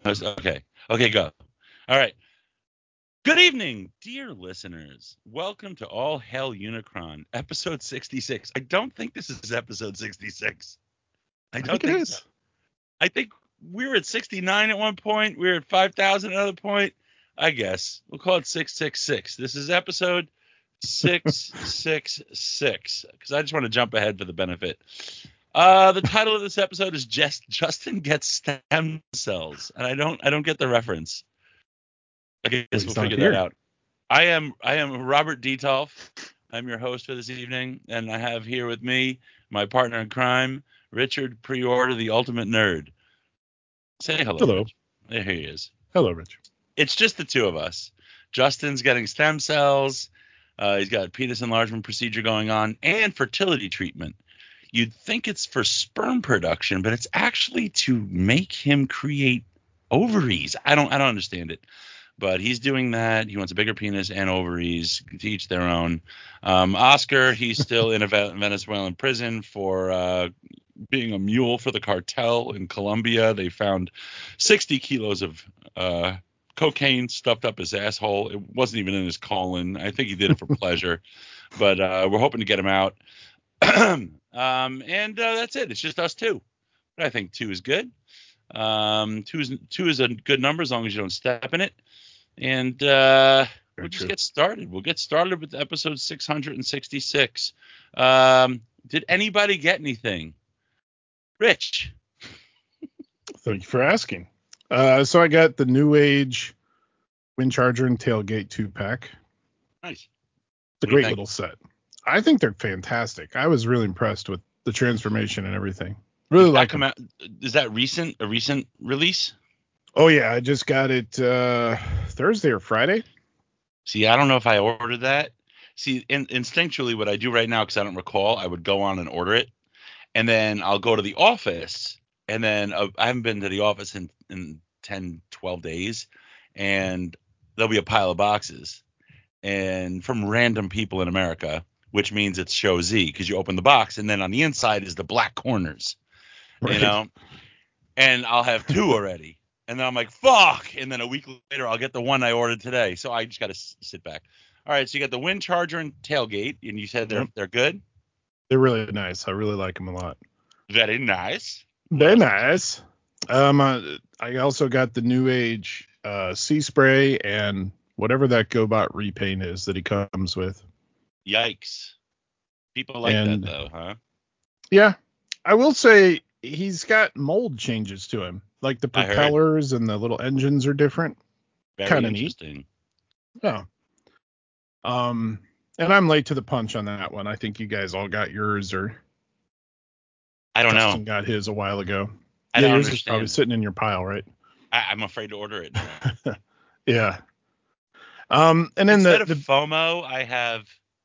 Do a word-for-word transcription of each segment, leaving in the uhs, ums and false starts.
Okay. Okay, go. All right. Good evening, dear listeners. Welcome to All Hail Unicron, episode sixty-six. I don't think this is episode sixty-six. I I don't think it think is. so. I think we were at sixty-nine at one point. We were at five thousand at another point. I guess. We'll call it six six six. This is episode six six six because I just want to jump ahead for the benefit. Uh, the title of this episode is just Justin Gets Stem Cells, and I don't I don't get the reference. I guess Well, we'll he's not figure here. that out. I am I am Robert Detolf. I'm your host for this evening, and I have here with me my partner in crime, Richard Preorder, the ultimate nerd. Say hello, Hello. Rich. There he is. Hello, Rich. It's just the two of us. Justin's getting stem cells. Uh, he's got a penis enlargement procedure going on and fertility treatment. You'd think it's for sperm production, but it's actually to make him create ovaries. I don't I don't understand it. But he's doing that. He wants a bigger penis and ovaries, to each their own. Um, Oscar, he's still in a Venezuelan prison for uh, being a mule for the cartel in Colombia. They found sixty kilos of uh, cocaine stuffed up his asshole. It wasn't even in his colon. I think he did it for pleasure. But uh, we're hoping to get him out. um, and uh, that's it. It's just us two. But I think two is good. Um, two is two is a good number as long as you don't step in it. And uh, we'll just true. get started. We'll get started with episode six hundred sixty-six. Um, did anybody get anything? Rich. Thank you for asking. Uh, so I got the New Age Wind Charger and Tailgate two-pack. Nice. It's a What do you great think? little set. I think they're fantastic. I was really impressed with the transformation and everything. Really Did that like come them. out? Is that recent? A recent release? Oh, yeah. I just got it uh, Thursday or Friday. See, I don't know if I ordered that. See, in, instinctually, what I do right now, because I don't recall, I would go on and order it. And then I'll go to the office. And then uh, I haven't been to the office in, in ten, twelve days. And there'll be a pile of boxes. And from random people in America, which means it's show Z, because you open the box. And then on the inside is the black corners, Right. you know. And I'll have two already. And then I'm like, fuck. And then a week later, I'll get the one I ordered today. So I just got to s- sit back. All right. So you got the Wind Charger and Tailgate. And you said they're Yep. they're good? They're really nice. I really like them a lot. Very nice. What Very else? nice. Um, uh, I also got the New Age uh, Sea Spray and whatever that GoBot repaint is that he comes with. Yikes. People like And that, though, huh? yeah, I will say he's got mold changes to him. Like the I heard. propellers and the little engines are different. Very Kinda neat. interesting. Yeah. Um, and I'm late to the punch on that one. I think you guys all got yours, or I don't Justin know. got his a while ago. I yeah, don't yours is probably understand. sitting in your pile, right? I, I'm afraid to order it now. Yeah. Um, and then Instead the, of the FOMO, I have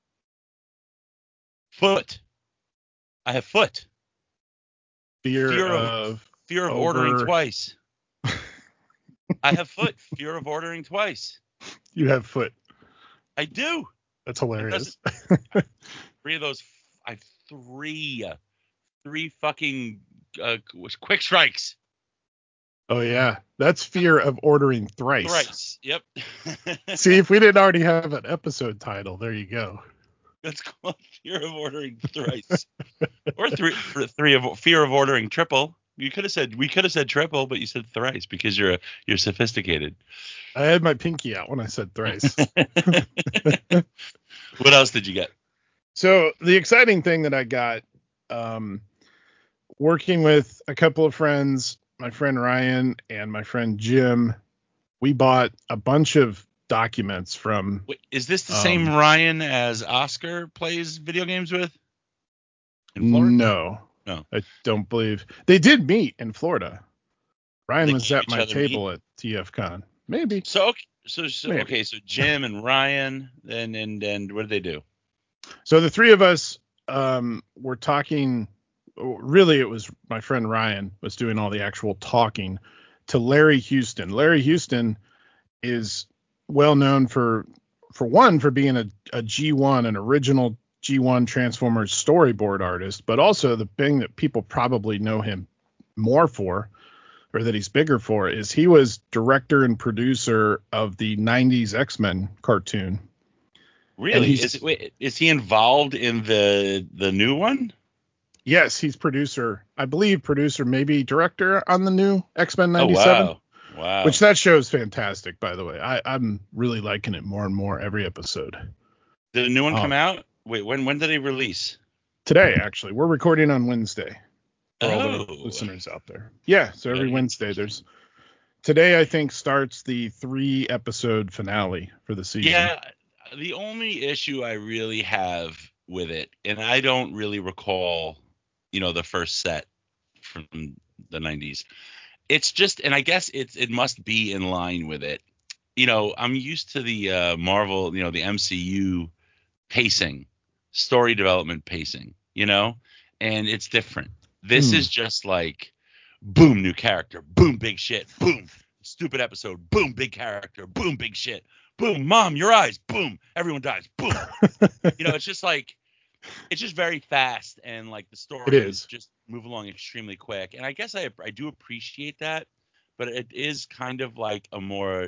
foot. I have foot. fear, Fear of of fear of over... ordering twice. I have foot. Fear of ordering twice. You have foot. I do. That's hilarious. Three of those. I have three. Three fucking uh, quick strikes. Oh yeah, that's fear of ordering thrice. Thrice. Yep. See, if we didn't already have an episode title, there you go. That's called fear of ordering thrice, or three. Three of fear of ordering triple. You could have said we could have said triple, but you said thrice because you're you're sophisticated. I had my pinky out when I said thrice. What else did you get? So the exciting thing that I got, um, working with a couple of friends, my friend Ryan and my friend Jim, we bought a bunch of documents from. Wait, is this the um, same Ryan as Oscar plays video games with? In Florida? No, No. I don't believe they did meet in Florida. Ryan They was gave at each my other table at T F Con. Maybe. So okay, so, so Maybe. okay, so Jim and Ryan, and and and what did they do? So the three of us um, were talking. Really, it was my friend Ryan was doing all the actual talking to Larry Houston. Larry Houston is well known for, for one, for being a, a G one, an original G one Transformers storyboard artist, but also the thing that people probably know him more for, or that he's bigger for, is he was director and producer of the nineties X-Men cartoon. Really? Is wait, is he involved in the the new one? Yes, he's producer. I believe producer, maybe director on the new X-Men ninety-seven. Oh, wow. Wow. Which that show is fantastic, by the way. I, I'm really liking it more and more every episode. Did the new one um, come out? Wait, when when did they release? Today, actually. We're recording on Wednesday for all Oh. the listeners out there. Yeah, so every Very Wednesday there's today I think starts the three episode finale for the season. Yeah, the only issue I really have with it, and I don't really recall, you know, the first set from the nineties. It's just, and I guess it's it must be in line with it. You know, I'm used to the uh, Marvel, you know, the M C U pacing, story development pacing, you know, and it's different. This Hmm. is just like, boom, new character, boom, big shit, boom, stupid episode, boom, big character, boom, big shit, boom, mom, your eyes, boom, everyone dies, boom. You know, it's just like, it's just very fast, and like the story It is. just move along extremely quick. And I guess I I do appreciate that, but it is kind of like a more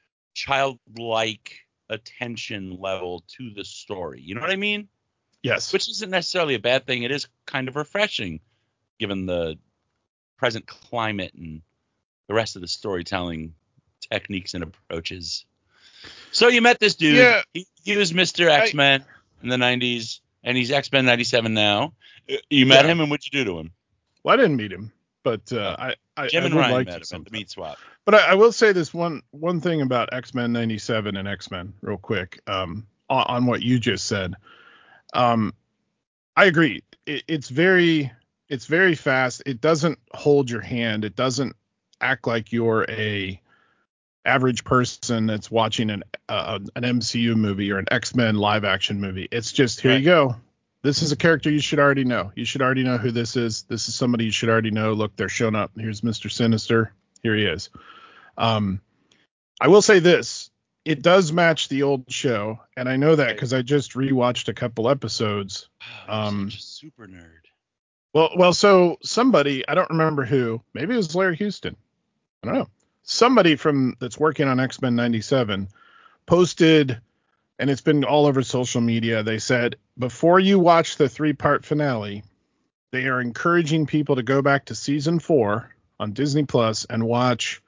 childlike attention level to the story. You know what I mean? Yes. Which isn't necessarily a bad thing. It is kind of refreshing given the present climate and the rest of the storytelling techniques and approaches. So you met this dude. Yeah. He, he was Mister X-Men in the nineties, and he's X-Men ninety-seven now. You met Yeah. him, and what'd you do to him? Well, I didn't meet him, but uh, I, I, Jim I and would Ryan like met to him at the sometime. meat swap. But I, I will say this one one thing about X-Men ninety-seven and X-Men real quick um, on, on what you just said. Um, I agree. It, it's very it's very fast. It doesn't hold your hand. It doesn't act like you're a average person that's watching an uh, an M C U movie or an X-Men live action movie. It's just here Right. you go. This is a character you should already know. You should already know who this is. This is somebody you should already know. Look, they're showing up. Here's Mister Sinister. Here he is. Um, I will say this. It does match the old show, and I know that Right. because I just rewatched a couple episodes. Wow, you're Um, such a super nerd. well, well, so somebody, I don't remember who, maybe it was Larry Houston. I don't know. Somebody from that's working on X-Men ninety-seven posted, and it's been all over social media. They said, before you watch the three-part finale, they are encouraging people to go back to season four on Disney Plus and watch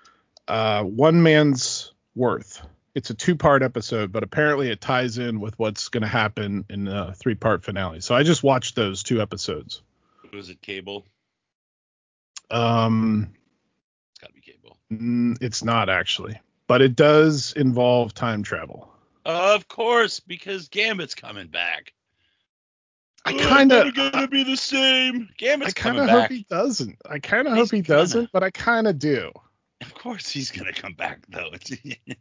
uh, One Man's Worth. It's a two-part episode, but apparently it ties in with what's going to happen in the three-part finale. So I just watched those two episodes. Was it cable? Um, It's got to be cable. mm, it's not actually, but it does involve time travel. Of course, because Gambit's coming back. I Oh, kind of it's never gonna be the same. Gambit's I kind coming of hope back. he doesn't. I kind of He's hope he gonna. doesn't, but I kind of do. Of course, he's gonna come back though. It's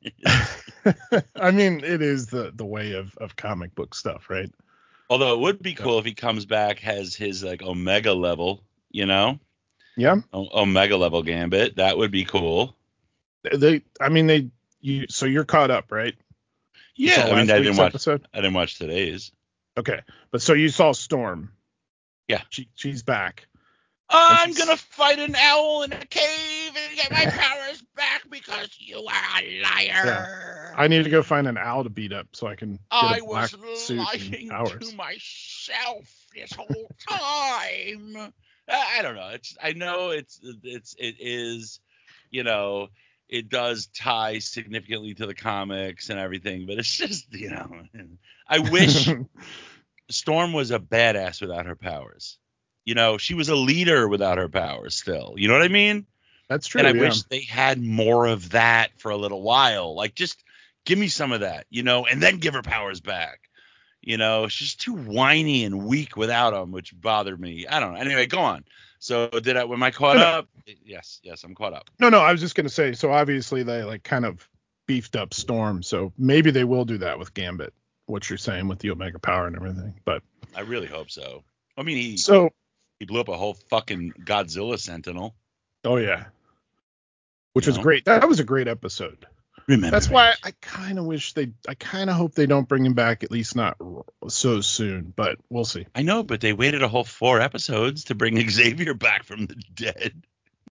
I mean, it is the the way of of comic book stuff, right? Although it would be cool if he comes back has his like Omega level, you know, Yeah. o- Omega level Gambit. That would be cool. They, I mean, they, you, so you're caught up, right? You Yeah, saw I mean, last I week's didn't watch. episode? I didn't watch today's. Okay. But so you saw Storm. Yeah. She, she's back. I'm she's- gonna fight an owl in a cave and get my powers back because you are a liar. I need to go find an owl to beat up so I can get I a black was suit lying and powers. to myself this whole time. I I don't know. It's I know it's it's it is, you know, it does tie significantly to the comics and everything, but it's just, you know, I wish Storm was a badass without her powers. You know, she was a leader without her powers still. You know what I mean? That's true. And I yeah. wish they had more of that for a little while. Like, just give me some of that, you know, and then give her powers back. You know, she's too whiny and weak without them, which bothered me. I don't know. Anyway, go on. So did I, am I caught No, no. up? Yes, yes, I'm caught up. No, no, I was just going to say, so obviously they like kind of beefed up Storm. So maybe they will do that with Gambit, what you're saying with the Omega power and everything. But I really hope so. I mean, he, so, he blew up a whole fucking Godzilla Sentinel. oh yeah, which You was know? great. That was a great episode. Remember. That's why I kind of wish they, I kind of hope they don't bring him back, at least not r- so soon, but we'll see. I know, but they waited a whole four episodes to bring Xavier back from the dead.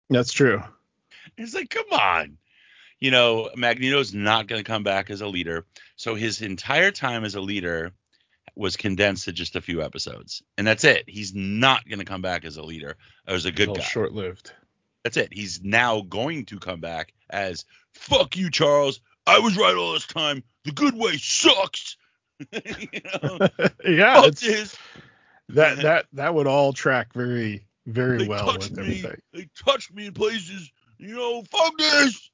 That's true. It's like, come on. You know, Magneto's not going to come back as a leader. So his entire time as a leader was condensed to just a few episodes. And that's it. He's not going to come back as a leader, as a It's good all guy. short-lived. That's it. He's now going to come back as, fuck you, Charles. I was right all this time. The good way sucks. You know? Yeah, Fuck it's, this. that that that would all track very very They well touched with me. everything. They touched me in places. You know, fuck this.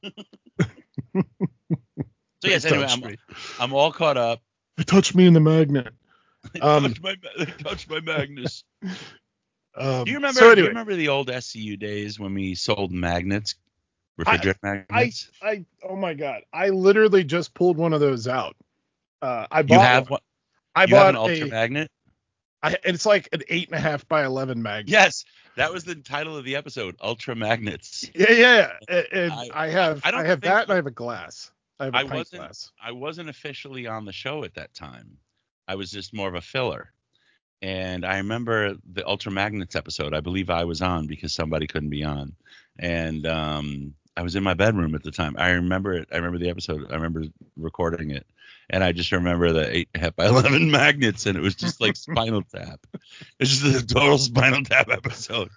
So yes, They anyway, touched I'm me. I'm all caught up. They touched me in the magnet. They Um, touched my they touched my Magnus. Um, Do you remember? so Do anyway, you remember the old S C U days when we sold magnets, refrigerator I, magnets? I, oh my God, I literally just pulled one of those out. Uh, I bought You have one. one. I You have bought an ultra a. magnet. I, it's like an eight and a half by eleven magnet. Yes, that was the title of the episode, Ultra Magnets. Yeah, yeah. And, and I I have, I I, don't have think that, and I have a glass. I have a I pint wasn't glass. I wasn't officially on the show at that time. I was just more of a filler. And I remember the Ultra Magnets episode. I believe I was on because somebody couldn't be on. And um, I was in my bedroom at the time. I remember it. I remember the episode. I remember recording it. And I just remember the eight and a half by eleven magnets. And it was just like Spinal Tap. It's just a total Spinal Tap episode.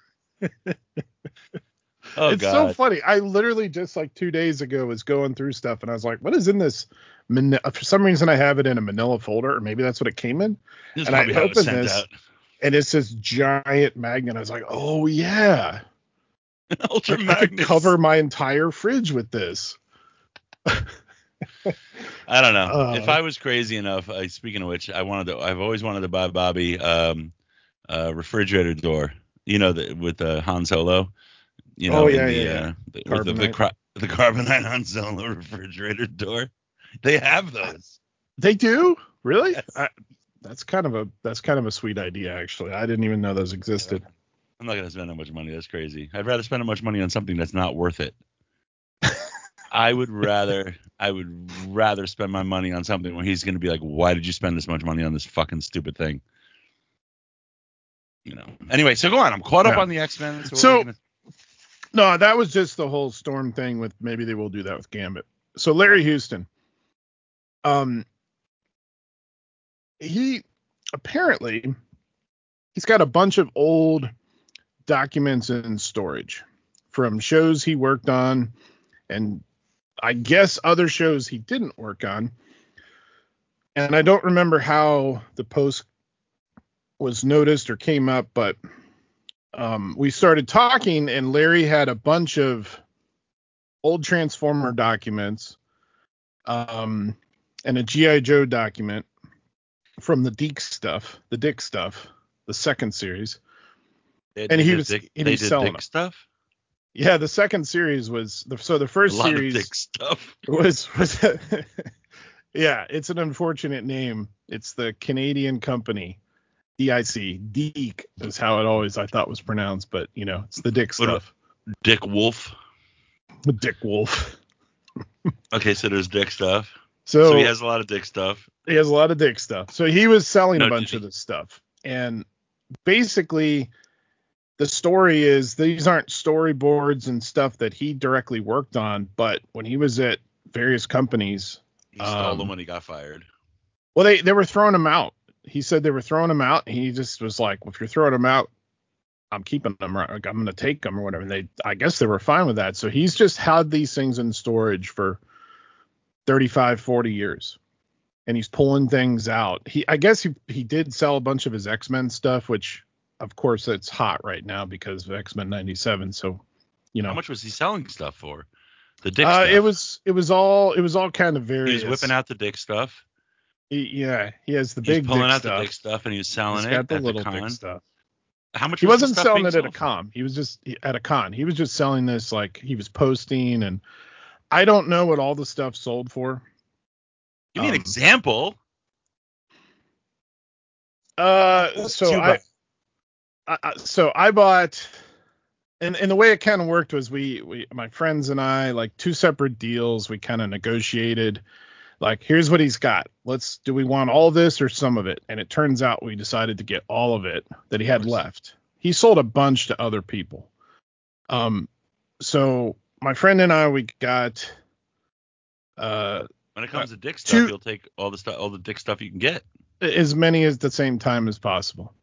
Oh, It's God. so funny. I literally just like two days ago was going through stuff, and I was like, "What is in this?" Man- For some reason, I have it in a Manila folder, or maybe that's what it came in. This is And I probably how it was opened sent this, out. and it's this giant magnet. I was like, "Oh yeah, Ultra like, I could Magnets. cover my entire fridge with this." I don't know. Uh, If I was crazy enough, uh, speaking of which, I wanted to. I've always wanted to buy Bobby um, a refrigerator door. You know, the, with the Han Solo. You know, oh in yeah, the yeah, yeah. uh, the, with the the, Carbonite. cri- the carbonite Han Solo refrigerator door. They have those. They do really. Yes. I, that's kind of a that's kind of a sweet idea, actually. I didn't even know those existed. I'm not gonna spend that much money. That's crazy. I'd rather spend that much money on something that's not worth it. I would rather I would rather spend my money on something where he's gonna be like, why did you spend this much money on this fucking stupid thing? You know. Anyway, so go on. I'm caught up Yeah. on the X-Men. So, So- we're gonna... No, that was just the whole Storm thing with maybe they will do that with Gambit. So Larry Houston, um, he apparently he's got a bunch of old documents in storage from shows he worked on, and I guess other shows he didn't work on. And I don't remember how the post was noticed or came up, but um, we started talking, and Larry had a bunch of old Transformer documents, um, and a G I. Joe document from the Deke stuff, the Dick stuff, the second series. They, And they he did was Dick, he they was did selling Dick them. stuff. Yeah, the second series was the so the A first lot series of Dick stuff. was was yeah, it's an unfortunate name. It's the Canadian company. D I C, Deke is how it always I thought was pronounced, but you know, it's the Dick What about- stuff. Dick Wolf. The Dick Wolf. Okay, so there's Dick stuff. So, So he has a lot of Dick stuff. he has a lot of Dick stuff. So he was selling No, a bunch did of he? this stuff. And basically the story is these aren't storyboards and stuff that he directly worked on, but when he was at various companies, He stole Um, them when he got fired. well, they, they were throwing him out. He said they were throwing him out. And he just was like, well, if you're throwing him out, I'm keeping them. Right? Like, I'm going to take them or whatever. And they, I guess they were fine with that. So he's just had these things in storage for thirty-five, forty years. And he's pulling things out. He, I guess he, he did sell a bunch of his X-Men stuff, which of course it's hot right now because of X-Men ninety-seven. So, you know, How much was he selling stuff for? The Dick uh, stuff. it was, it was all, it was all kind of He various. was whipping out the Dick stuff. He, yeah, he has the He was big pulling Dick out stuff. the Dick stuff and he was selling He's it got the at little the Dick con. stuff. How much He was the wasn't stuff selling being it at a sold for? con. He was just at a con. He was just selling this, like he was posting, and I don't know what all the stuff sold for. Give me an Um, example. Uh, so Two I, bucks. I, I- so I bought, and and the way it kind of worked was we we my friends and I, like two separate deals. We kind of negotiated. Like, here's what he's got. Let's do we want all this or some of it? And it turns out we decided to get all of it that he had What's- left. He sold a bunch to other people. Um, so my friend and I, we got uh, When it comes to dick stuff, two, you'll take all the stuff, all the dick stuff you can get. as many at the same time as possible.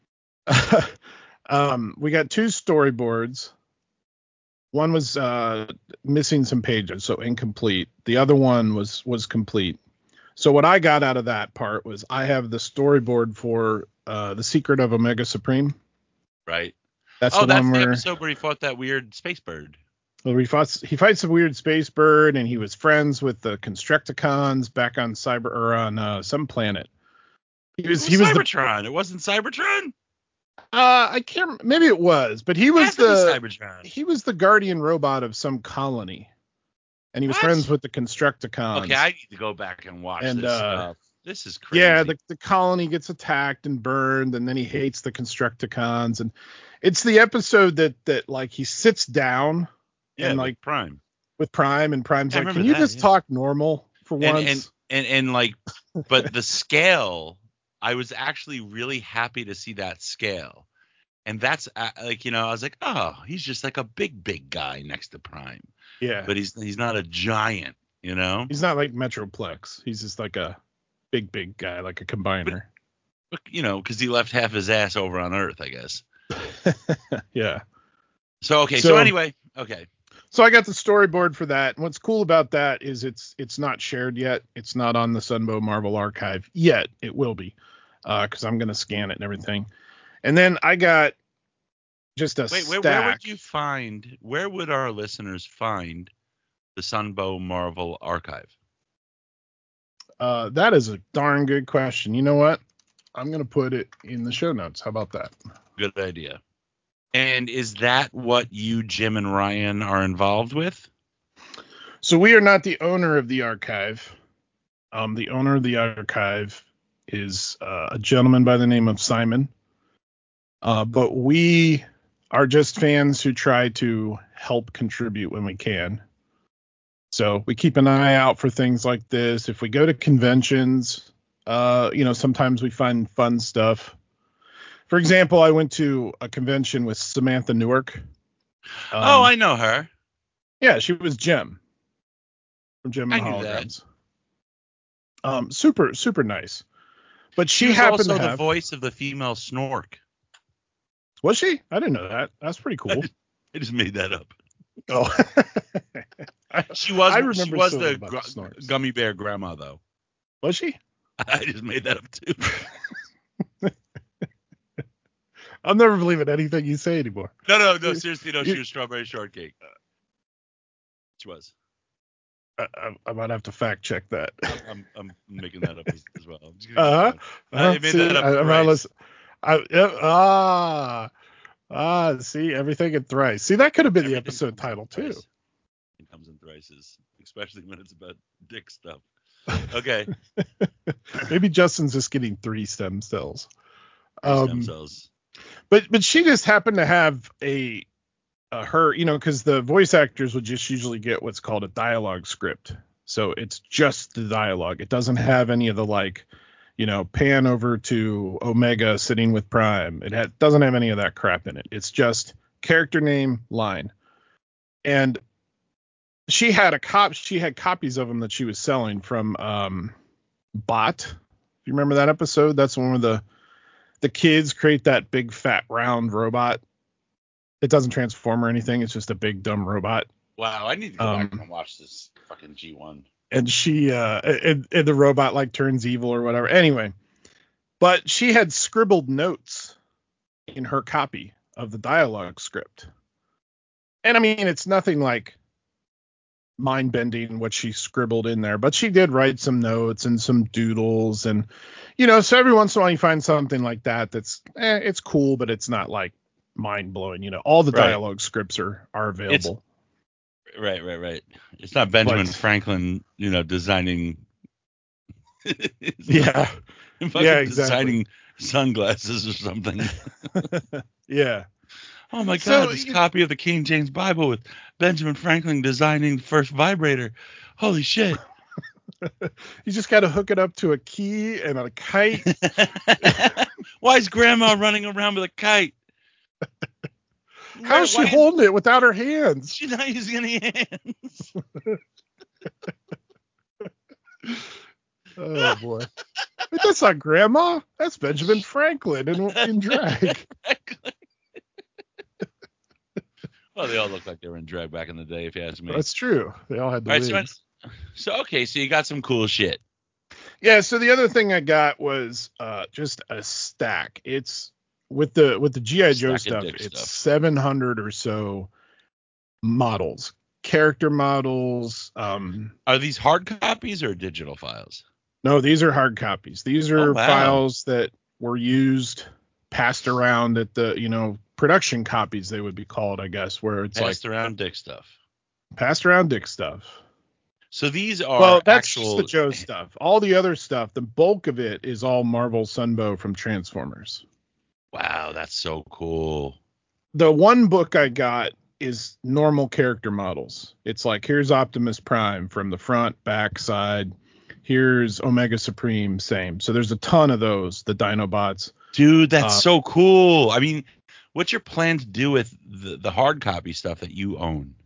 um, we got two storyboards. One was uh, missing some pages, so incomplete. The other one was was complete. So what I got out of that part was I have the storyboard for uh, The Secret of Omega Supreme. Right. That's oh, the that's one the where, episode where he fought that weird space bird. where he, fights, he fights a weird space bird, and he was friends with the Constructicons back on Cyber or on uh, some planet. He was, It was he was the Cybertron. It wasn't Cybertron. uh, I can't maybe it was, but he It was has to be the Cybertron. he was the guardian robot of some colony, and he was What? friends with the Constructicons. Okay, I need to go back and watch And, this uh, stuff. This is crazy. Yeah, the, the colony gets attacked and burned, and then he hates the Constructicons. And it's the episode that that like he sits down yeah, and with like Prime. with Prime, and Prime's Yeah, I like, remember "Can you that, just yeah. talk normal for And, once?" and and and like, but the scale, I was actually really happy to see that scale. And that's uh, like, you know, I was like, oh, he's just like a big, big guy next to Prime. Yeah, But he's he's not a giant, you know. he's not like Metroplex. He's just like a big, big guy, like a combiner. But, you know, because he left half his ass over on Earth, I guess. Yeah. So okay. So, So- anyway, okay. So I got the storyboard for that. And what's cool about that is it's it's not shared yet. It's not on the Sunbow Marvel Archive yet. It will be, because I'm gonna scan it and everything. And then I got just a Wait, where, stack. where would you find? Where would our listeners find the Sunbow Marvel Archive? Uh, that is a darn good question. You know what? I'm gonna put it in the show notes. How about that? Good idea. And is that what you, Jim, and Ryan are involved with? So we are not the owner of the archive. Um, the owner of the archive is uh, a gentleman by the name of Simon. Uh, but we are just fans who try to help contribute when we can. So we keep an eye out for things like this. If we go to conventions, uh, you know, sometimes we find fun stuff. For example, I went to a convention with Samantha Newark. Um, oh, I know her. Yeah, she was Jem from Jem and I the knew that. Holograms. Um, super, super nice. But she, She was happened also to the have. voice of the female Snork. Was she? I didn't know that. That's pretty cool. I just made that up. Oh. She was. I She remember was so the about gr- the Snorks. gummy bear grandma, though. Was she? I just made that up too. I'll never believe in anything you say anymore. No, no, no. Seriously, no. You- She was strawberry shortcake. She was. I, I, I might have to fact check that. I'm, I'm making that up as, as well. I'm just gonna Uh-huh. keep going. I made See, that up I, I'm not thrice. listen- I, yeah, ah, ah, see, everything in thrice. See, that could have been the Everything episode comes in title too. thrice. It comes in thrices, especially when it's about dick stuff. Okay. Maybe Justin's just getting three stem cells. Three Um, stem cells. But but she just happened to have a, a her, you know, because the voice actors would just usually get what's called a dialogue script. So it's just the dialogue. It doesn't have any of the like, you know, pan over to Omega sitting with Prime. It ha- doesn't have any of that crap in it. It's just character name, line. And she had a cop. She had copies of them that she was selling from um, Bot. You remember that episode? That's one where the the kids create that big fat round robot. It doesn't transform or anything. It's just a big dumb robot. Wow, I need to go Um, back and watch this fucking G one. And she uh and, and the robot like turns evil or whatever. Anyway, but she had scribbled notes in her copy of the dialogue script. And I mean, it's nothing like mind bending what she scribbled in there, but she did write some notes and some doodles, and you know, so every once in a while you find something like that that's eh, it's cool, but it's not like mind blowing. You know, all the Right. dialogue scripts are are available. Right, right, right. It's not Benjamin But- Franklin, you know, designing. Yeah, fucking yeah, exactly. designing sunglasses or something. yeah. Oh my So, God! This you- copy of the King James Bible with Benjamin Franklin designing the first vibrator. Holy shit! You just got to hook it up to a key and a kite. Why is Grandma running around with a kite? How Where, is she why holding it without her hands? she's not using any hands? Oh boy. But that's not Grandma. That's Benjamin Franklin in, in drag. Well, they all look like they were in drag back in the day, if you ask me. That's true. They all had the All right, so, wigs. so okay, so you got some cool shit. Yeah, so the other thing I got was uh, just a stack. It's with the with the G I. Joe Stack of stuff, dick it's stuff. seven hundred or so models, character models. Um, Are these hard copies or digital files? no, these are hard copies. These are Oh, wow. files that were used, passed around at the, you know, production copies, they would be called, I guess, where it's Passed like around dick stuff. passed around dick stuff. So these are Well, that's actual... just the Joe stuff. All the other stuff, the bulk of it is all Marvel Sunbow from Transformers. Wow, that's so cool. The one book I got is normal character models. It's like, here's Optimus Prime from the front, back, side. Here's Omega Supreme, same. So there's a ton of those, the Dinobots. Dude, that's Uh, so cool. I mean, what's your plan to do with the, the hard copy stuff that you own?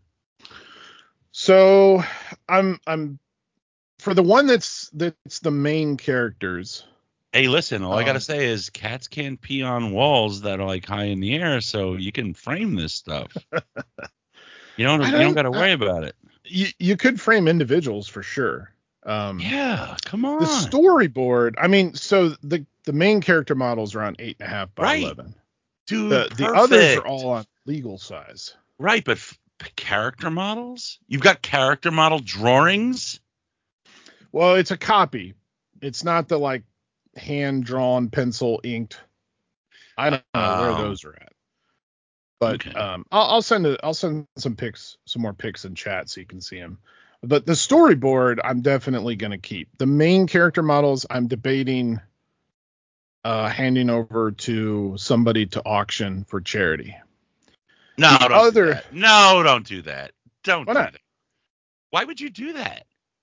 So I'm I'm for the one that's that's the main characters. Hey, listen, all I got to Um, say is cats can't pee on walls that are like high in the air, so you can frame this stuff. You don't, I you don't don't got to I- worry about it. you you could frame individuals for sure. Um, Yeah, come on. the storyboard. I mean, so the the main character models are on eight and a half by Right. eleven. Dude, The perfect. the others are all on legal size. Right, but f- character models? You've got character model drawings? Well, it's a copy. It's not the like hand drawn, pencil inked. I don't know where Oh. those are at. But Okay. um, I'll, I'll send a, I'll send some pics, some more pics in chat so you can see them. But the storyboard, I'm definitely going to keep. The main character models, I'm debating uh, handing over to somebody to auction for charity. No, the don't other- do that. No, don't do that. Don't Why do not? that. Why would you do that?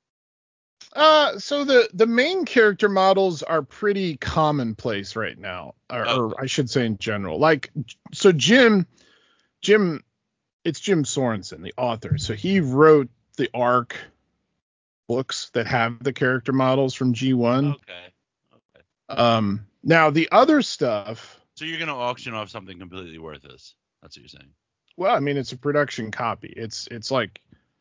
Uh, so the the main character models are pretty commonplace right now, or, Oh. or I should say in general. Like, so Jim, Jim, it's Jim Sorensen, the author. So he wrote the ARC books that have the character models from G one. Okay. Okay. Um, now the other stuff, So you're going to auction off something completely worthless. That's what you're saying. well, I mean, it's a production copy. It's it's like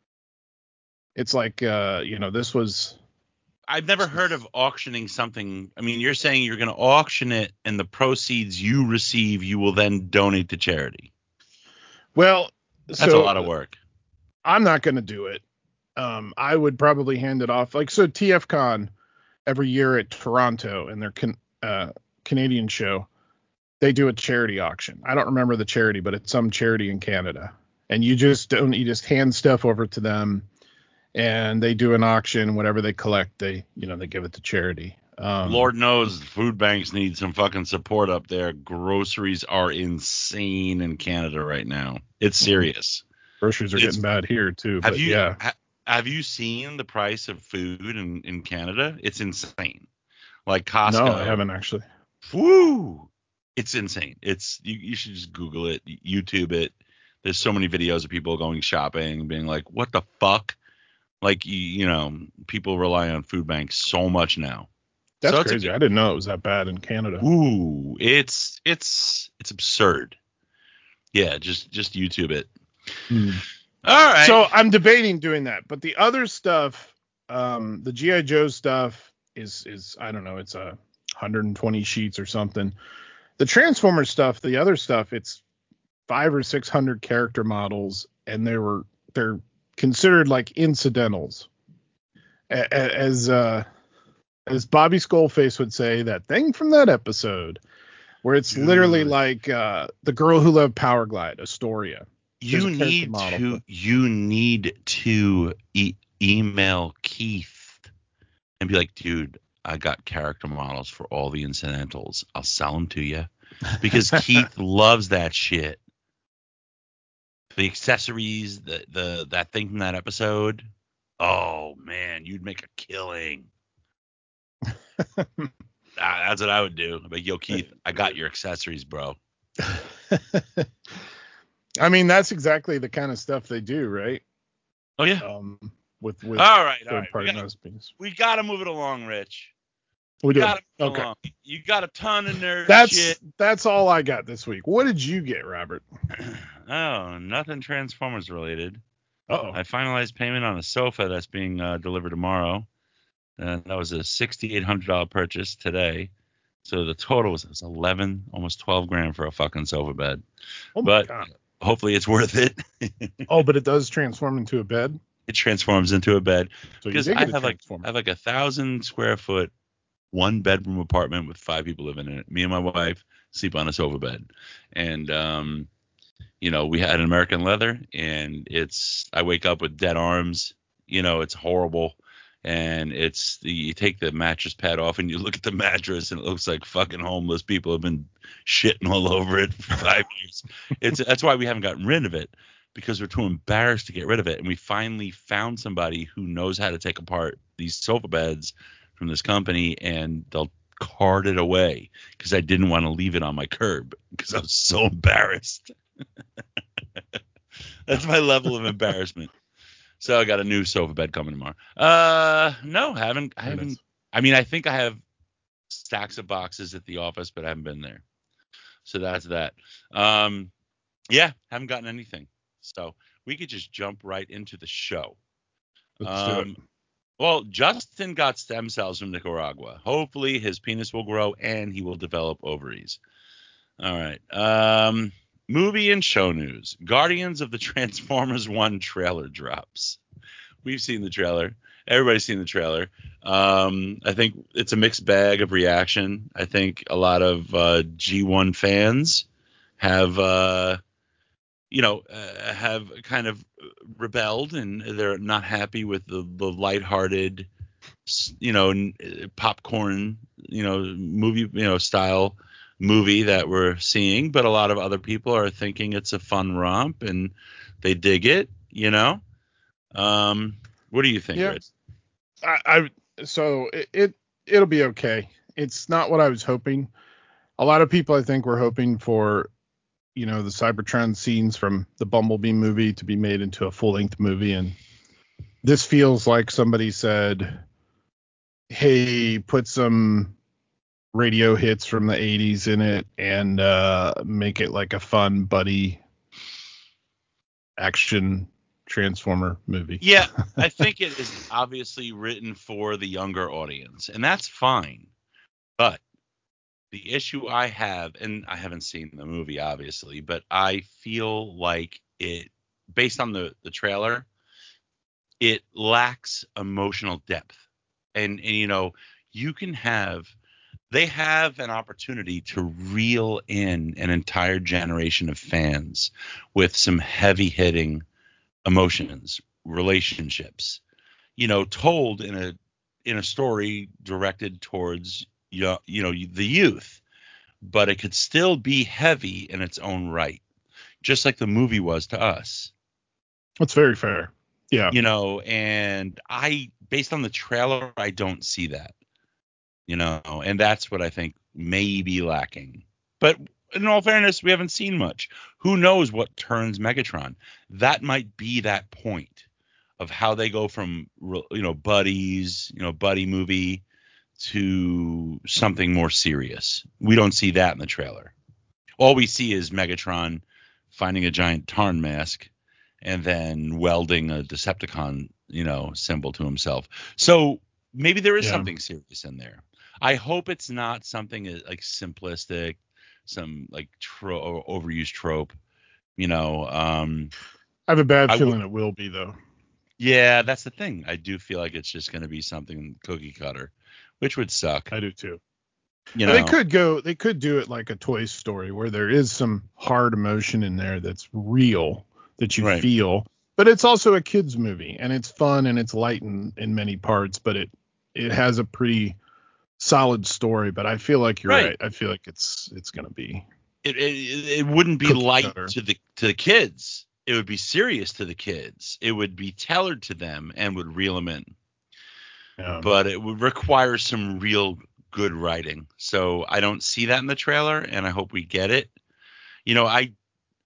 it's like uh, you know, this was. I've never heard of auctioning something. I mean, you're saying you're going to auction it and the proceeds you receive, you will then donate to charity. Well, That's so a lot of work. I'm not going to do it. Um, I would probably hand it off. Like, so T F Con every year at Toronto in their can, uh, Canadian show, they do a charity auction. I don't remember the charity, but it's some charity in Canada. And you just don't, you just hand stuff over to them and they do an auction. Whatever they collect, they, you know, they give it to charity. Um, Lord knows food banks need some fucking support up there. Groceries are insane in Canada right now. It's serious. Groceries are It's- getting bad here too. Have But you yeah, ha, have you seen the price of food in, in Canada? It's insane. Like Costco. no, I haven't actually. Woo! It's insane. It's you, you should just Google it, YouTube it. There's so many videos of people going shopping, being like, "What the fuck?" Like you, you know, people rely on food banks so much now. That's So it's a- crazy. I didn't know it was that bad in Canada. Ooh, it's it's it's absurd. Yeah, just just YouTube it. Hmm. All right. So I'm debating doing that, but the other stuff, um, the G I. Joe stuff is is I don't know, it's a one hundred twenty sheets or something. The Transformers stuff, the other stuff, it's five or six hundred character models, and they were they're considered like incidentals. A- a- As uh, as Bobby Skullface would say, that thing from that episode, where it's Dude. literally like uh, the girl who loved Power Glide, Astoria. you there's a character need model to for- you need to e- email Keith and be like, dude, I got character models for all the incidentals. I'll sell them to you because Keith loves that shit. The accessories, the the that thing from that episode. Oh man, you'd make a killing. Ah, that's what I would do. But yo, Keith, I got your accessories, bro. I mean, that's exactly the kind of stuff they do, right? Oh yeah. Um, with with All right, all third right. We party got recipes. we got to move it along, Rich. We We do. got to move it Okay. along. You got a ton of nerd That's shit. that's all I got this week. What did you get, Robert? Oh, nothing Transformers related. Uh-oh. I finalized payment on a sofa that's being uh, delivered tomorrow. And that was a sixty-eight hundred dollars purchase today. So the total was, was eleven, almost twelve grand for a fucking sofa bed. Oh my But god. hopefully it's worth it. Oh, but it does transform into a bed. It transforms into a bed So you because did I get a have like transformer. I have like a thousand square foot one bedroom apartment with five people living in it. Me and my wife sleep on a sofa bed, and um, you know, we had an American leather, and it's I wake up with dead arms. You know, it's horrible. And it's you take the mattress pad off and you look at the mattress and it looks like fucking homeless people have been shitting all over it for five years. It's that's why we haven't gotten rid of it, because we're too embarrassed to get rid of it. And we finally found somebody who knows how to take apart these sofa beds from this company, and they'll cart it away because I didn't want to leave it on my curb because I was so embarrassed. That's my level of embarrassment. So I got a new sofa bed coming tomorrow. Uh, no, haven't. I Very haven't. nice. I mean, I think I have stacks of boxes at the office, but I haven't been there. So that's that. Um, yeah, haven't gotten anything. So we could just jump right into the show. Let's do it. Um, well, Justin got stem cells from Nicaragua. Hopefully, his penis will grow and he will develop ovaries. All right. Um, movie and show news. Guardians of the Transformers one trailer drops. We've seen the trailer. Everybody's seen the trailer. Um, I think it's a mixed bag of reaction. I think a lot of uh, G one fans have, uh, you know, uh, have kind of rebelled, and they're not happy with the, the lighthearted, you know, popcorn, you know, movie, you know, style movie that we're seeing. But a lot of other people are thinking it's a fun romp and they dig it, you know. Um, what do you think, Yeah. Rich? I, I so it, it it'll be okay. It's not what I was hoping. A lot of people, I think, were hoping for, you know, the Cybertron scenes from the Bumblebee movie to be made into a full-length movie, and this feels like somebody said, "Hey, put some radio hits from the eighties in it and uh, make it like a fun buddy action Transformer movie." Yeah, I think it is obviously written for the younger audience, and that's fine. But the issue I have, and I haven't seen the movie, obviously, but I feel like it, based on the, the trailer, it lacks emotional depth. And, and, you know, you can have, they have an opportunity to reel in an entire generation of fans with some heavy hitting emotions, relationships, you know, told in a in a story directed towards you know, you know the youth, but it could still be heavy in its own right, just like the movie was to us, That's very fair. Yeah. you know. And I, based on the trailer, I don't see that, you know, and that's what I think may be lacking. But in all fairness, we haven't seen much. Who knows what turns Megatron? That might be that point of how they go from, you know, buddies, you know, buddy movie to something more serious. We don't see that in the trailer. All we see is Megatron finding a giant Tarn mask and then welding a Decepticon, you know, symbol to himself. So maybe there is Yeah. something serious in there. I hope it's not something like simplistic, some like tro- overused trope, you know. Um, I have a bad I feeling w- it will be, though. yeah, that's the thing. I do feel like it's just going to be something cookie cutter, which would suck, I do too. you But they know. could go, they could do it like a Toy Story where there is some hard emotion in there that's real, that you Right. feel. But it's also a kids movie, and it's fun and it's light in, in many parts, but it it has a pretty solid story. But I feel like you're Right. right. I feel like it's it's gonna be It, it it wouldn't be cookie light cutter. to the to the kids. It would be serious to the kids. It would be tailored to them and would reel them in. Um, But it would require some real good writing. So I don't see that in the trailer, and I hope we get it. You know, I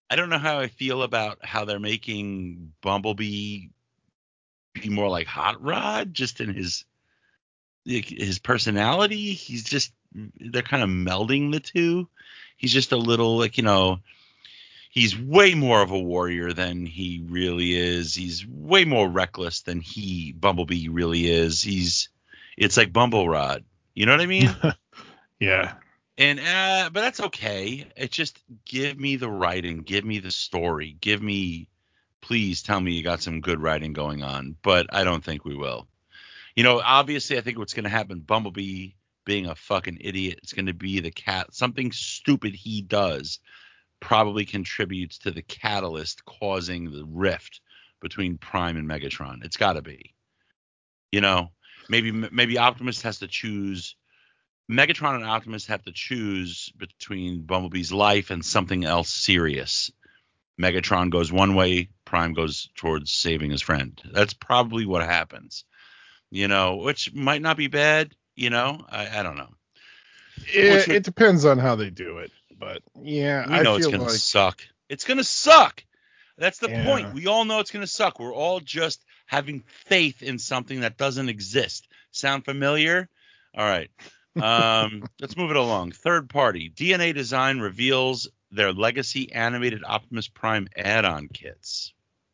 I don't know how I feel about how they're making Bumblebee be more like Hot Rod, just in his his personality. He's just they're kind of melding the two. He's just a little like you know. He's way more of a warrior than he really is. He's way more reckless than he Bumblebee really is. He's it's like Bumble Rod. You know what I mean? Yeah. And uh, but that's okay. It just give me the writing, give me the story, give me. Please tell me you got some good writing going on. But I don't think we will. You know, obviously, I think what's going to happen, Bumblebee being a fucking idiot, it's going to be the cat. Something stupid he does probably contributes to the catalyst causing the rift between Prime and Megatron. It's got to be. You know, maybe maybe Optimus has to choose. Megatron and Optimus have to choose between Bumblebee's life and something else serious. Megatron goes one way, Prime goes towards saving his friend. That's probably what happens. You know, which might not be bad. You know, I, I don't know. It, Which, it depends on how they do it, but yeah, we I know it's feel gonna like suck. It's gonna suck. That's the yeah. point. We all know it's gonna suck. We're all just having faith in something that doesn't exist. Sound familiar? All right. Um, let's move it along. Third party. D N A Design reveals their Legacy animated Optimus Prime add-on kits.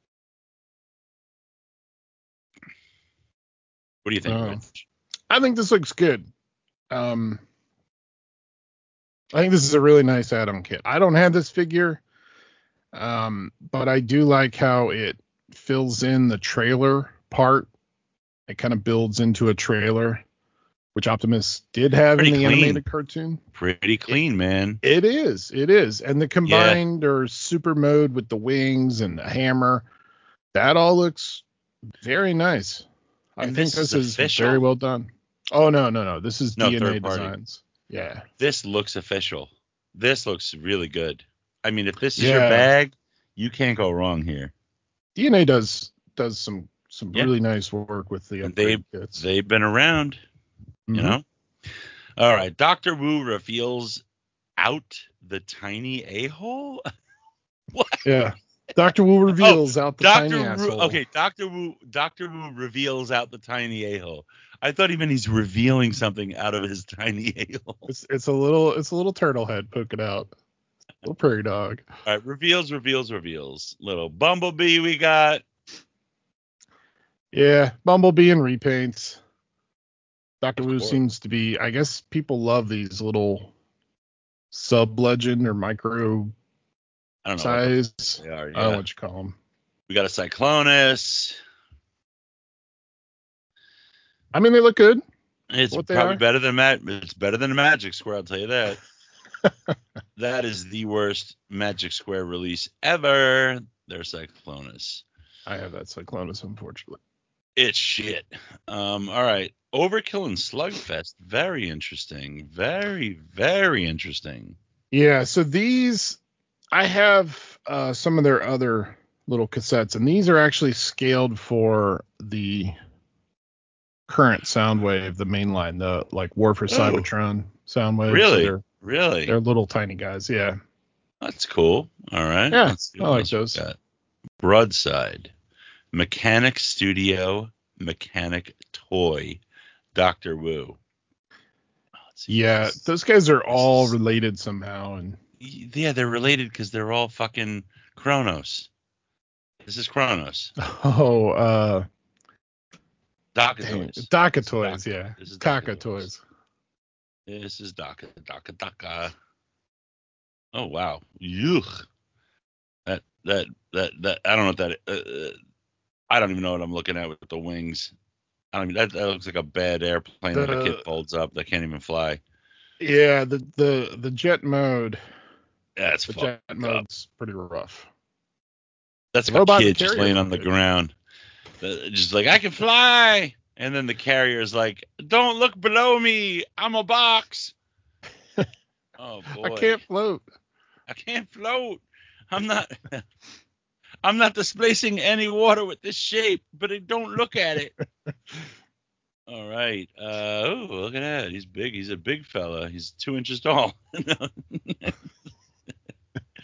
What do you think, Oh. Rich? I think this looks good. Um, I think this is a really nice add-on kit. I don't have this figure, um, but I do like how it fills in the trailer part. It kind of builds into a trailer, which Optimus did have Pretty in the clean. animated cartoon. Pretty clean, it, man. It is. It is. And the combined yeah. or super mode with the wings and the hammer, that all looks very nice. And I think this, this is, is very well done. Oh, no, no, no. This is no, D N A Designs. Designs. Yeah. This looks official. This looks really good. I mean, if this is yeah. your bag, you can't go wrong here. D N A does does some some yeah. really nice work with the upgrade they, kits. They've been around, mm-hmm. you know? All right. Doctor Wu reveals out the tiny a-hole? What? Yeah. Doctor Wu reveals oh, out the Doctor tiny Wu, asshole. Okay, Doctor Wu Doctor Wu reveals out the tiny a-hole. I thought he meant he's revealing something out of his tiny a-hole. It's it's a little it's a little turtle head poking out. Little prairie dog. All right, reveals, reveals, reveals. Little Bumblebee we got. Yeah, Bumblebee and repaints. Doctor Wu seems to be, I guess people love these little sub-legend or micro I don't know size. What they are, yeah. I don't know what you call them. We got a Cyclonus. I mean, they look good. It's probably better than Mag- It's better than a Magic Square, I'll tell you that. That is the worst Magic Square release ever. There's Cyclonus. I have that Cyclonus, unfortunately. It's shit. Um, all right. Overkill and Slugfest. Very interesting. Very, very interesting. Yeah, so these, I have uh, some of their other little cassettes, and these are actually scaled for the current Soundwave, the main line, the like War for Cybertron Soundwave. Really? So they're, really? They're little tiny guys, yeah. That's cool. All right. Yeah, Let's see I like those. Broadside. Mechanic Studio, Mechanic Toy, Doctor Wu. Yeah, this, those guys are all is, related somehow, and yeah, they're related because they're all fucking Kronos. This is Kronos. Oh, uh, Daka Toys. Daka Toys, yeah. This is Daka Toys. This is Daka, Daka, Daka. Oh wow, yuck. That that that that I don't know what that. Uh, I don't even know what I'm looking at with the wings. I don't mean that, that looks like a bad airplane the, that a kid folds up that can't even fly. Yeah, the the the jet mode. That's the jet up. mode's pretty rough. That's a kid just laying on the good. ground, just like I can fly, and then the carrier's like, "Don't look below me, I'm a box." Oh boy, I can't float. I can't float. I'm not. I'm not displacing any water with this shape, but it, don't look at it. All right. Uh, oh, look at that. He's big. He's a big fella. He's two inches tall.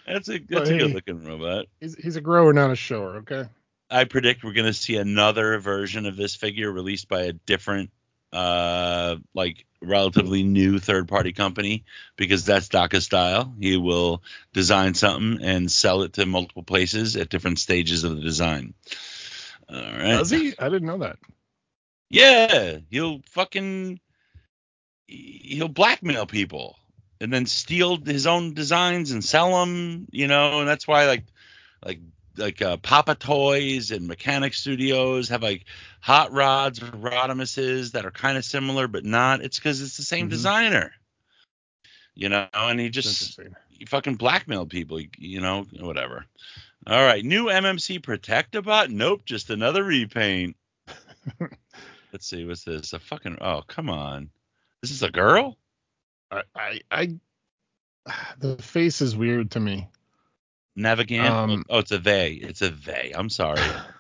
That's a But that's a hey, good looking robot. he's he's a grower, not a shower. Okay. I predict we're going to see another version of this figure released by a different, uh, like relatively new third party company because that's Daka's style. He will design something and sell it to multiple places at different stages of the design. All right. Does he? I didn't know that. Yeah, he'll fucking he'll blackmail people and then steal his own designs and sell them. You know, and that's why like like like uh, Papa Toys and Mechanic Studios have like hot rods or Rodimuses that are kind of similar but not. It's because it's the same Mm-hmm. designer, you know, and he just Interesting. he fucking blackmailed people, you know, whatever. All right, new M M C Protectobot. Nope, just another repaint. Let's see, what's this? A fucking oh come on, this is a girl. I, I, I, the face is weird to me. Navigant. Um, oh, it's a they. It's a they. I'm sorry.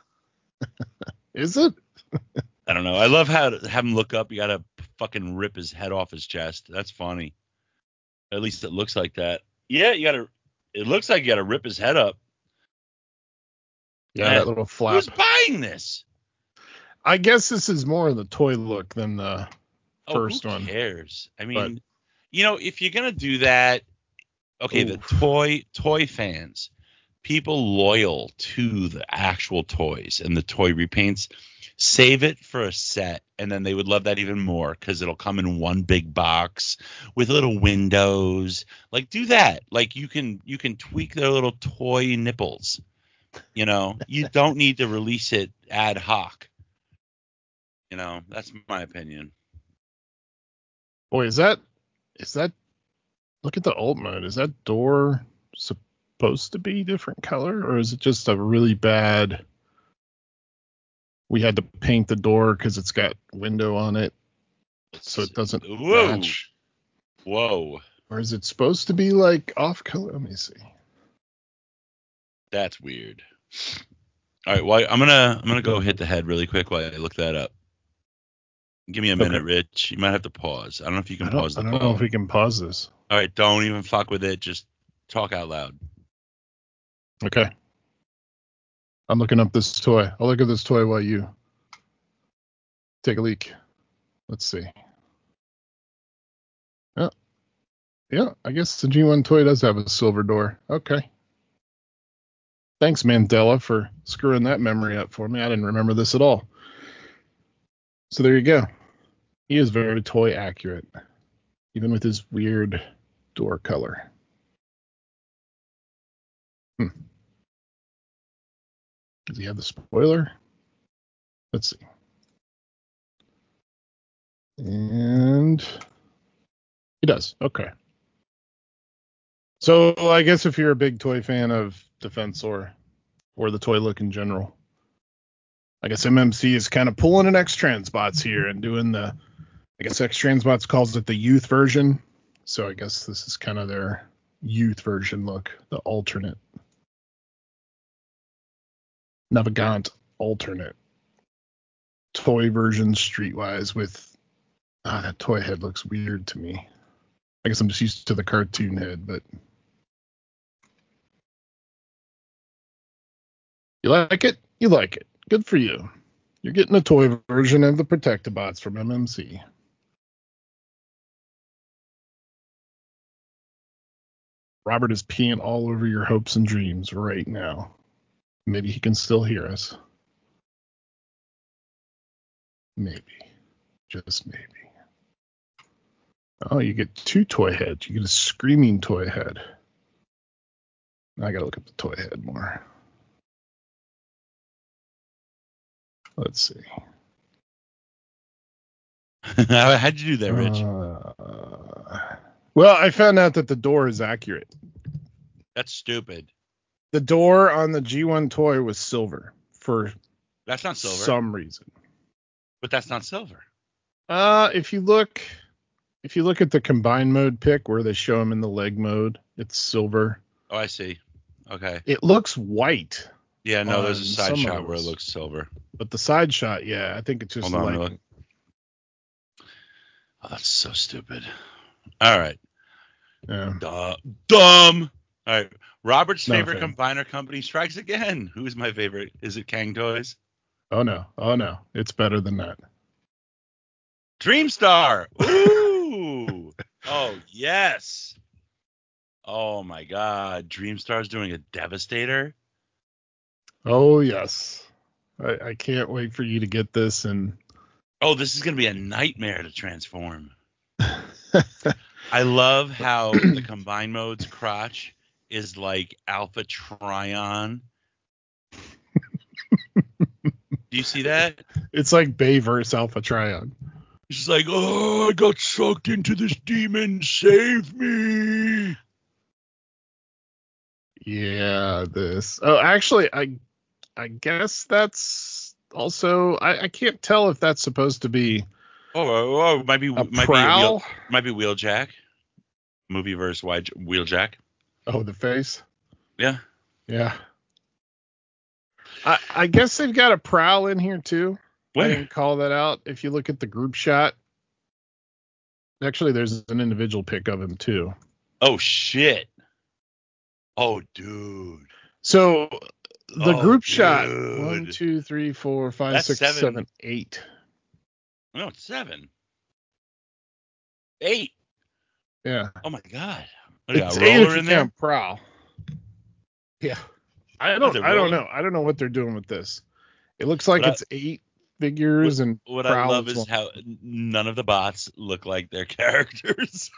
Is it? I don't know. I love how to have him look up. You gotta fucking rip his head off his chest. That's funny. At least it looks like that. Yeah, you gotta. It looks like you gotta rip his head up. Yeah, Man, that little flap. who's buying this? I guess this is more of the toy look than the Oh, first who one. cares? I mean, But, you know, if you're gonna do that, okay, the oof. toy toy fans, people loyal to the actual toys and the toy repaints, save it for a set, and then they would love that even more because it'll come in one big box with little windows. Like, do that. Like, you can you can tweak their little toy nipples. You know, you don't need to release it ad hoc. You know, that's my opinion. Boy, is that is that? Look at the alt mode. Is that door supposed to be different color, or is it just a really bad? We had to paint the door because it's got window on it, so it doesn't Whoa. match. Whoa. Or is it supposed to be like off color? Let me see. That's weird. All right, well, I'm gonna I'm gonna go hit the head really quick while I look that up. Give me a minute, Okay. Rich. You might have to pause. I don't know if you can I don't, pause the I don't call. know if we can pause this. All right, don't even fuck with it. Just talk out loud. Okay. I'm looking up this toy. I'll look at this toy while you take a leak. Let's see. Yeah. Yeah, I guess the G one toy does have a silver door. Okay. Thanks, Mandela, for screwing that memory up for me. I didn't remember this at all. So there you go. He is very toy accurate, even with his weird door color. Hmm. Does he have the spoiler? Let's see. And he does. Okay. So I guess if you're a big toy fan of Defensor or the toy look in general, I guess M M C is kind of pulling an X-Transbots here and doing the, I guess X-Transbots calls it the youth version. So I guess this is kind of their youth version look, the alternate. Navigant alternate. Toy version streetwise with, ah, that toy head looks weird to me. I guess I'm just used to the cartoon head, but. You like it? You like it. Good for you. You're getting a toy version of the Protectobots from M M C. Robert is peeing all over your hopes and dreams right now. Maybe he can still hear us. Maybe. Just maybe. Oh, you get two toy heads. You get a screaming toy head. I gotta look at the toy head more. Let's see. How'd you do that, Rich? Uh, well, I found out that the door is accurate. That's stupid. The door on the G one toy was silver for That's not silver. some reason. But that's not silver. Uh, if you look, if you look at the combined mode pick where they show him in the leg mode, it's silver. Oh, I see. Okay. It looks white. Yeah, no, there's a on side some shot of where it those. looks silver. But the side shot, yeah, I think it's just Hold on, like. really. Oh, that's so stupid. All right. Yeah. Duh, dumb. All right. Robert's Not a favorite fan. combiner company strikes again. Who's my favorite? Is it Kang Toys? Oh no, oh no, it's better than that. Dreamstar. Ooh. Oh yes. Oh my God. Dreamstar's doing a Devastator. Oh yes, I, I can't wait for you to get this. And Oh, this is gonna be a nightmare to transform. I love how the combine mode's crotch is like Alpha Trion. Do you see that? It's like Bay versus Alpha Trion. She's like, oh, I got sucked into this demon. Save me. Yeah, this. Oh, actually, I I guess that's also. I, I can't tell if that's supposed to be Oh, oh, oh might be a might be a wheel, prowl. might be Wheeljack. Movie verse wide Wheeljack. Oh, the face. Yeah. Yeah. I I guess they've got a prowl in here too. I Where? didn't call that out. If you look at the group shot, actually, there's an individual pic of him too. Oh shit. Oh dude. So the Oh, group dude. shot one, two, three, four, five, That's six, seven. seven, eight. No, it's seven. Eight. Yeah. Oh my God. What, got It's a eight if roller you in there? count prowl. Yeah. I Is don't it I don't roller? know. I don't know what they're doing with this. It looks like What I- it's eight figures What, and what I prowl love is is one. how none of the bots look like their characters.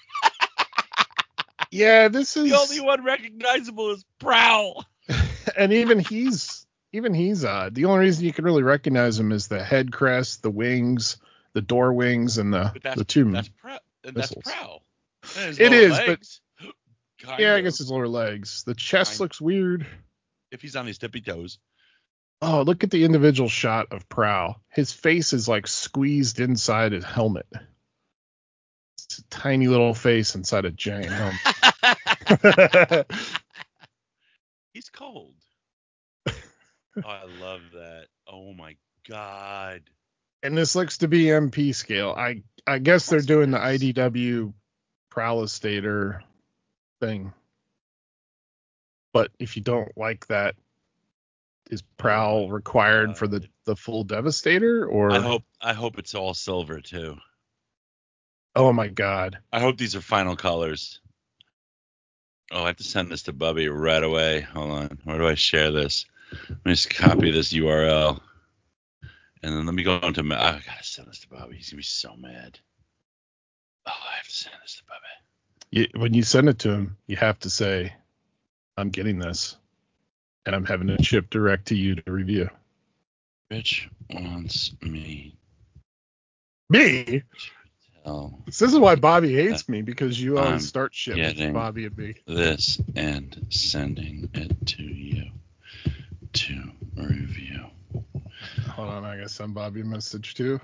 Yeah, this is The only one recognizable is Prowl. and even he's even he's odd. The only reason you can really recognize him is the head crest, the wings, the door wings, and the But that's the two. that's Prowl. That's missiles. Prowl. And his It lower is, but legs. Kind yeah, I of. guess his lower legs. The chest Kind- looks weird. If he's on his tippy toes. Oh, look at the individual shot of Prowl. His face is like squeezed inside his helmet. It's a tiny little face inside a giant helmet. He's cold. Oh, I love that. Oh my God. And this looks to be M P scale. I I guess they're What's doing the this? I D W Prowlistator thing. But if you don't like that, is Prowl Oh, required God. for the, the full Devastator? Or I hope I hope it's all silver too. oh my God. I hope these are final colors. Oh, I have to send this to Bubby right away. Hold on. Where do I share this? Let me just copy this U R L. And then let me go into. Ma- I gotta send this to Bobby. He's gonna be so mad. Oh, I have to send this to Bobby. You, when you send it to him, you have to say, I'm getting this, and I'm having it shipped direct to you to review. Rich wants me Me? to tell This is why Bobby hates me, because you always I'm start shit with getting Bobby and me. this and sending it to you to review. Hold on, I gotta send Bobby a message too.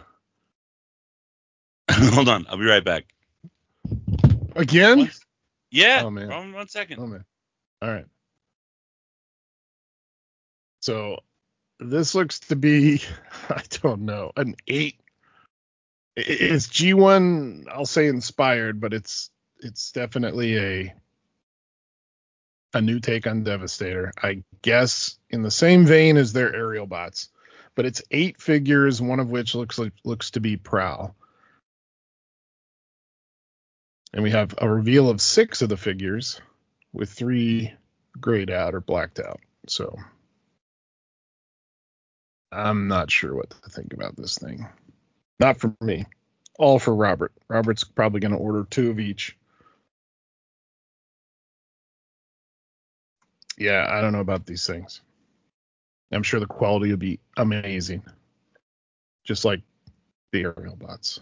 Hold on, I'll be right back. Again? One- yeah. Oh, man. One, one second. Oh man. All right. So this looks to be, I don't know, an eight. I- It's G one, I'll say inspired, but it's it's definitely a a new take on Devastator. I guess in the same vein as their aerial bots, but it's eight figures, one of which looks like looks to be Prowl. And we have a reveal of six of the figures with three grayed out or blacked out. So I'm not sure what to think about this thing. Not for me. All for Robert. Robert's probably going to order two of each. Yeah, I don't know about these things. I'm sure the quality will be amazing. Just like the aerial bots.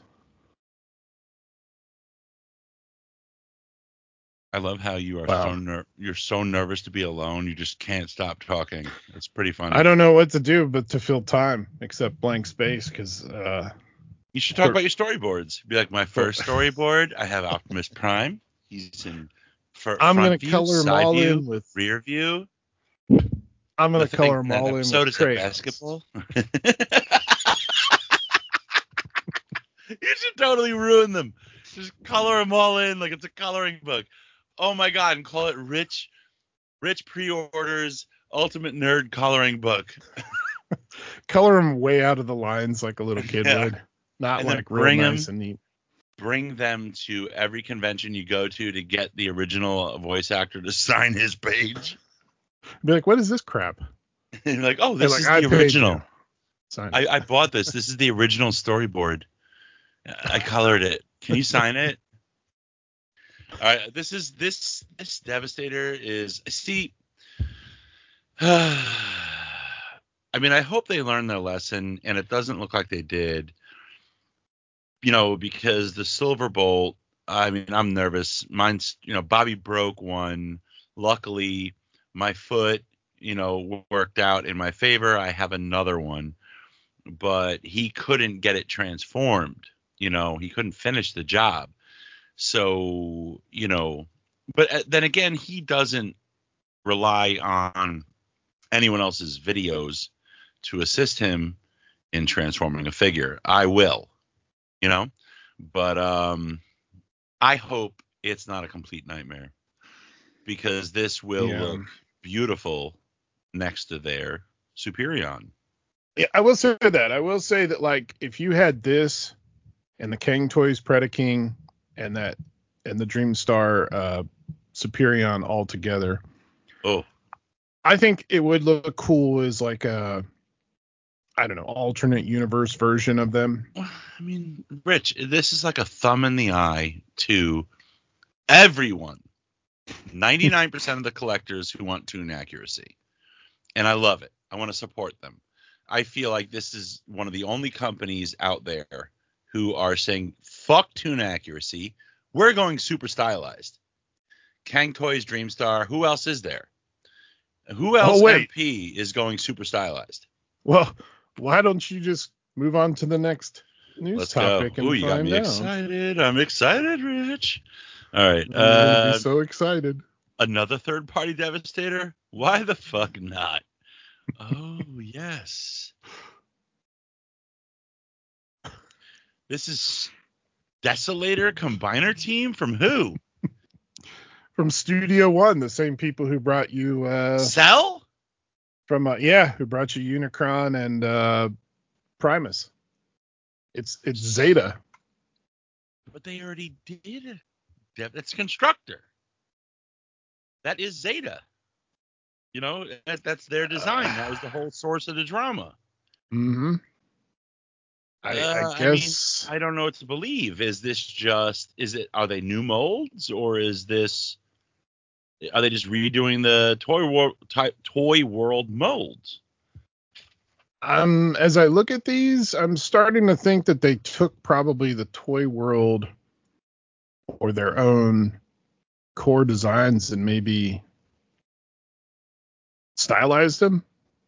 I love how you are Wow. so ner- you're so nervous to be alone. You just can't stop talking. It's pretty funny. I don't know what to do but to fill time except blank space because uh, You should talk about your storyboards. Be like, my first storyboard, I have Optimus Prime. He's in fr- I'm front gonna view, color them side all view, in with. rear view. I'm gonna The thing color in them that all in episode with is that crayons. basketball. You should totally ruin them. Just color them all in like it's a coloring book. Oh my God, and call it Rich Rich pre-orders Ultimate Nerd Coloring Book. Color them way out of the lines like a little kid Yeah. would. Not And then like real bring 'em- nice and neat. Bring them to every convention you go to to get the original voice actor to sign his page. Be like, what is this crap? And you're like, oh, They're this like, is I the paid original. you. Sign it. I, I bought this. This is the original storyboard. I colored it. Can you sign it? All right. This is this this Devastator is see. I mean, I hope they learned their lesson, and it doesn't look like they did. You know, because the Silver Bolt. I mean, I'm nervous. Mine's, you know, Bobby broke one. Luckily, my foot, you know, worked out in my favor. I have another one, but he couldn't get it transformed. You know, he couldn't finish the job. So, you know, but uh, then again, he doesn't rely on anyone else's videos to assist him in transforming a figure. I will, you know, but um, I hope it's not a complete nightmare, because this will Yeah. look beautiful next to their Superion. Yeah, I will say that. I will say that, like, if you had this and the Kang Toys Predaking and that and the Dreamstar uh, Superion all together, Oh, I think it would look cool as like a, I don't know, alternate universe version of them. I mean, Rich, this is like a thumb in the eye to everyone. ninety-nine percent of the collectors who want toon accuracy. And I love it. I want to support them. I feel like this is one of the only companies out there who are saying, fuck toon accuracy. We're going super stylized. Kang Toys, Dreamstar. Who else is there? Who else Oh, wait. M P is going super stylized? Well, why don't you just move on to the next news Let's topic go. and Ooh, you got find me out? excited. I'm excited, Rich. All right. I'm gonna Uh, be so excited. another third-party Devastator? Why the fuck not? Oh, yes. This is Desolator Combiner Team from who? From Studio One, the same people who brought you uh Cell? from uh, yeah, who brought you Unicron and uh Primus. It's it's Zeta. But they already did. That's Constructor. That is Zeta. You know, that, that's their design. That was the whole source of the drama. Mm-hmm. I, Uh, I I mean, guess I don't know what to believe. Is this just, is it, are they new molds, or is this, are they just redoing the Toy World, Toy World molds? um as I look at these, I'm starting to think that they took probably the Toy World or their own core designs and maybe stylized them.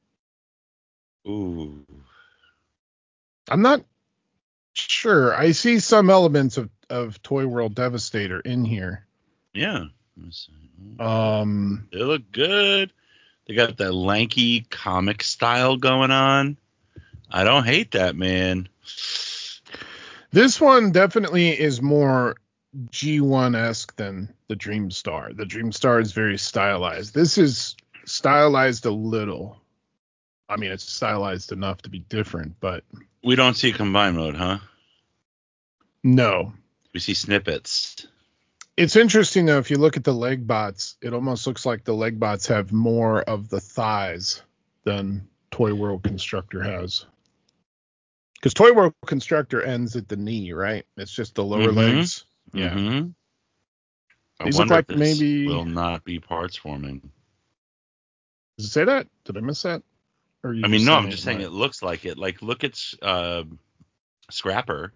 Ooh. I'm not sure. I see some elements of, of Toy World Devastator in here. Yeah. Um, They look good. They got that lanky comic style going on. I don't hate that, man. This one definitely is more G one-esque than the Dreamstar. The Dreamstar is very stylized. This is stylized a little. I mean, it's stylized enough to be different, but We don't see combine mode, huh? no. We see snippets. It's interesting, though, if you look at the leg bots, it almost looks like the leg bots have more of the thighs than Toy World Constructor has. Because Toy World Constructor ends at the knee, right? It's just the lower Mhm. legs. Yeah. Mm-hmm. I These look wonder like if this maybe. will not be parts forming. Does it say that? Did I miss that? Or are you I mean, just no, saying I'm just it saying might? it looks like it. Like, look at uh, Scrapper.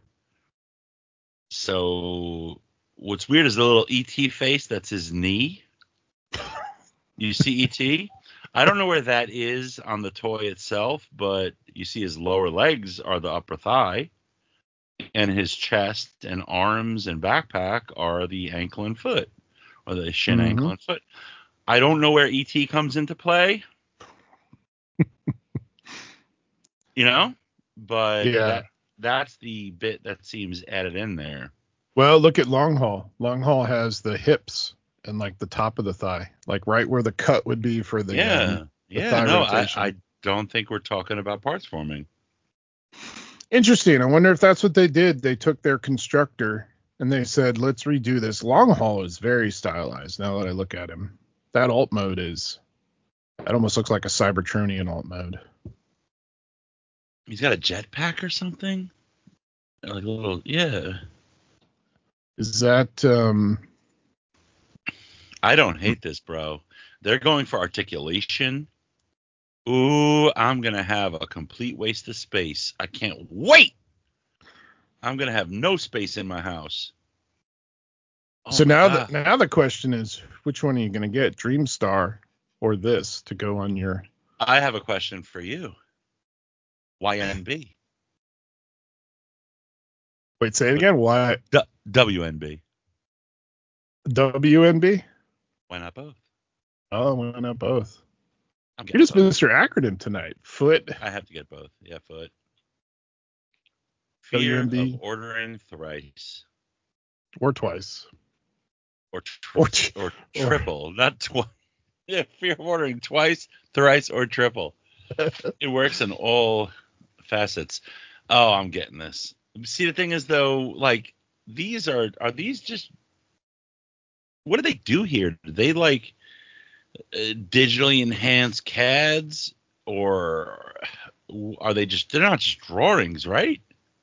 So what's weird is the little E T face. That's his knee. You see E T? I don't know where that is on the toy itself, but you see his lower legs are the upper thigh, and his chest and arms and backpack are the ankle and foot, or the shin, Mhm. ankle, and foot. I don't know where E T comes into play, you know, but Yeah. that that's the bit that seems added in there. Well, look at Long Haul. Long Haul has the hips and like the top of the thigh, like right where the cut would be for the Yeah. um, the Yeah. thigh No, I, rotation. I don't think we're talking about parts forming. Interesting. I wonder if that's what they did. They took their constructor and they said, let's redo this. Long haul is very stylized now that I look at him. That alt mode is, that almost looks like a Cybertronian alt mode. He's got a jetpack or something? Like a little, yeah. Is that, um, I don't hate this, bro. They're going for articulation. Ooh, I'm going to have a complete waste of space. I can't wait. I'm going to have no space in my house. Oh so my now God. the, now the question is, which one are you going to get? Dreamstar or this to go on your... I have a question for you. Y N B. Wait, say it again. Why? D- W N B. W N B? Why not both? Oh, why not both? I'm You're getting just both. Mister Acronym tonight. Foot. I have to get both. Yeah, foot. W Fear N B. of ordering thrice. Or twice. Or, tri- Or, t- or triple. Not twice. Yeah, fear of ordering twice, thrice, or triple. It works in all facets. Oh, I'm getting this. See, the thing is, though, like, these are, are these just, what do they do here? Do they, like, uh, digitally enhance C A Ds? Or are they just, they're not just drawings, right?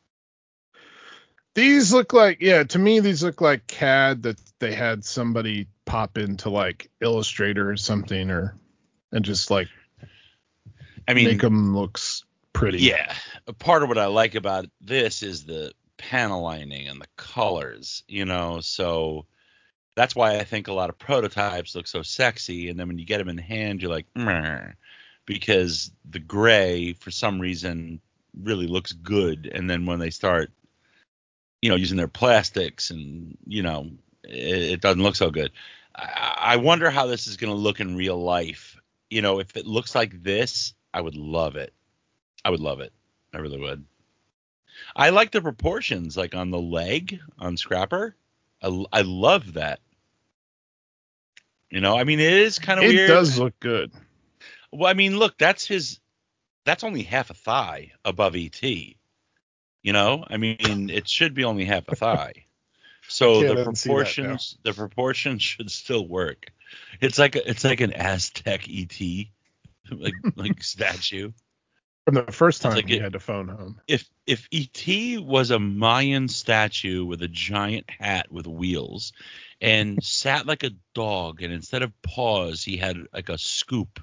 These look like, yeah, to me, these look like C A D that they had somebody pop into like Illustrator or something, or and just like I mean, make them looks pretty. Yeah. A part of what I like about this is the panel lining and the colors, you know, so that's why I think a lot of prototypes look so sexy. And then when you get them in hand, you're like, meh, because the gray, for some reason, really looks good. And then when they start, you know, using their plastics and, you know, it, it doesn't look so good. I, I wonder how this is going to look in real life. You know, if it looks like this, I would love it. I would love it. I really would. I like the proportions, like on the leg on Scrapper. I, I love that. You know, I mean, it is kind of It weird. does look good. Well, I mean, look, that's his. That's only half a thigh above E T. You know, I mean, it should be only half a thigh. So Can't the unsee that now. proportions, the proportions should still work. It's like a, it's like an Aztec E T, like like statue. From the first It's time like he it, had to phone home. if if E T was a Mayan statue with a giant hat with wheels and sat like a dog, and instead of paws he had like a scoop.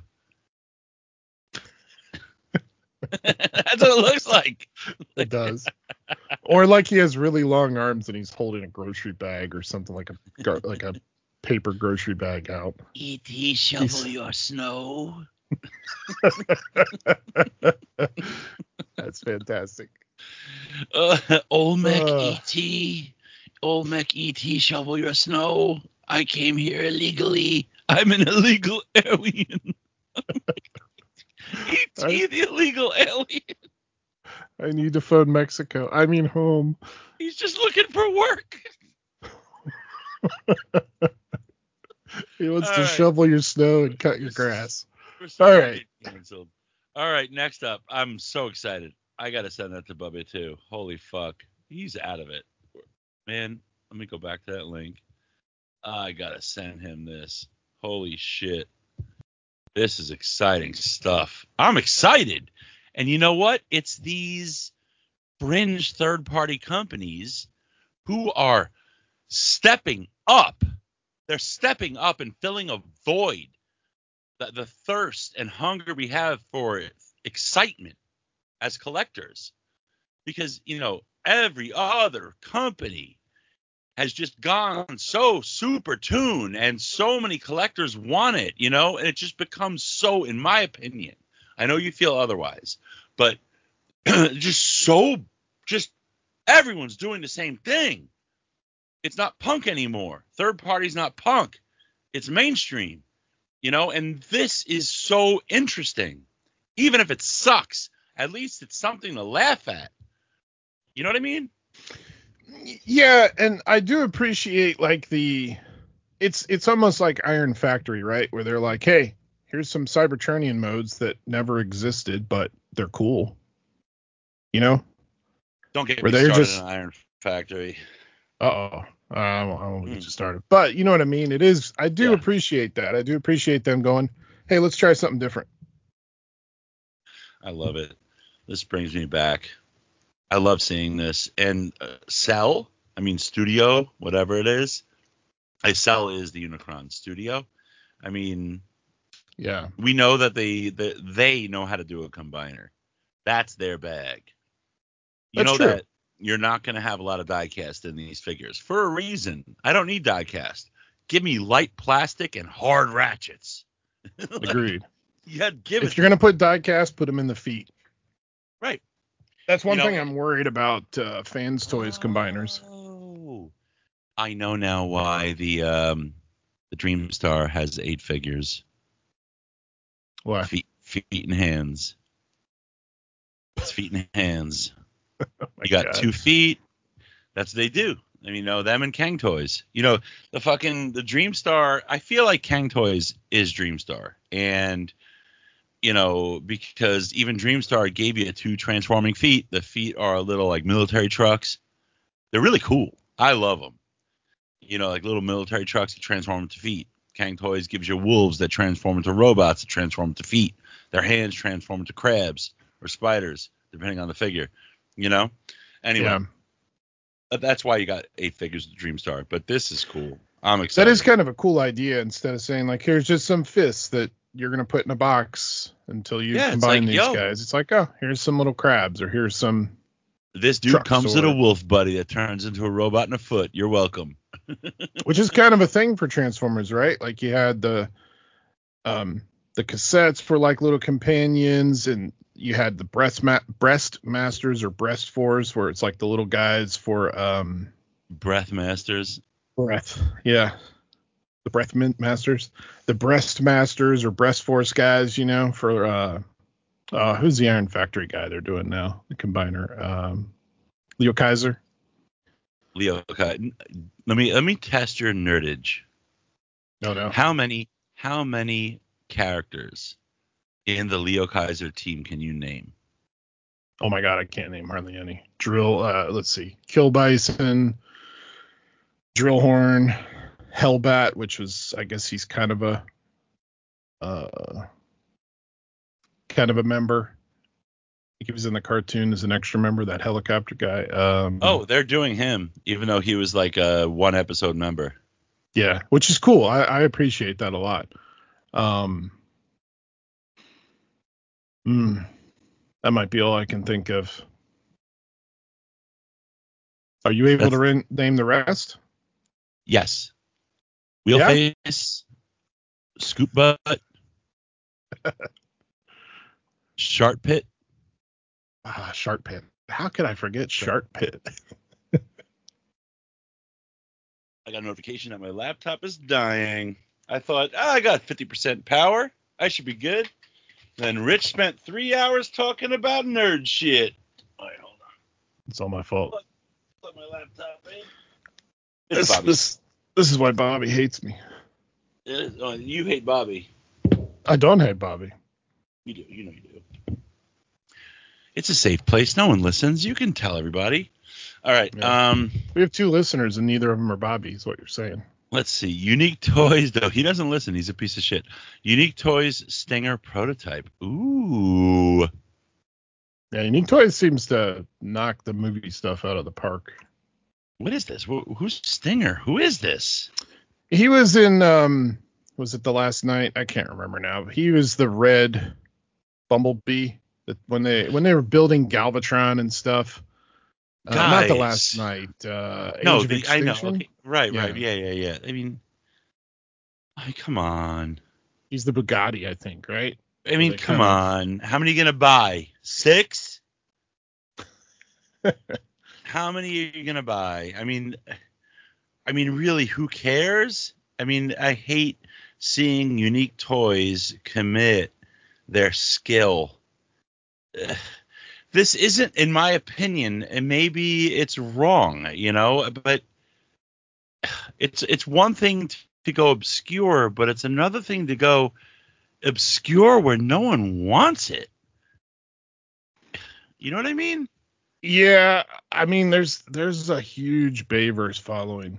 That's what it looks like. It does. Or like he has really long arms and he's holding a grocery bag or something, like a gar- like a paper grocery bag out. E T shovel He's- your snow. That's fantastic. Uh, Olmec Uh. E T. Olmec E T shovel your snow. I came here illegally. I'm an illegal alien. E T I- the illegal alien. I need to phone Mexico. I mean home. He's just looking for work. He wants All to right. shovel your snow and cut your grass. We're All gonna right. get canceled. All right, next up. I'm so excited. I gotta send that to Bubba too. Holy fuck. He's out of it. Man, let me go back to that link. I gotta send him this. Holy shit. This is exciting stuff. I'm excited. And you know what? It's these fringe third party companies who are stepping up. They're stepping up and filling a void. The, the thirst and hunger we have for excitement as collectors. Because, you know, every other company has just gone so super tuned and so many collectors want it, you know, and it just becomes so, in my opinion, I know you feel otherwise, but just so, just everyone's doing the same thing. It's not punk anymore. Third party's not punk. It's mainstream, you know, and this is so interesting. Even if it sucks, at least it's something to laugh at. You know what I mean? Yeah, and I do appreciate like the it's it's almost like Iron Factory, right? Where they're like, hey, here's some Cybertronian modes that never existed, but they're cool. You know? Don't get Where me they're started just on Iron Factory. Uh-oh. Uh, I won't, I won't get Mm. you started. But you know what I mean? It is, I do Yeah. appreciate that. I do appreciate them going, hey, let's try something different. I love it. This brings me back. I love seeing this. And uh, Cell, I mean Studio, whatever it is. I Cell is the Unicron Studio. I mean, Yeah. we know that they that they know how to do a combiner. That's their bag. You That's know true. that you're not going to have a lot of diecast in these figures for a reason. I don't need diecast. Give me light plastic and hard ratchets. Like, Agreed. yeah, give If it you're to going to me. put diecast, put them in the feet. Right. That's one You know, thing I'm worried about uh, fans toys combiners. Oh, I know now why the um the Dreamstar has eight figures. Why? Feet, feet and hands. It's feet and hands. Oh my You got God. two feet. That's what they do. I mean, you know, them and Kang Toys. You know, the fucking the Dreamstar. I feel like Kang Toys is Dreamstar, and you know, because even Dreamstar gave you two transforming feet. The feet are little like military trucks. They're really cool. I love them. You know, like little military trucks that transform into feet. Kang Toys gives you wolves that transform into robots that transform into feet. Their hands transform into crabs or spiders, depending on the figure. You know? Anyway, Yeah. uh, that's why you got eight figures of Dreamstar. But this is cool. I'm excited. That is kind of a cool idea instead of saying, like, here's just some fists that you're going to put in a box until you Yeah, it's combine like, these yo. guys. It's like, oh, here's some little crabs or here's some This dude truck comes with a sword. wolf buddy that turns into a robot in a foot. You're welcome. Which is kind of a thing for Transformers, right? Like you had the um the cassettes for like little companions, and you had the breast ma- breast masters or breast fours where it's like the little guys for um Breath Masters. breath. Yeah. The breath min- masters, the breast masters or breast force guys, you know, for uh uh who's the Iron Factory guy they're doing now? The combiner. Um Leo Kaiser. Leo, okay. Let me let me test your nerdage. No, no. How many how many characters in the Leo Kaiser team can you name? Oh my god, I can't name hardly any. Drill uh let's see. Kill Bison, Drillhorn, Hellbat, which was, I guess he's kind of a uh kind of a member. I think he was in the cartoon as an extra member, that helicopter guy. Um Oh, they're doing him, even though he was like a one episode member. Yeah, which is cool. I, I appreciate that a lot. Um mm, that might be all I can think of. Are you able That's to re- name the rest? yes. Yeah. Wheelface, Scoop Butt, Shark Pit. Ah, Shark Pit. How could I forget Shark Pit? I got a notification that my laptop is dying. I thought, oh, I got fifty percent power. I should be good. Then Rich spent three hours talking about nerd shit. All right, hold on. It's all my fault. Plug my laptop in. It's This, Bobby. this this is why Bobby hates me. It is- oh, you hate Bobby. I don't hate Bobby. You do. You know you do. It's a safe place. No one listens. You can tell everybody. All right. Yeah. Um, We have two listeners and neither of them are Bobby, is what you're saying. let's see. Unique Toys. Though he doesn't listen. He's a piece of shit. Unique Toys Stinger prototype. Ooh. Yeah, Unique Toys seems to knock the movie stuff out of the park. What is this? Wh- Who's Stinger? Who is this? He was in um was it The Last Night? I can't remember now. He was the red Bumblebee that when they when they were building Galvatron and stuff. Uh, not The Last Guys. Night. Uh, Age No, of the, I know. Extinction. Okay. Right, Yeah. right. Yeah, yeah, yeah. I mean, I, come on. He's the Bugatti, I think, right? I mean, they come kind of- on. How many are you going to buy? Six? How many are you going to buy? I mean, I mean, really, who cares? I mean, I hate seeing Unique Toys commit their skill. Ugh. This isn't, in my opinion, and maybe it's wrong, you know, but it's it's one thing to go obscure, but it's another thing to go obscure where no one wants it. You know what I mean? Yeah, I mean, there's there's a huge Bayverse following.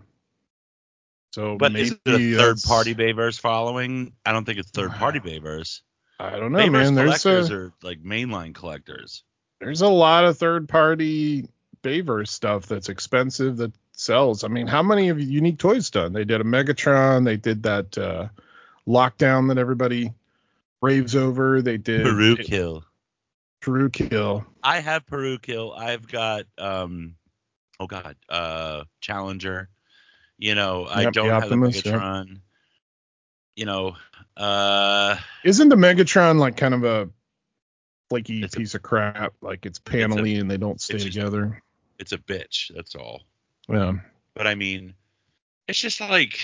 So But maybe is it a third that's, party Bayverse following? I don't think it's third party Bayverse. I don't know, Bayverse man. There's collectors a are like mainline collectors. there's a lot of third party Bayverse stuff that's expensive that sells. I mean, how many of Unique Toys done? They did a Megatron. They did that uh, Lockdown that everybody raves over. They did Peru Kill. Peru Kill. I have Peru Kill. I've got um oh god, uh Challenger. You know, I Yep, the don't have the Optimus, yep. Megatron. You know, uh Isn't the Megatron like kind of a flaky It's a- piece of crap? Like it's panely and they don't stay it's just- together. it's a bitch, that's all. Yeah. But I mean, it's just like,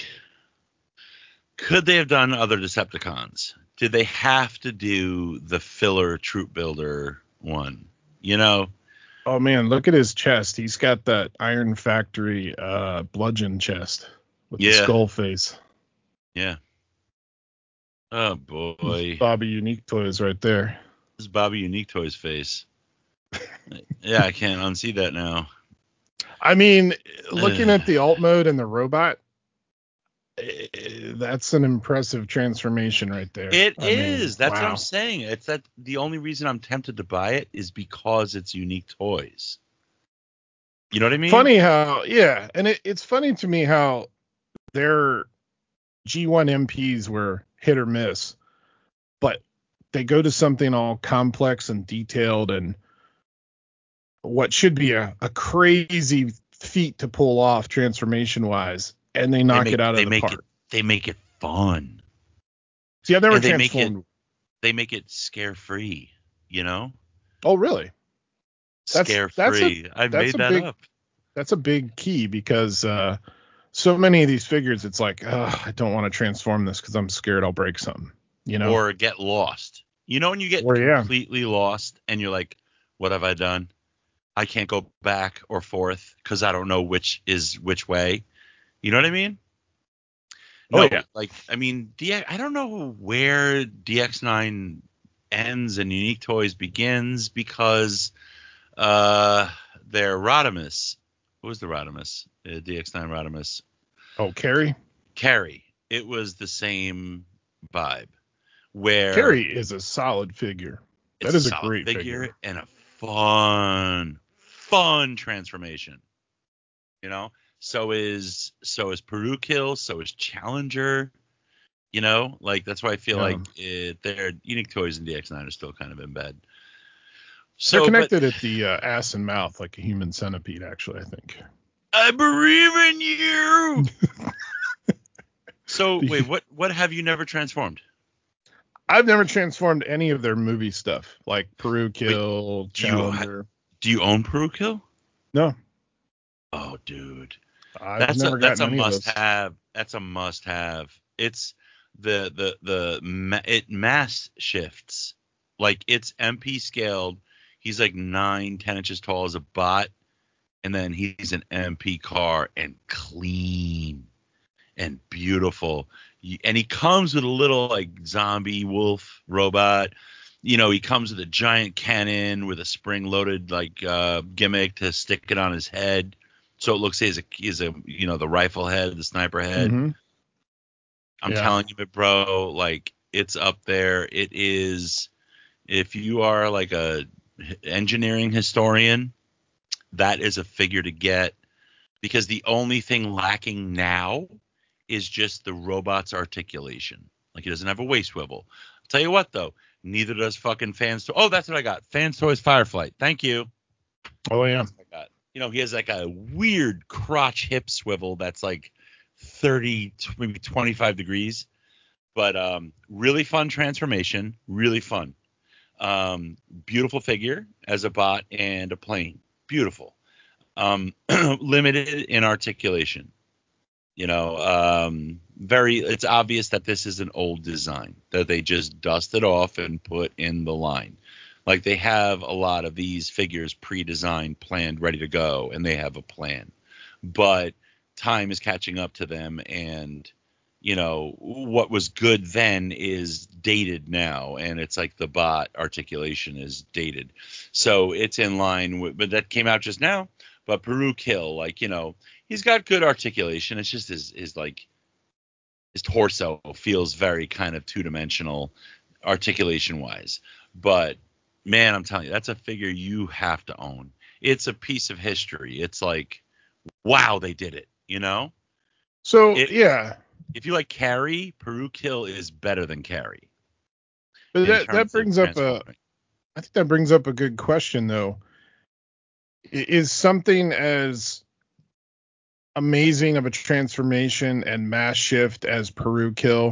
could they have done other Decepticons? Did they have to do the filler Troop Builder one? You know? Oh man, look at his chest. He's got that Iron Factory uh, bludgeon chest with the Yeah. skull face. Yeah. Oh boy. Bobby Unique Toys right there. This is Bobby Unique Toys face. Yeah, I can't unsee that now. I mean, looking Ugh. at the alt mode and the robot, eh, that's an impressive transformation right there. It I mean, is. That's what wow. I'm saying. It's that the only reason I'm tempted to buy it is because it's Unique Toys. You know what I mean? Funny how, yeah, and it, it's funny to me how their G one M Ps were hit or miss, but they go to something all complex and detailed and what should be a, a crazy feat to pull off transformation wise, and they knock make, it out they of the make park. It, they make it fun. See, I've never And they make transformed. it they make it scare free, you know? Oh, really? That's- Scare that's a- free. I that's made a that big- up. That's a big key because uh, so many of these figures, it's like, oh, I don't want to transform this because I'm scared I'll break something, you know? Or get lost. You know when you get Or, yeah. completely lost and you're like, what have I done? I can't go back or forth because I don't know which is which way. You know what I mean? Oh, No, yeah. Like, I mean, D X, I don't know where D X nine ends and Unique Toys begins because uh, their Rodimus. What was the Rodimus? Uh, D X nine Rodimus. Oh, Carrie? Carrie. It was the same vibe. Where Carrie is a solid figure. it's That is a solid great figure, figure. and a fun, fun transformation. You know, so is so is Peru Kill, so is Challenger. You know, like that's why I feel Yeah. like it, their Unique Toys and D X nine are still kind of in bed. So They're connected but, at the uh, ass and mouth like a human centipede, actually, I think. I believe in you. So wait, what what have you never transformed? I've never transformed any of their movie stuff, like Peru Kill, do you ha- Challenger. Do you own Peru Kill? No, Oh, dude. I've That's never a that's a gotten any of must those. have. That's a must have. It's the the the ma- it mass shifts. Like it's M P scaled. He's like nine, ten inches tall as a bot, and then he's an M P car and clean and beautiful. Y- And he comes with a little like zombie wolf robot. You know, he comes with a giant cannon with a spring loaded like uh, gimmick to stick it on his head. So it looks like he's a, he's a you know, the rifle head, the sniper head. Mhm. I'm Yeah. telling you, bro, like it's up there. It is, if you are like a h- engineering historian, that is a figure to get because the only thing lacking now is just the robot's articulation. Like he doesn't have a waist swivel. I'll tell you what though, neither does fucking Fans Toys. Oh, that's what I got. Fans Toys Fireflight. Thank you. Oh yeah. I got. You know, he has like a weird crotch hip swivel that's like thirty, maybe twenty-five degrees, but um, really fun transformation, really fun. Um, beautiful figure as a bot and a plane, beautiful. Um, limited in articulation. You know, um, very. It's obvious that this is an old design that they just dusted off and put in the line. Like they have a lot of these figures pre-designed, planned, ready to go, and they have a plan. But time is catching up to them, and you know, what was good then is dated now, and it's like the bot articulation is dated. So it's in line with, but that came out just now. But Peru Kill, like, you know, he's got good articulation. It's just his, his like, his torso feels very kind of two dimensional articulation wise. But man, I'm telling you, that's a figure you have to own. It's a piece of history. It's like, wow, they did it, you know? So, It, yeah. If you like Carrie, Peru Kill is better than Carrie. But that, that brings up a, I think that brings up a good question though. Is something as amazing of a transformation and mass shift as Peru Kill,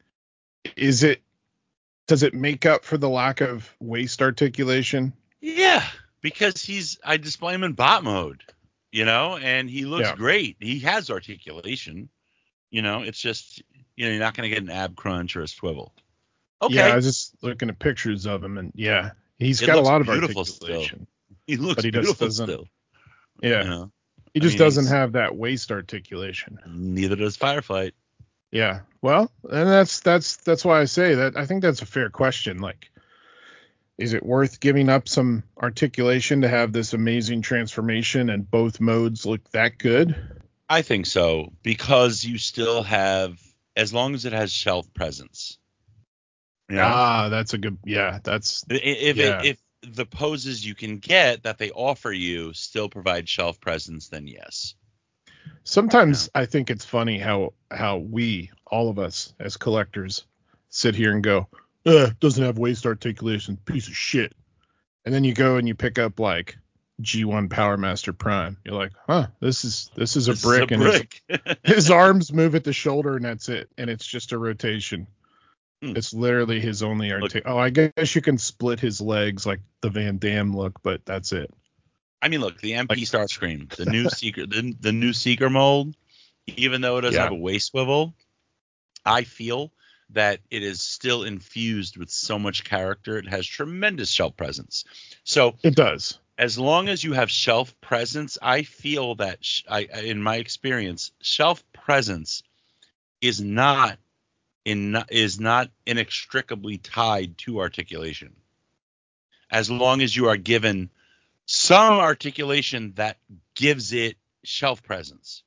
is it, does it make up for the lack of waist articulation? Yeah, because he's, I display him in bot mode, you know, and he looks Yeah. great. He has articulation, you know, it's just, you know, you're not going to get an ab crunch or a swivel. Okay. Yeah, I was just looking at pictures of him, and yeah, he's It got a looks lot of beautiful articulation. still. He looks but he beautiful just doesn't. still. Yeah, You know? he I just mean, doesn't he's- have that waist articulation. Neither does Fireflight. Yeah, well, and that's that's that's why I say that. I think that's a fair question. Like, is it worth giving up some articulation to have this amazing transformation and both modes look that good? I think so, because you still have, as long as it has shelf presence. You know? Ah, that's a good. Yeah, that's I- If yeah. it, if the poses you can get that they offer you still provide shelf presence, then yes. Sometimes I think it's funny how how we, all of us as collectors, sit here and go, Ugh, doesn't have waist articulation, piece of shit. And then you go and you pick up like G one Power Master Prime. You're like, huh, this is this is a This brick, is a and brick. His, his arms move at the shoulder and that's it, and it's just a rotation. Hmm. It's literally his only artic. Oh, I guess you can split his legs like the Van Damme look, but that's it. I mean, look, the M P Like- Starscream, the new Seeker, the, the new Seeker mold, even though it doesn't Yeah. have a waist swivel, I feel that it is still infused with so much character. It has tremendous shelf presence. So It does. as long as you have shelf presence, I feel that, sh- I, in my experience, shelf presence is not in is not inextricably tied to articulation. As long as you are given some articulation that gives it shelf presence.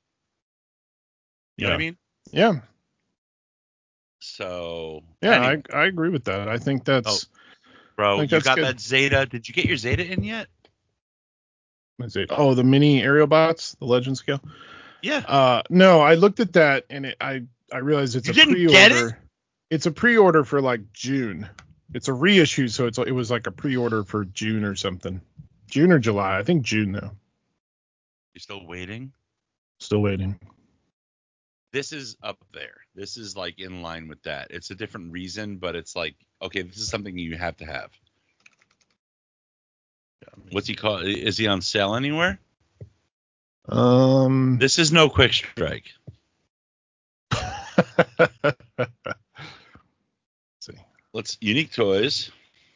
You know what I mean? Yeah. So Yeah, anyway. I I agree with that. I think that's Bro, I think you that's got good. that Zeta. Did you get your Zeta in yet? Let's see. Oh, the mini aerial bots, the legend scale. Yeah. Uh, no, I looked at that and it, I I realized it's You a didn't pre-order. get it? It's a pre-order for like June. It's a reissue, so it's it was like a pre-order for June or something. June or July? I think June though. You're still waiting? Still waiting. This is up there. This is like in line with that. It's a different reason, but it's like, okay, this is something you have to have. What's he called? Is he on sale anywhere? Um. This is no Quick Strike. see. Let's Unique Toys.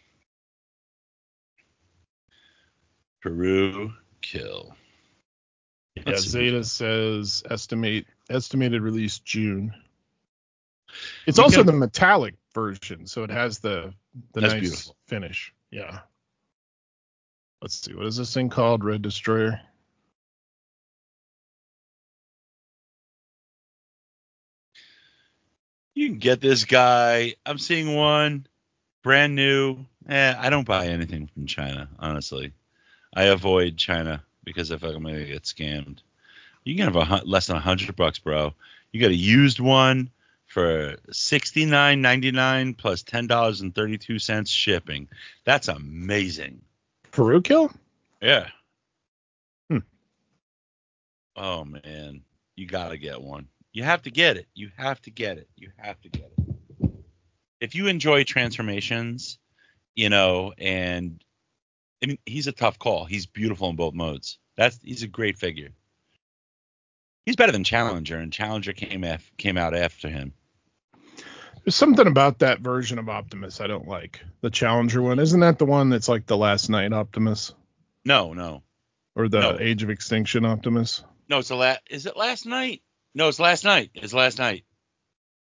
Peru Kill. Yeah, Let's see. Zeta says estimate estimated release June. It's You also can- the metallic version, so it has the the That's nice beautiful. finish. Yeah. Let's see. What is this thing called? Red Destroyer. You can get this guy. I'm seeing one brand new. Eh, I don't buy anything from China, honestly. I avoid China because I feel like I'm gonna get scammed. You can have a hun- less than a hundred bucks, bro. You got a used one for sixty nine ninety nine plus ten dollars and thirty two cents shipping. That's amazing. Peru Kill? Yeah. Hmm. Oh man, you gotta get one. You have to get it. You have to get it. You have to get it. If you enjoy transformations, you know, and I mean, he's a tough call. He's beautiful in both modes. That's he's a great figure. He's better than Challenger, and Challenger came af- came out after him. There's something about that version of Optimus I don't like. The Challenger one. Isn't that the one that's like the Last Night Optimus? No, no, Or the No. Age of Extinction Optimus? no. It's the last. Is it last night? No, it's last night. It's last night.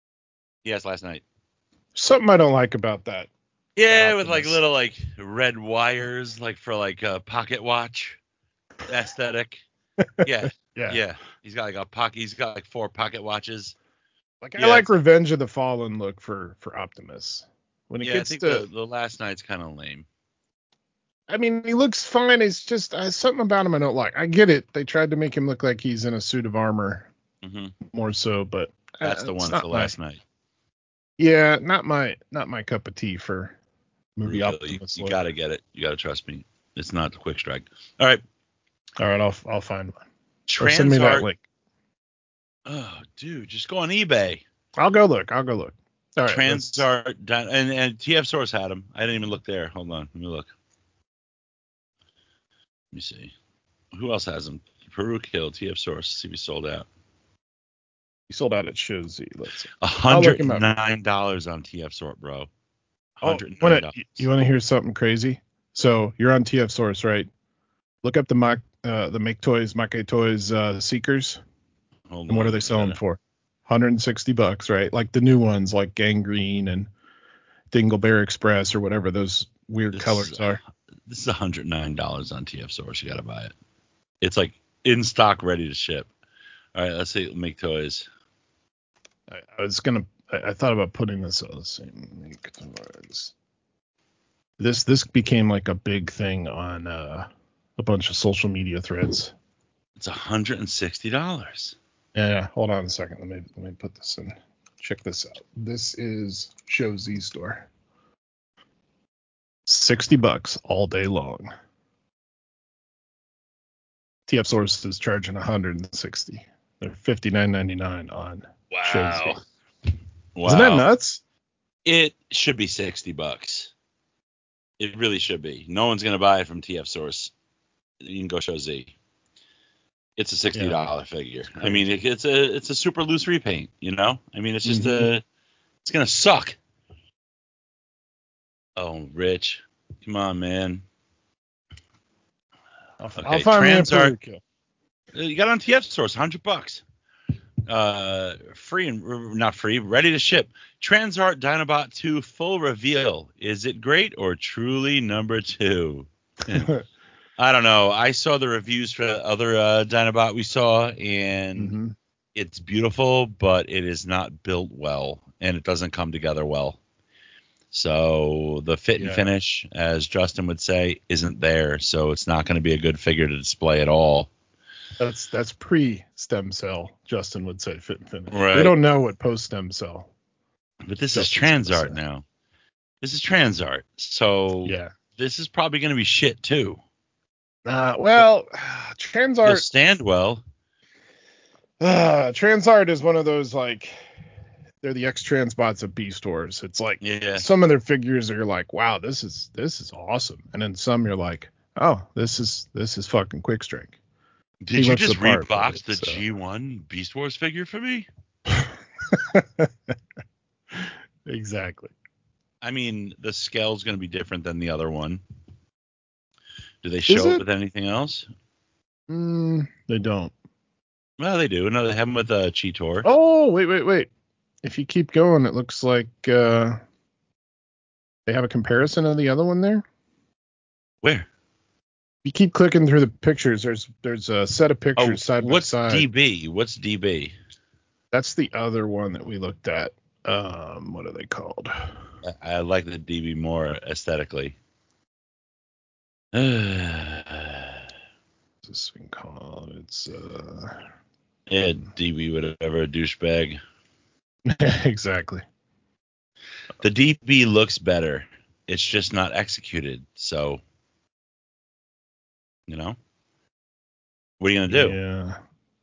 Yes, last night. Something I don't like about that. Yeah, that with like Optimus. little like red wires, like for like a pocket watch aesthetic. Yeah, Yeah. yeah. He's got like a pocket. He's got like four pocket watches. Like I Yeah, like it's like Revenge of the Fallen look for for Optimus. When it yeah. I gets think to, the the last night's kind of lame. I mean, he looks fine. It's just uh, something about him I don't like. I get it. They tried to make him look like he's in a suit of armor Hmm. more so, but That's uh, the it's one for not my. last night. Yeah, not my not my cup of tea for movie Really, you, Optimus you look. gotta get it. You gotta trust me. It's not the quick strike. All right, All right, I'll I'll find one. Or send me that Transart. link. Oh, dude, just go on eBay. I'll go look. I'll go look. All right, let's. Transart and and T F Source had them. I didn't even look there. Hold on, let me look. Let me see. Who else has them? Peru Kill, T F Source. See if he sold out. He sold out at Show Z. Let's see. A I'll look hundred him and up. nine dollars on T F Source, bro. Oh, Hundred and nine wanna, dollars. you want to hear something crazy? So you're on T F Source, right? Look up the Mac, uh, the Make Toys, Make Toys uh, Seekers, Hold and what on. are they I selling gotta, for? one hundred sixty bucks, right? Like the new ones, like Gangrene and Dingleberry Express or whatever those weird this is colors are. this is a hundred nine dollars on T F Source. You gotta buy it. It's like in stock, ready to ship. All right, let's see. Make Toys. I, I was gonna, I, I thought about putting this on the same Make Toys. This this became like a big thing on uh, a bunch of social media threads. It's a hundred and sixty dollars. Yeah, hold on a second. Let me let me put this in. Check this out. This is Show Z Store. sixty bucks all day long. T F Source is charging one hundred sixty. They're fifty-nine ninety-nine on Show Z. Wow. Wow. Isn't that nuts? It should be sixty bucks. It really should be. No one's gonna buy it from T F Source. You can go Show Z. It's a sixty dollar Yeah, figure. it's I mean, crazy. it, it's a it's a super loose repaint. You know. I mean, it's just Mm-hmm. a. It's gonna suck. Oh, Rich, come on, man. I'll, I'll Okay, find me a Transart. Peruka. You got it on T F Source, hundred bucks. Uh, free and not free, ready to ship. Transart Dinobot two full reveal. Is it great or truly number two? I don't know. I saw the reviews for the other uh, Dinobot we saw, and Mm-hmm. it's beautiful, but it is not built well, and it doesn't come together well. So the fit and Yeah, finish, as Justin would say, isn't there. So it's not going to be a good figure to display at all. that's that's pre-stem cell. Justin would say fit and finish. We Right. don't know what post-stem cell But this Justin's is gonna Transart say. now. This is Transart. So Yeah. this is probably going to be shit too. Uh, well, He'll Transart. stand well. Uh, Transart is one of those like they're the X-Transbots of B stores. It's like Yeah. some of their figures are like, wow, this is this is awesome, and then some you're like, oh, this is this is fucking Quick Strike. Did He you looks the just part with rebox it. the So. G one Beast Wars figure for me? Exactly. I mean, the scale's going to be different than the other one. Do they Is show it it? with anything else? Mm, they don't. Well, they do. No, they have them with uh, Cheetor. Oh, wait, wait, wait. If you keep going, it looks like uh, they have a comparison of the other one there. Where? You keep clicking through the pictures. There's there's a set of Oh, pictures side by what's side. D B? What's D B? That's the other one that we looked at. Um, what are they called? I, I like the D B more aesthetically. yeah, What's this thing called? It's uh. D B, whatever, douchebag. Exactly. The D B looks better. It's just not executed. So, you know, what are you gonna do? Yeah.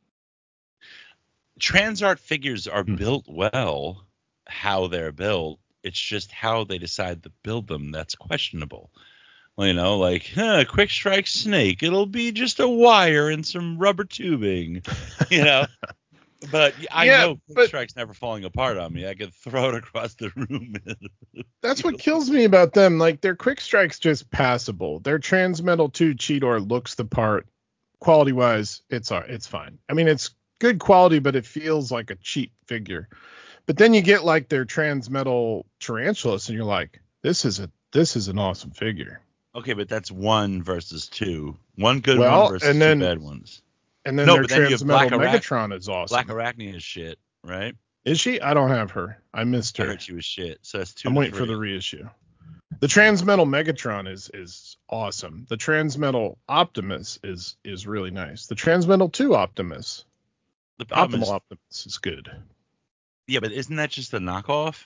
Transart figures are Hmm. built well. How they're built, it's just how they decide to build them that's questionable. Well, you know, like huh, Quick Strike Snake, it'll be just a wire and some rubber tubing, you know. But I Yeah, know Quick but Strike's never falling apart on me. I could throw it across the room. that's what kills me about them. Like their Quick Strike's just passable. Their Transmetal two Cheetor looks the part. Quality wise, it's it's fine. I mean, it's good quality, but it feels like a cheap figure. But then you get like their Transmetal Tarantulas, and you're like, this is a this is an awesome figure. Okay, but that's one versus two. One good Well, one versus and then, two bad ones. And then No, their but then you have Black Transmetal Arach- Megatron is awesome. Black Arachnia is shit, right? Is she? I don't have her. I missed her. I heard she was shit. So that's two. I'm to waiting three. for the reissue. The Transmetal Megatron is is awesome. The Transmetal Optimus is is really nice. The Transmetal two Optimus, The problem Optimal is, Optimus is good. yeah, but isn't that just a knockoff?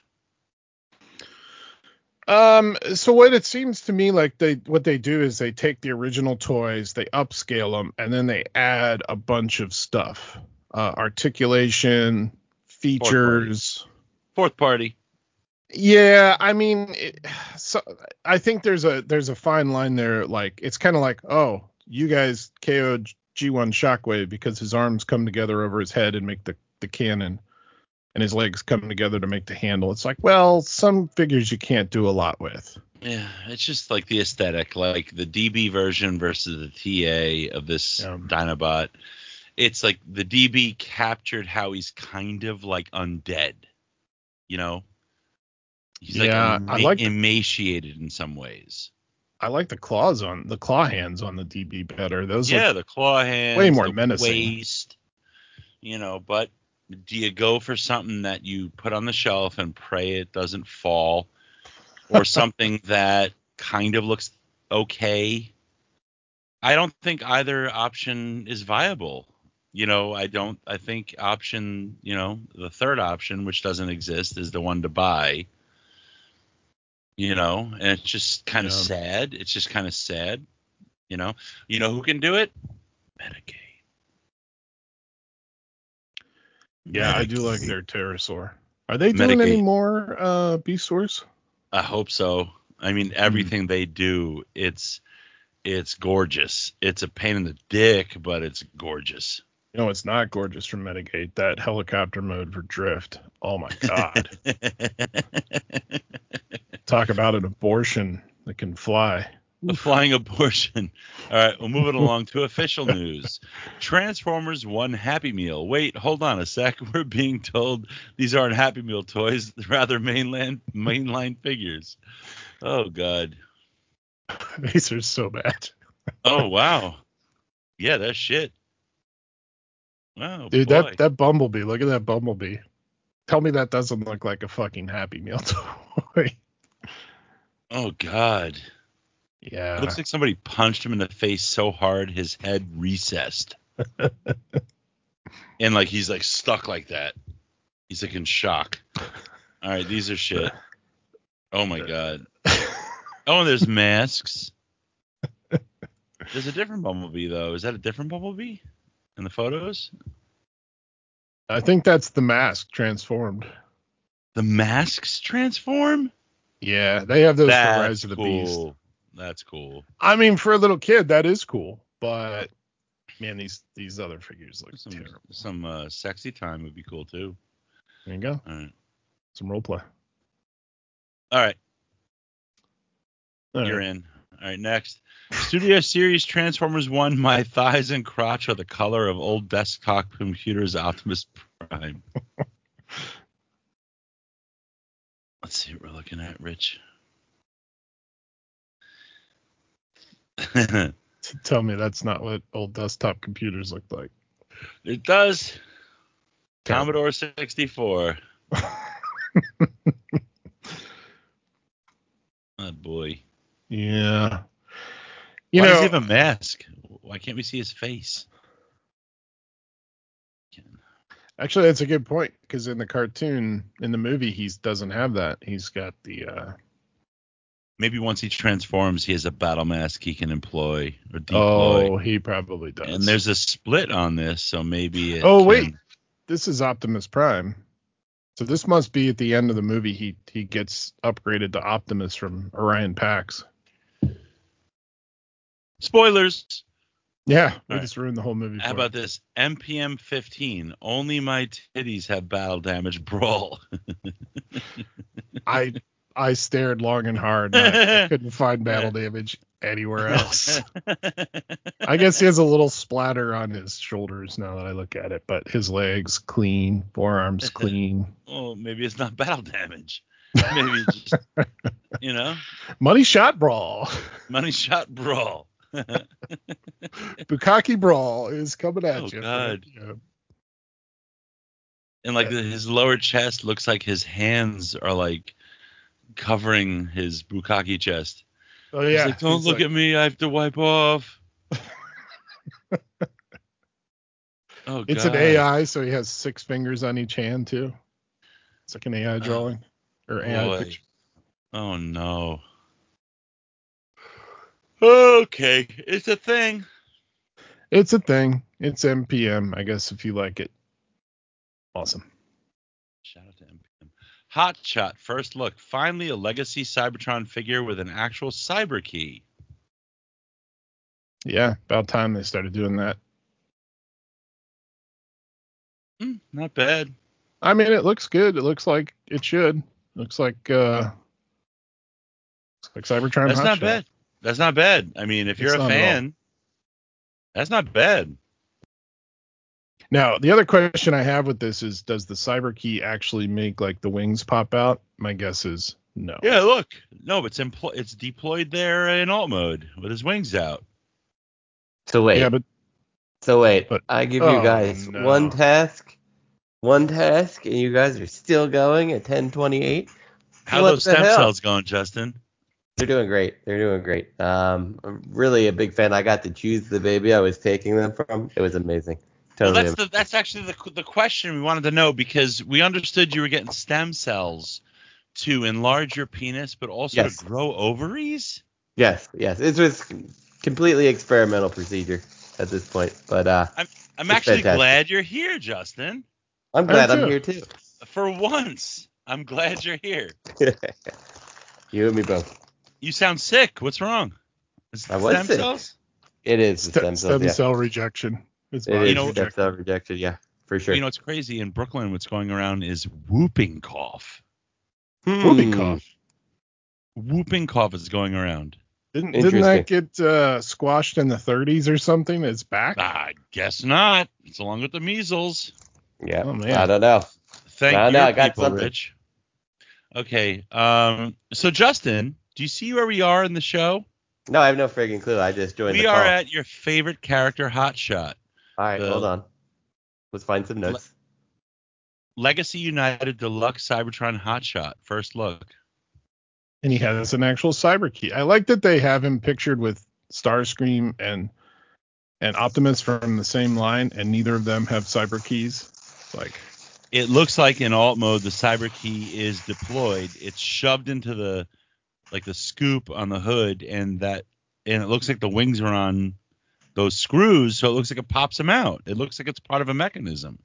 Um, so what it seems to me like they what they do is they take the original toys, they upscale them, and then they add a bunch of stuff, uh, articulation, features. Fourth party. Yeah, I mean, it, so I think there's a there's a fine line there. Like it's kind of like, oh, you guys K O'd G one Shockwave because his arms come together over his head and make the the cannon, and his legs come together to make the handle. It's like, well, some figures you can't do a lot with. Yeah, it's just like the aesthetic, like the D B version versus the T A of this Yeah. Dinobot. It's like the D B captured how he's kind of like undead, you know? He's like Yeah, ema- I like the- emaciated in some ways. I like the claws on the claw hands on the D B better. Those Yeah, look the claw hands, way more the menacing. waist, you know, but do you go for something that you put on the shelf and pray it doesn't fall, or something that kind of looks okay? I don't think either option is viable. You know, I don't, I think option, you know, the third option, which doesn't exist, is the one to buy, you know, and it's just kind of Yeah. sad. It's just kind of sad, you know, you know who can do it? Medicaid. Yeah, I do like their pterosaur. Are they doing Medicaid. any more uh Beasaurs? I hope so. I mean, everything they do, it's it's gorgeous. It's a pain in the dick, but it's gorgeous. You know, it's not gorgeous from Medigate. That helicopter mode for Drift. Oh my god. Talk about an abortion that can fly. A flying abortion. All right, we'll move it along to official news. Transformers One Happy Meal. Wait, hold on a sec. We're being told these aren't Happy Meal toys, rather mainland mainline figures. Oh god. These are so bad. Oh wow. Yeah, that's shit. Wow, Dude, boy. that that Bumblebee, look at that Bumblebee. Tell me that doesn't look like a fucking Happy Meal toy. Oh god. Yeah. It looks like somebody punched him in the face so hard his head recessed. And like he's like stuck like that. He's like in shock. All right, these are shit. Oh my god. Oh, and there's masks. There's a different Bumblebee though. Is that a different Bumblebee in the photos? I think that's the mask transformed. The masks transform? Yeah, they have those That's for Rise of the Beast. cool. That's cool. I mean, for a little kid, that is cool. But man, these these other figures look Some terrible. some uh, sexy time would be cool too. There you go. All right. Some role play. All right. All You're right. in. All right, next. Studio Series Transformers one, my thighs and crotch are the color of old desktop computers Optimus Prime. Let's see what we're looking at, Rich. Tell me that's not what old desktop computers looked like. It does. Terrible. Commodore sixty-four. Oh, boy. Yeah. You Why know, does he have a mask? Why can't we see his face? actually, that's a good point because in the cartoon, in the movie, he doesn't have that. He's got the. Uh, Maybe once he transforms, he has a battle mask he can employ or deploy. oh, he probably does. And there's a split on this, so maybe. It Oh, can... wait. This is Optimus Prime. So this must be at the end of the movie. He he gets upgraded to Optimus from Orion Pax. Spoilers. Yeah, we All just ruined the whole movie. How for about him. this? M P M fifteen. Only my titties have battle damage. Brawl. I I stared long and hard. And I, I couldn't find battle damage anywhere else. I guess he has a little splatter on his shoulders now that I look at it, but his legs clean, forearms clean. Oh, maybe it's not battle damage. Maybe it's just, you know, Money shot brawl. money shot brawl. Bukkake brawl is coming at Oh, you. God. Yeah. And like the, his lower chest looks like his hands are like covering his bukkake chest. Oh He's yeah. like, don't He's look like, at me. I have to wipe off. Oh, God. It's an A I, so he has six fingers on each hand too. It's like an A I drawing or A I Boy. picture. Oh, no. Okay. It's a thing. It's a thing. It's M P M, I guess, if you like it. Awesome. Shout out to M P M. Hot Shot. First look. Finally, a legacy Cybertron figure with an actual cyber key. Yeah, about time they started doing that. Mm, not bad. I mean, it looks good. It looks like it should. Looks like uh, looks like Cybertron. That's Hot not Shot. bad. That's not bad. I mean, if It's you're a not at all. fan, that's not bad. Now, the other question I have with this is, does the cyber key actually make like the wings pop out? My guess is no. Yeah, look. No, it's empl- it's deployed there in alt mode with his wings out. So wait. Yeah, but So wait. but- I give oh, you guys no. one task, one task, and you guys are still going at ten twenty-eight. How are What those the stem hell? cells going, Justin? They're doing great. They're doing great. Um, I'm really a big fan. I got to choose the baby I was taking them from. It was amazing. Well, Totally. that's the that's actually the the question we wanted to know, because we understood you were getting stem cells to enlarge your penis, but also Yes. to grow ovaries. Yes, yes. It was completely experimental procedure at this point, but uh, I'm I'm It's actually fantastic. glad you're here, Justin. I'm glad I I'm too. here too. For once, I'm glad you're here. You and me both. You sound sick. What's wrong? Is it I was stem sick. cells? It is the Stem, stem cells. stem Yeah. cell rejection. It's It body is You know- stem rejection. cell rejection. Yeah, for sure. You know, it's crazy. In Brooklyn, what's going around is whooping cough. Whooping Hmm. cough. Whooping cough is going around. Didn't, didn't that Interesting. get uh, squashed in the thirties or something? It's back. I guess not. It's along with the measles. Yeah. Oh, man. I don't know. Thank No, you, no, I got people, something. Rich. Okay. Um. So, Justin, do you see where we are in the show? No, I have no friggin' clue. I just joined We the are call. at your favorite character, Hot Shot. All right, the- hold on. Let's find some notes. Legacy United Deluxe Cybertron Hot Shot. First look. And he has an actual cyber key. I like that they have him pictured with Starscream and and Optimus from the same line, and neither of them have cyber keys. Like, It looks like in alt mode the cyber key is deployed. It's shoved into the like the scoop on the hood, and that and it looks like the wings are on those screws, so it looks like it pops them out. It looks like it's part of a mechanism.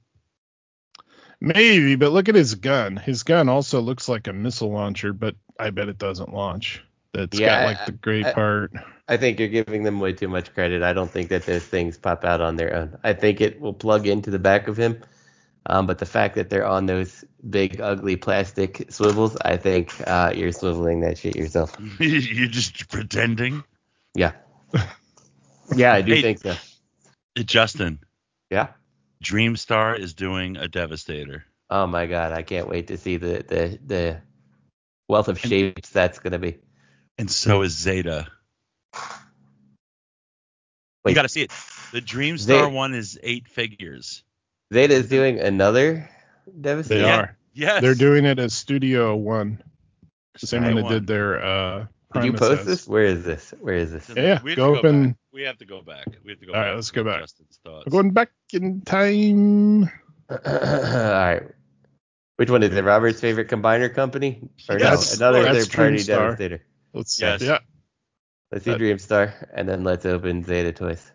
maybe, but look at his gun. His gun also looks like a missile launcher, but I bet it doesn't launch. That's Yeah, got I- like the gray I- part. I think you're giving them way too much credit. I don't think that those things pop out on their own. I think it will plug into the back of him. Um, but the fact that they're on those big, ugly plastic swivels, I think uh, you're swiveling that shit yourself. You're just pretending. Yeah. Yeah, I do Hey. think so. Justin, Yeah. Dreamstar is doing a Devastator. Oh my God, I can't wait to see the the, the wealth of shapes that's gonna be. And so is Zeta. Wait. You got to see it. The Dreamstar Zeta- one is eight figures. Zeta's doing another Devastator. They Yeah. are. Yes. They're doing it as Studio One, the same one Studio they did their uh, Did you Primus post as. this? Where is this? Where is this? Yeah, we have go to up and- back. We have to go back. We have to go All back. right, let's to go back. Justin's thoughts. We're going back in time. All right. Which one is it? Robert's favorite combiner company? Or Yes, no, another that's third party Dreamstar. Devastator. Let's Yes. yeah. Let's see That- Dreamstar, and then let's open Zeta Toys.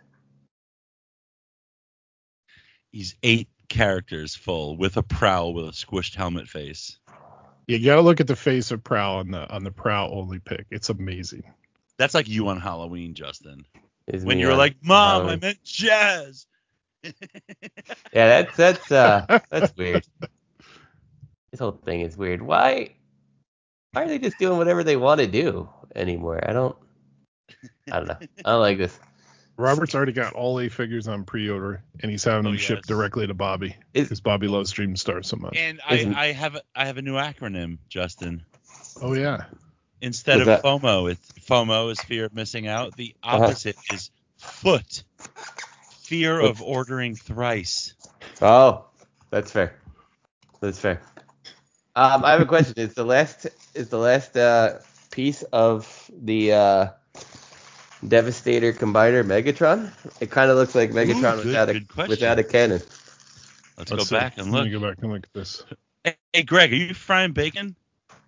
He's eight characters full with a prowl with a squished helmet face. You gotta look at the face of Prowl on the on the Prowl only pick. It's amazing. That's like you on Halloween, Justin. Is When me you were on like, "Mom, I Halloween. meant jazz." Yeah, that's that's uh that's weird. This whole thing is weird. Why why are they just doing whatever they want to do anymore? I don't I don't know. I don't like this. Robert's already got all eight figures on pre-order, and he's having Oh, them yes. shipped directly to Bobby because Bobby loves Dream Star so much. And I, I have a, I have a new acronym, Justin. Oh yeah. Instead What's of that? FOMO, it's FOMO is fear of missing out. The opposite uh-huh. is FOOT, fear What's... of ordering thrice. Oh, that's fair. That's fair. Um, I have a question. Is the last is the last uh, piece of the uh, Devastator combiner Megatron? It kind of looks like Megatron Ooh, good, without a good without a cannon. Let's, Let's go see. back and look. Let me go back and look at this. Hey, hey, Greg, are you frying bacon?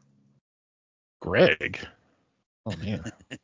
Greg? Oh, man.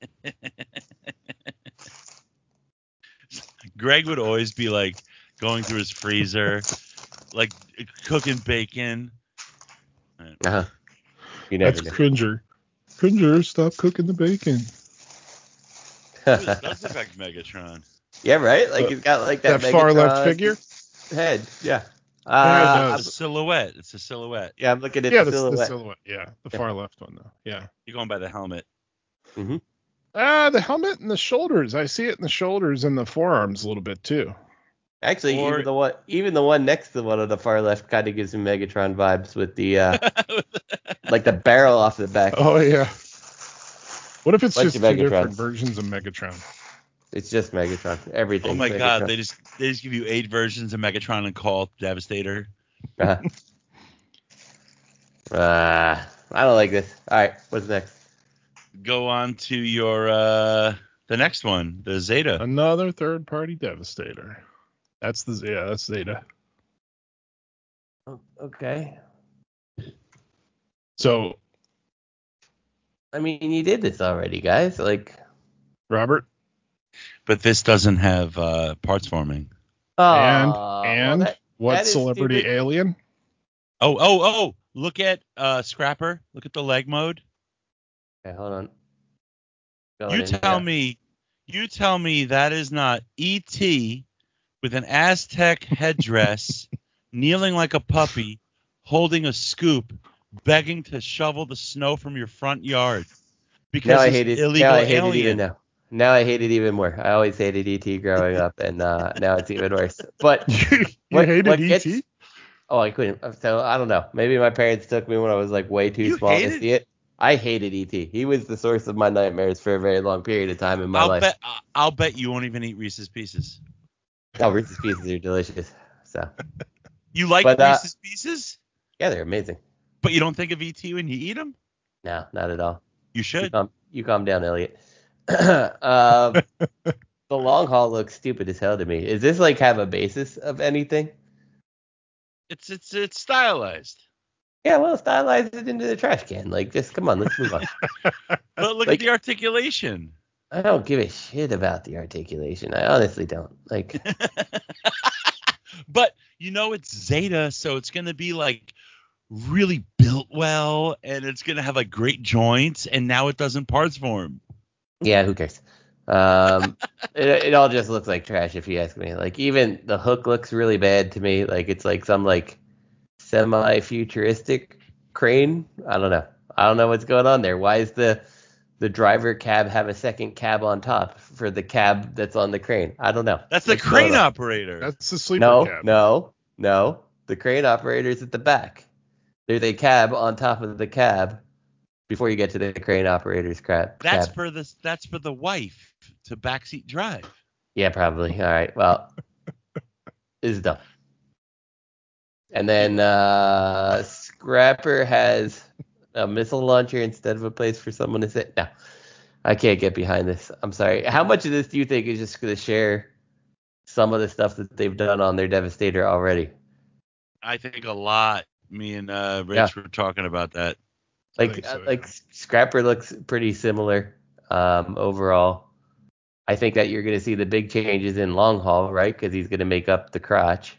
Greg would always be, like, going through his freezer, like, cooking bacon. Uh-huh. You never That's Cringer. Cringer, stop cooking the bacon. It does look like Megatron. Yeah, right? Like, uh, he's got, like, that, that far left figure? Head, yeah. Uh, yeah, it's a silhouette. It's a silhouette. Yeah, I'm looking at yeah, the, the silhouette. the silhouette. Yeah, the yeah. far left one though. Yeah. You're going by the helmet. Mm-hmm. Ah, the helmet and the shoulders. I see it in the shoulders and the forearms a little bit too. Actually, or, even the one, even the one next to the one on the far left, kind of gives me Megatron vibes with the, uh, like the barrel off the back. Oh yeah. What if it's Bunch just two different versions of Megatron? It's just Megatron. Everything. Oh my Megatron. God! They just they just give you eight versions of Megatron and call it Devastator. Uh-huh. uh, I don't like this. All right, what's next? Go on to your uh, the next one, the Zeta. Another third-party Devastator. That's the yeah, that's Zeta. Oh, okay. So, I mean, you did this already, guys. Like, Robert. But this doesn't have uh, parts forming. Oh, and and well, that, what that celebrity stupid. alien? Oh, oh, oh! Look at uh, Scrapper. Look at the leg mode. Okay, hold on. Going You in tell here. me, you tell me that is not E T with an Aztec headdress, kneeling like a puppy, holding a scoop, begging to shovel the snow from your front yard because now I he's hate it. illegal Now I hate alien. it even now. Now I hate it even more. I always hated E T growing up, and uh, now it's even worse. But you what, hated what E T? gets, oh, I couldn't. So I don't know. Maybe my parents took me when I was like way too You small hated? to see it. I hated E T. He was the source of my nightmares for a very long period of time in my I'll life. bet. I'll bet you won't even eat Reese's Pieces. Oh, Reese's Pieces are delicious. So. You like but, uh, Reese's Pieces? Yeah, they're amazing. But you don't think of E T when you eat them? No, not at all. You should. You calm, you calm down, Elliot. um, the long haul looks stupid as hell to me. Is this like have a basis of anything? It's it's it's stylized. Yeah, well, stylize it into the trash can. Like, just come on, let's move on. But look like, at the articulation. I don't give a shit about the articulation. I honestly don't. Like, but you know it's Zeta, so it's gonna be like really built well, and it's gonna have like great joints, and now it doesn't parts form. Yeah, who cares? Um, it, it all just looks like trash if you ask me. Like, even the hook looks really bad to me. Like, it's like some like semi-futuristic crane. I don't know. I don't know what's going on there. Why is the the driver cab have a second cab on top for the cab that's on the crane? I don't know. That's the what's crane operator. That's the sleeper no, cab. No, no, the crane operator's at the back. There's a cab on top of the cab before you get to the crane operator's crab. That's cab. for the that's for the wife to backseat drive. Yeah, probably. All right. Well, this is dumb. And then uh, Scrapper has a missile launcher instead of a place for someone to sit. No, I can't get behind this. I'm sorry. How much of this do you think is just going to share some of the stuff that they've done on their Devastator already? I think a lot. Me and uh, Rich Yeah. were talking about that. Like, so, uh, like Scrapper looks pretty similar um, overall. I think that you're going to see the big changes in long haul, right? Because he's going to make up the crotch.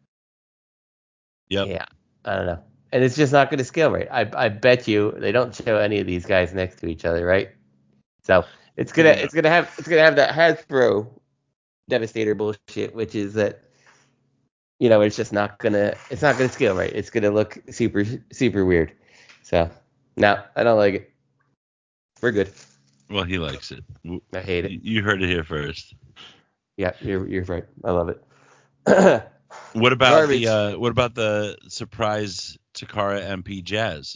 Yep. Yeah, I don't know. And it's just not going to scale right. I I bet you they don't show any of these guys next to each other, right? So it's gonna Yeah. it's gonna have it's gonna have that Hasbro Devastator bullshit, which is that you know it's just not gonna it's not gonna scale right. It's gonna look super super weird. So no, I don't like it. We're good. Well, he likes it. I hate it. You heard it here first. Yeah, you're you're right. I love it. What about Garbage. the uh, what about the surprise Takara M P Jazz?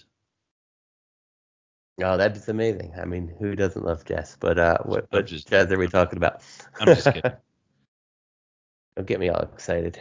Oh, that's amazing. I mean, who doesn't love jazz? But uh, what what just jazz are we talking about? I'm just kidding. Don't get me all excited.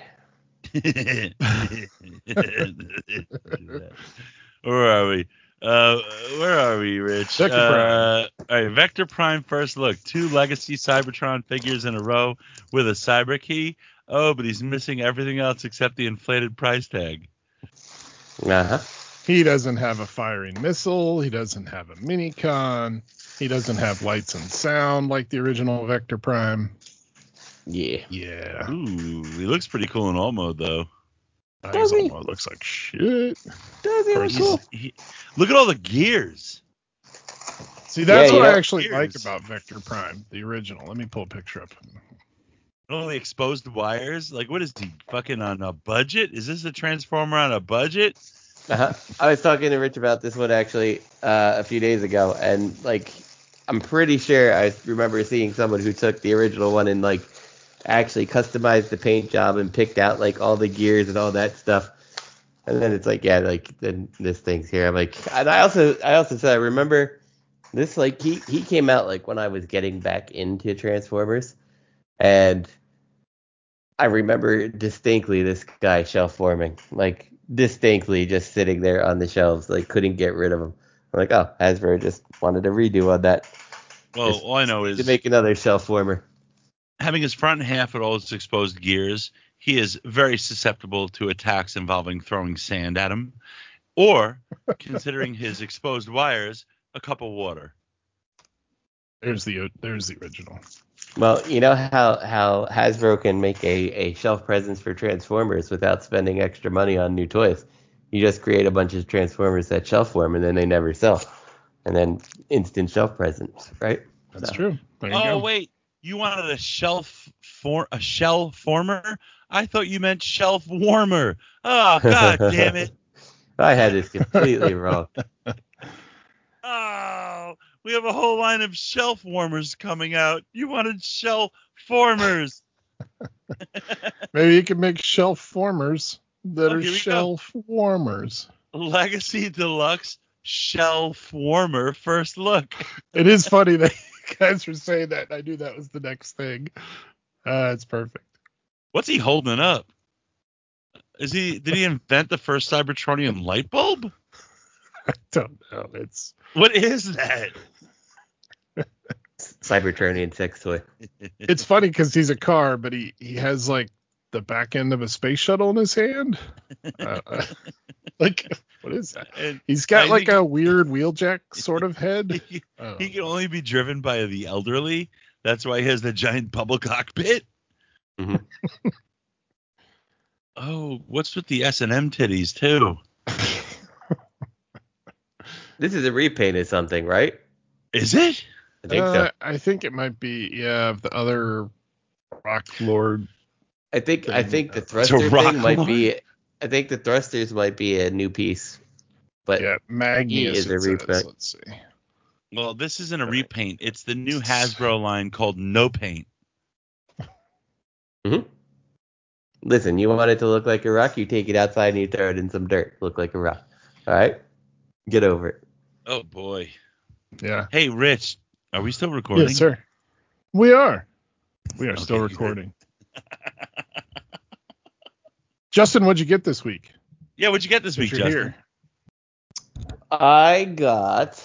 Where are we? Uh, where are we, Rich? Vector uh, Prime. All right, Vector Prime first look. Two Legacy Cybertron figures in a row with a Cyber Key. Oh, but he's missing everything else except the inflated price tag. Uh-huh. He doesn't have a firing missile. He doesn't have a minicon. He doesn't have lights and sound like the original Vector Prime. Yeah. Yeah. Ooh, he looks pretty cool in all mode, though. Uh, Does he's he? almost looks like shit. Does he look He's- cool? He, look at all the gears. See, that's Yeah, what you I know- actually like Gears. about Vector Prime, the original. Let me pull a picture up. All the exposed wires. Like, what is he fucking on a budget? Is this a Transformer on a budget? Uh-huh. I was talking to Rich about this one actually uh, a few days ago, and like, I'm pretty sure I remember seeing someone who took the original one and like actually customized the paint job and picked out like all the gears and all that stuff. And then it's like, yeah, like then this thing's here. I'm like, and I also, I also said, I remember this, like he, he came out like when I was getting back into Transformers, and I remember distinctly this guy shelf forming, like distinctly just sitting there on the shelves, like couldn't get rid of him. I'm like, oh, Hasbro just wanted a redo on that. Well, Just all I know to is make another shelf former. having his front half with all its exposed gears, he is very susceptible to attacks involving throwing sand at him, or, considering his exposed wires, a cup of water. There's the there's the original. Well, you know how, how Hasbro can make a, a shelf presence for Transformers without spending extra money on new toys. You just create a bunch of Transformers that shelf form and then they never sell. And then instant shelf presence, right? That's So, true. There you Oh go. wait, you wanted a shelf for a shell former? I thought you meant shelf warmer. Oh god damn it! I had this completely wrong. Oh, we have a whole line of shelf warmers coming out. You wanted shelf formers. Maybe you can make shelf formers that Oh, are here we go. shelf warmers. Legacy Deluxe shelf warmer first look. It is funny that you guys were saying that. I knew that was the next thing. Uh, it's perfect. What's he holding up? Is he? Did he invent the first Cybertronian light bulb? I don't know. It's What is that? Cybertronian sex toy. it's funny because he's a car, but he he has like the back end of a space shuttle in his hand. Uh, like what is that? And He's got I like think- a weird wheeljack sort of head. he, Oh. he can only be driven by the elderly. That's why he has the giant bubble cockpit. Mhm. Oh, what's with the S and M titties too? This is a repaint of something, right? Is it? I think Uh, so. I think it might be yeah the other Rock Lord. I think I thing. think the It's a thruster rock thing might lord? be. I think the thrusters might be a new piece, but Yeah, Magnus. is a it says. reprint. Let's see. Well, this isn't a repaint. It's the new Hasbro line called No Paint. listen, you want it to look like a rock, you take it outside and you throw it in some dirt, look like a rock. All right, get over it. Oh boy. Yeah. Hey, Rich, are we still recording? Yes, sir. We are. We are still Okay, good. recording. Justin, what'd you get this week? Yeah, what'd you get this Since week, you're Justin? here. I got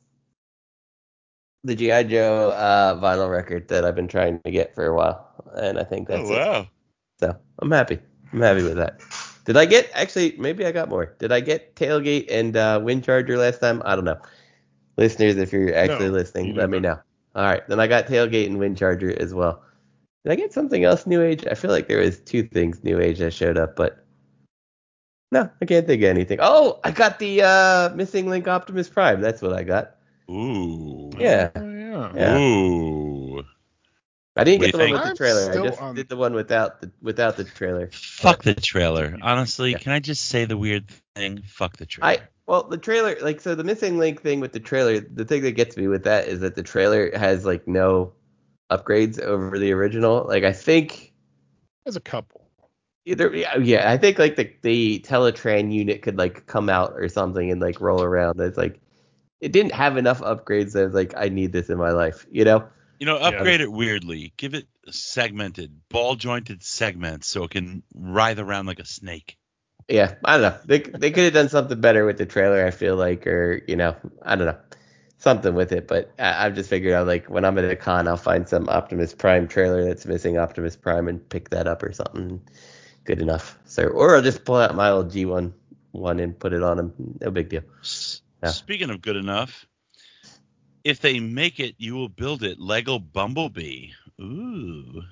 the G I. Joe uh, vinyl record that I've been trying to get for a while, and I think that's Oh it. wow. So I'm happy. I'm happy with that. Did I get, actually, maybe I got more. Did I get Tailgate and uh, Wind Charger last time? I don't know. Listeners, if you're actually No, listening, you let did me not. know. All right, then I got Tailgate and Wind Charger as well. Did I get something else New Age? I feel like there was two things New Age that showed up, but no, I can't think of anything. Oh, I got the uh, Missing Link Optimus Prime. That's what I got. Ooh. Yeah. Oh, yeah. Yeah. Ooh. I didn't What get do the you one with think? the I'm trailer. I still just on- did the one without the without the trailer. Fuck the trailer. Honestly, Yeah. can I just say the weird thing? Fuck the trailer. I Well, the trailer, like, so the missing link thing with the trailer, the thing that gets me with that is that the trailer has like no upgrades over the original. Like, I think There's a couple. either, yeah, yeah, I think like the the Teletran unit could like come out or something and like roll around. It's like it didn't have enough upgrades that I was like, I need this in my life, you know? You know, Yeah. upgrade it weirdly. Give it segmented, ball jointed segments so it can writhe around like a snake. Yeah, I don't know. They they could have done something better with the trailer, I feel like, or you know, I don't know, something with it. But I, I've just figured out like when I'm at a con, I'll find some Optimus Prime trailer that's missing Optimus Prime and pick that up or something. Good enough. So, or I'll just pull out my old G one one and put it on him. No big deal. S- Yeah. Speaking of good enough, if they make it, you will build it. Lego Bumblebee. Ooh.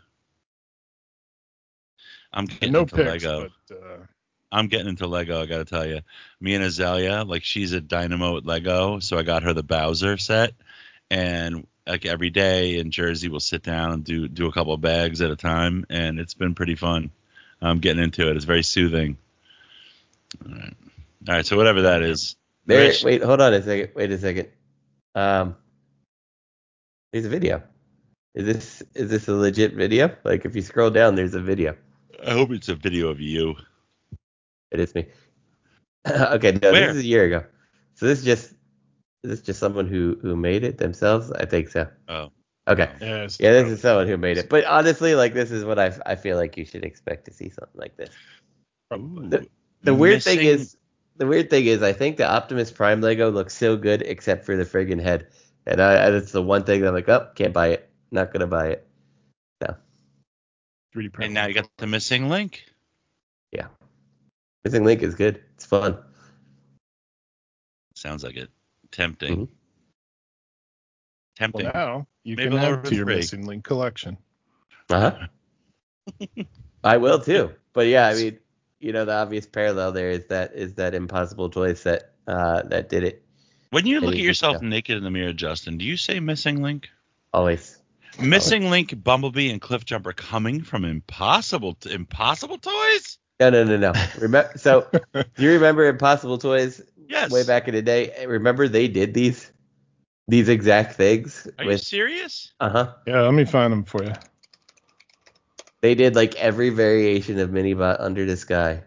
I'm getting No into picks, Lego. but uh, I'm getting into Lego, I gotta tell you. Me and Azalea, like she's a dynamo at Lego, so I got her the Bowser set, and like every day in Jersey, we'll sit down and do do a couple of bags at a time, and it's been pretty fun. I'm getting into it. It's very soothing. All right, all right. So whatever that is, There. Rich, Wait, hold on a second. Wait a second. Um, there's a video. Is this is this a legit video? Like if you scroll down, there's a video. I hope it's a video of you. It is me. Okay, no, Where? this is a year ago. So this is just is this just someone who who made it themselves? I think so. Oh, Okay. oh. yeah, it's Yeah, this probably- is someone who made it. But honestly, like this is what I I feel like you should expect to see something like this. Ooh, The, the weird thing missing- is the weird thing is I think the Optimus Prime Lego looks so good except for the friggin' head. And I that's the one thing that I'm like, oh, can't buy it. Not gonna buy it. No. three D print. and now you got the missing link. Yeah. Missing Link is good. It's fun. Sounds like it. Tempting. Mhm. Tempting. Well, now you Maybe can I'll add to your free. missing link collection. Uh-huh. I will too. But yeah, I mean, you know, the obvious parallel there is that is that Impossible Toy set uh, that did it. When you And look at he yourself just, uh, naked in the mirror, Justin, do you say missing link? Always. Missing Link, Bumblebee, and Cliffjumper coming from Impossible to Impossible Toys? No, no, no, no. Remember, so do you remember Impossible Toys Yes. way back in the day? Remember they did these these exact things Are you with serious? uh-huh. Yeah, let me find them for you. They did like every variation of Minibot under the sky.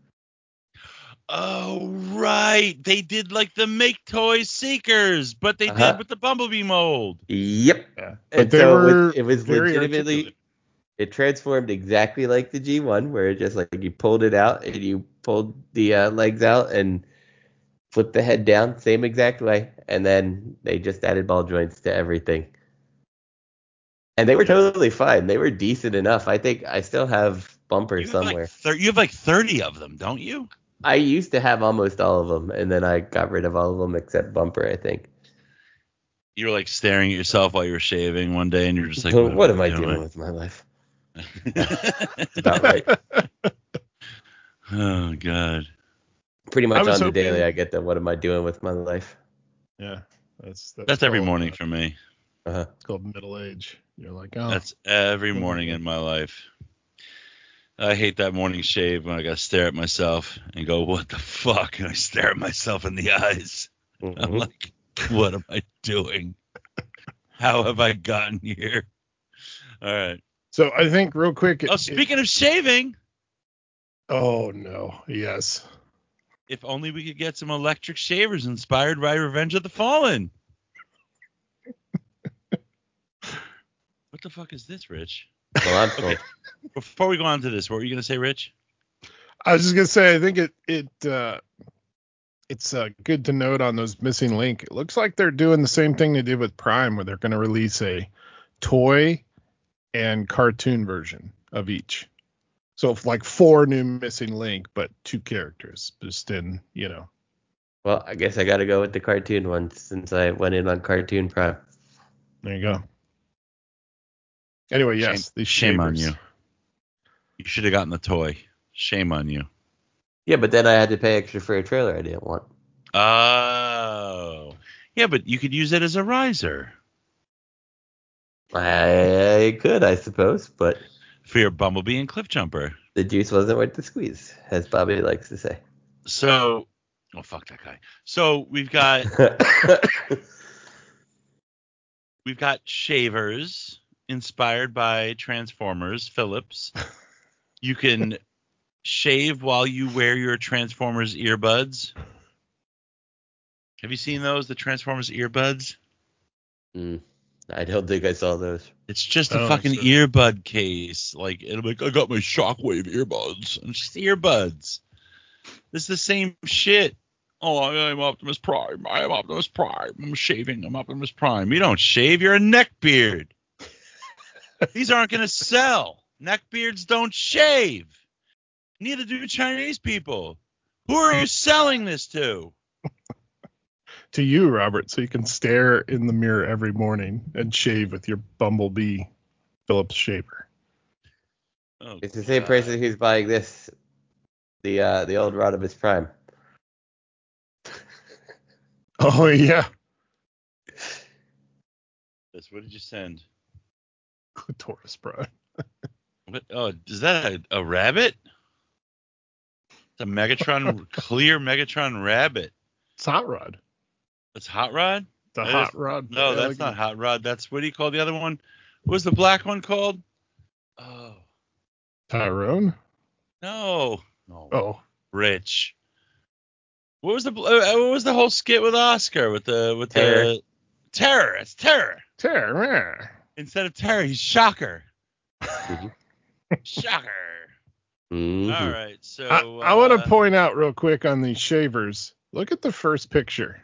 Oh, right. They did like the Make Toys Seekers, but they Uh-huh. did with the Bumblebee mold. Yep. Yeah, And but they so were it was, it was very legitimately articulate. it transformed exactly like the G one, where it just like you pulled it out and you pulled the uh, legs out and flipped the head down, same exact way, and then they just added ball joints to everything. And they were totally fine. They were decent enough. I think I still have Bumper You have, somewhere. like thir- you have like thirty of them, don't you? I used to have almost all of them, and then I got rid of all of them except Bumper, I think. You were like staring at yourself while you were shaving one day, and you're just like, So what am I doing with my life? That's about right. Oh, God. Pretty I much was on the hoping- daily, I get the what am I doing with my life? Yeah, that's that's, That's every called, morning uh, for me. Uh-huh. It's called middle age. You're like, oh, That's every what am I morning doing? in my life. I hate that morning shave when I got to stare at myself and go, what the fuck? And I stare at myself in the eyes. I'm Mhm. like, what am I doing? How have I gotten here? All right. So I think real quick. it- Oh, speaking of shaving, it- oh no, yes. if only we could get some electric shavers inspired by Revenge of the Fallen. What the fuck is this, Rich? Well, I'm Okay. sold. Before we go on to this, what were you going to say, Rich? I was just gonna say, I think it it uh, it's uh, good to note on those missing link. It looks like they're doing the same thing they did with Prime, where they're going to release a toy and cartoon version of each. So if, like four new missing link, but two characters, just in you know. Well, I guess I got to go with the cartoon one since I went in on Cartoon Prime. There you go. Anyway, yes, Shame, these shame on shavers. you. You should have gotten the toy. Shame on you. Yeah, but then I had to pay extra for a trailer I didn't want. Oh. Yeah, but you could use it as a riser I could, I suppose, but for your Bumblebee and Cliffjumper. the juice wasn't worth the squeeze, as Bobby likes to say. So Oh, fuck that guy. So we've got we've got shavers inspired by Transformers Philips. You can shave while you wear your Transformers earbuds. Have you seen those? The Transformers earbuds? Mm, I don't think I saw those. It's just a Oh, fucking so- earbud case. Like, it'll be like, I got my Shockwave earbuds. And it's just earbuds. This is the same shit. Oh, I'm Optimus Prime. I am Optimus Prime. I'm shaving. I'm Optimus Prime. You don't shave. You're a neckbeard. These aren't going to sell. Neckbeards don't shave. Neither do Chinese people. Who are you selling this to? To you, Robert, so you can stare in the mirror every morning and shave with your Bumblebee Philips shaver. Oh, It's the same God. person who's buying this, the uh, the old Rodimus Prime. Oh, yeah. This- What did you send? Clitoris Prime. What? Oh, is that a, a rabbit? It's a Megatron, clear Megatron rabbit. It's Hot Rod. It's Hot Rod? The That Hot is- Rod. No, Yeah, that's like- not Hot Rod. That's, what do you call the other one? What was the black one called? Oh, Tyrone? no. No. Oh. Rich. What was the bl- uh, what was the whole skit with Oscar with the with Terror. the terror? It's terror. Terror. Instead of terror, he's shocker. Mhm. Shocker. Mhm. All right, so I, I want uh, to point out real quick on these shavers. Look at the first picture.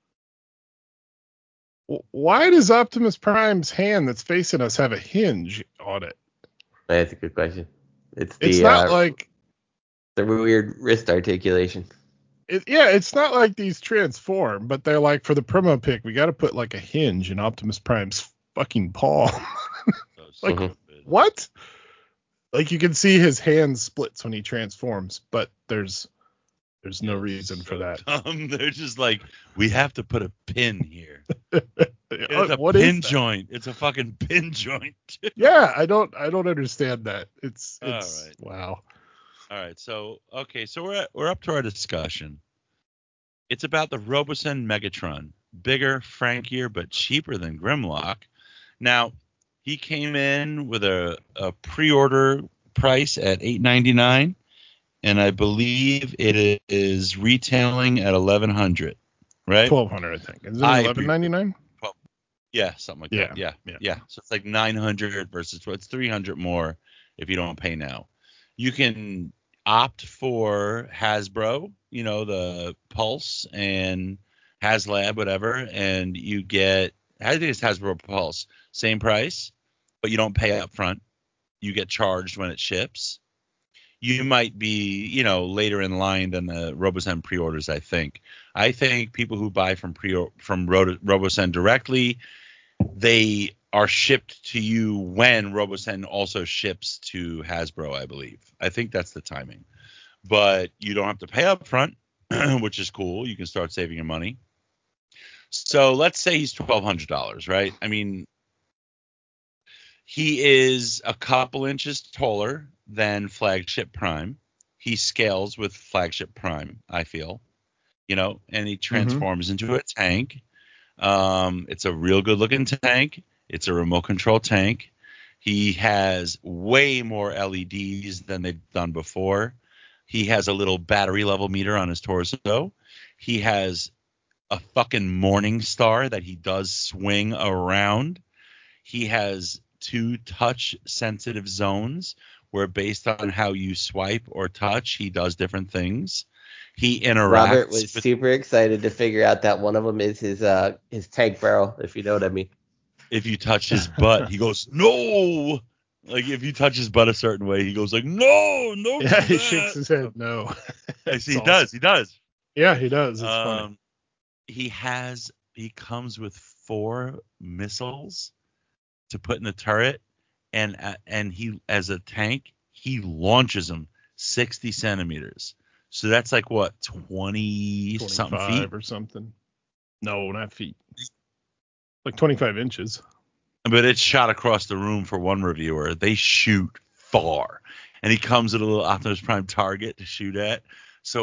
W- Why does Optimus Prime's hand that's facing us have a hinge on it? That's a good question. It's the It's not uh, like the weird wrist articulation. it, yeah, it's not like these transform, but they're like for the promo pic, we got to put like a hinge in Optimus Prime's fucking paw. so like, stupid. What? Like you can see his hand splits when he transforms, but there's there's no Yeah, reason for so that. dumb. They're just like, we have to put a pin here. Uh, It's a what is pin that? joint. It's a fucking pin joint. Yeah, I don't I don't understand that. It's All it's right. wow. All right, so okay, so we're at, we're up to our discussion. It's about the Robosen Megatron, bigger, frankier, but cheaper than Grimlock. Now, he came in with a, a pre-order price at eight ninety-nine, and I believe it is retailing at eleven hundred, right? Twelve hundred, I think. Is it I eleven ninety nine? Yeah, something like Yeah, that. Yeah, yeah. yeah. So it's like nine hundred versus it's three hundred more if you don't pay now. You can opt for Hasbro, you know, the Pulse and HasLab, whatever, and you get, I think it's Hasbro Pulse, same price, but you don't pay up front. You get charged when it ships. You might be, you know, later in line than the Robosen pre-orders, I think. I think people who buy from pre from Ro- Robosen directly, they are shipped to you when Robosen also ships to Hasbro, I believe. I think that's the timing. But you don't have to pay up front, which is cool. You can start saving your money. So let's say he's twelve hundred dollars, right? I mean, he is a couple inches taller than Flagship Prime. He scales with Flagship Prime, I feel. You know, and he transforms into a tank. Um, it's a real good looking tank. It's a remote control tank. He has way more L E Ds than they've done before. He has a little battery level meter on his torso. He has a fucking morning star that he does swing around. He has two touch sensitive zones where based on how you swipe or touch, he does different things. He interacts. Robert was with, super excited to figure out that one of them is his uh his tank barrel, if you know what I mean. if you touch his butt, he goes, no. Like if you touch his butt a certain way, he goes like, no, no. Yeah, do he that." shakes his head no. I see, he It's does. awesome. He does. Yeah, he does. It's funny. Um, he has. He comes with four missiles to put in the turret, and uh, and he as a tank, he launches them sixty centimeters. So that's like what twenty something feet. twenty-five or something. No, not feet. Like twenty-five inches. But it's shot across the room for one reviewer. They shoot far. And he comes with a little Optimus Prime target to shoot at. So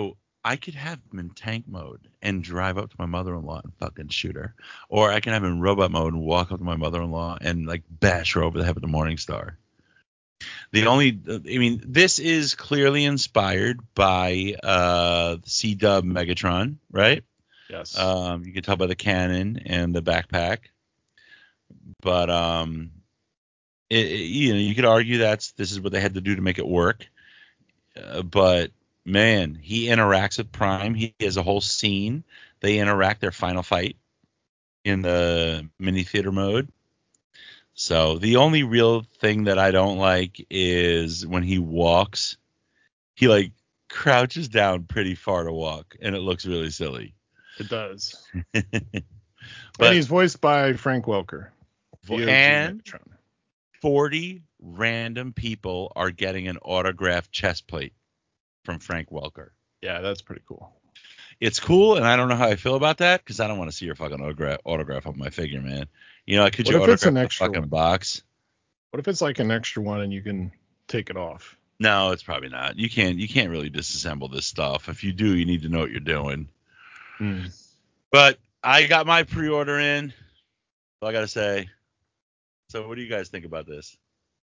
I could have him in tank mode and drive up to my mother-in-law and fucking shoot her. Or I can have him in robot mode and walk up to my mother-in-law and like bash her over the head with the Morningstar. The only, I mean, this is clearly inspired by uh, C-Dub Megatron, right? Yes. Um, you can tell by the cannon and the backpack. But um, it, it, you know, you could argue that's this is what they had to do to make it work. Uh, but man, he interacts with Prime. He has a whole scene. They interact their final fight in the mini theater mode. So the only real thing that I don't like is when he walks, he like crouches down pretty far to walk, and it looks really silly. It does. But and he's voiced by Frank Welker. And forty random people are getting an autographed chest plate from Frank Welker. Yeah, that's pretty cool. It's cool, and I don't know how I feel about that because I don't want to see your fucking autograph autograph on my figure, man. You know, could you what if it's autograph an the extra fucking one? box? What if it's like an extra one and you can take it off? No, it's probably not. You can't. You can't really disassemble this stuff. If you do, you need to know what you're doing. Hmm. But I got my pre-order in. All I gotta say. So, what do you guys think about this?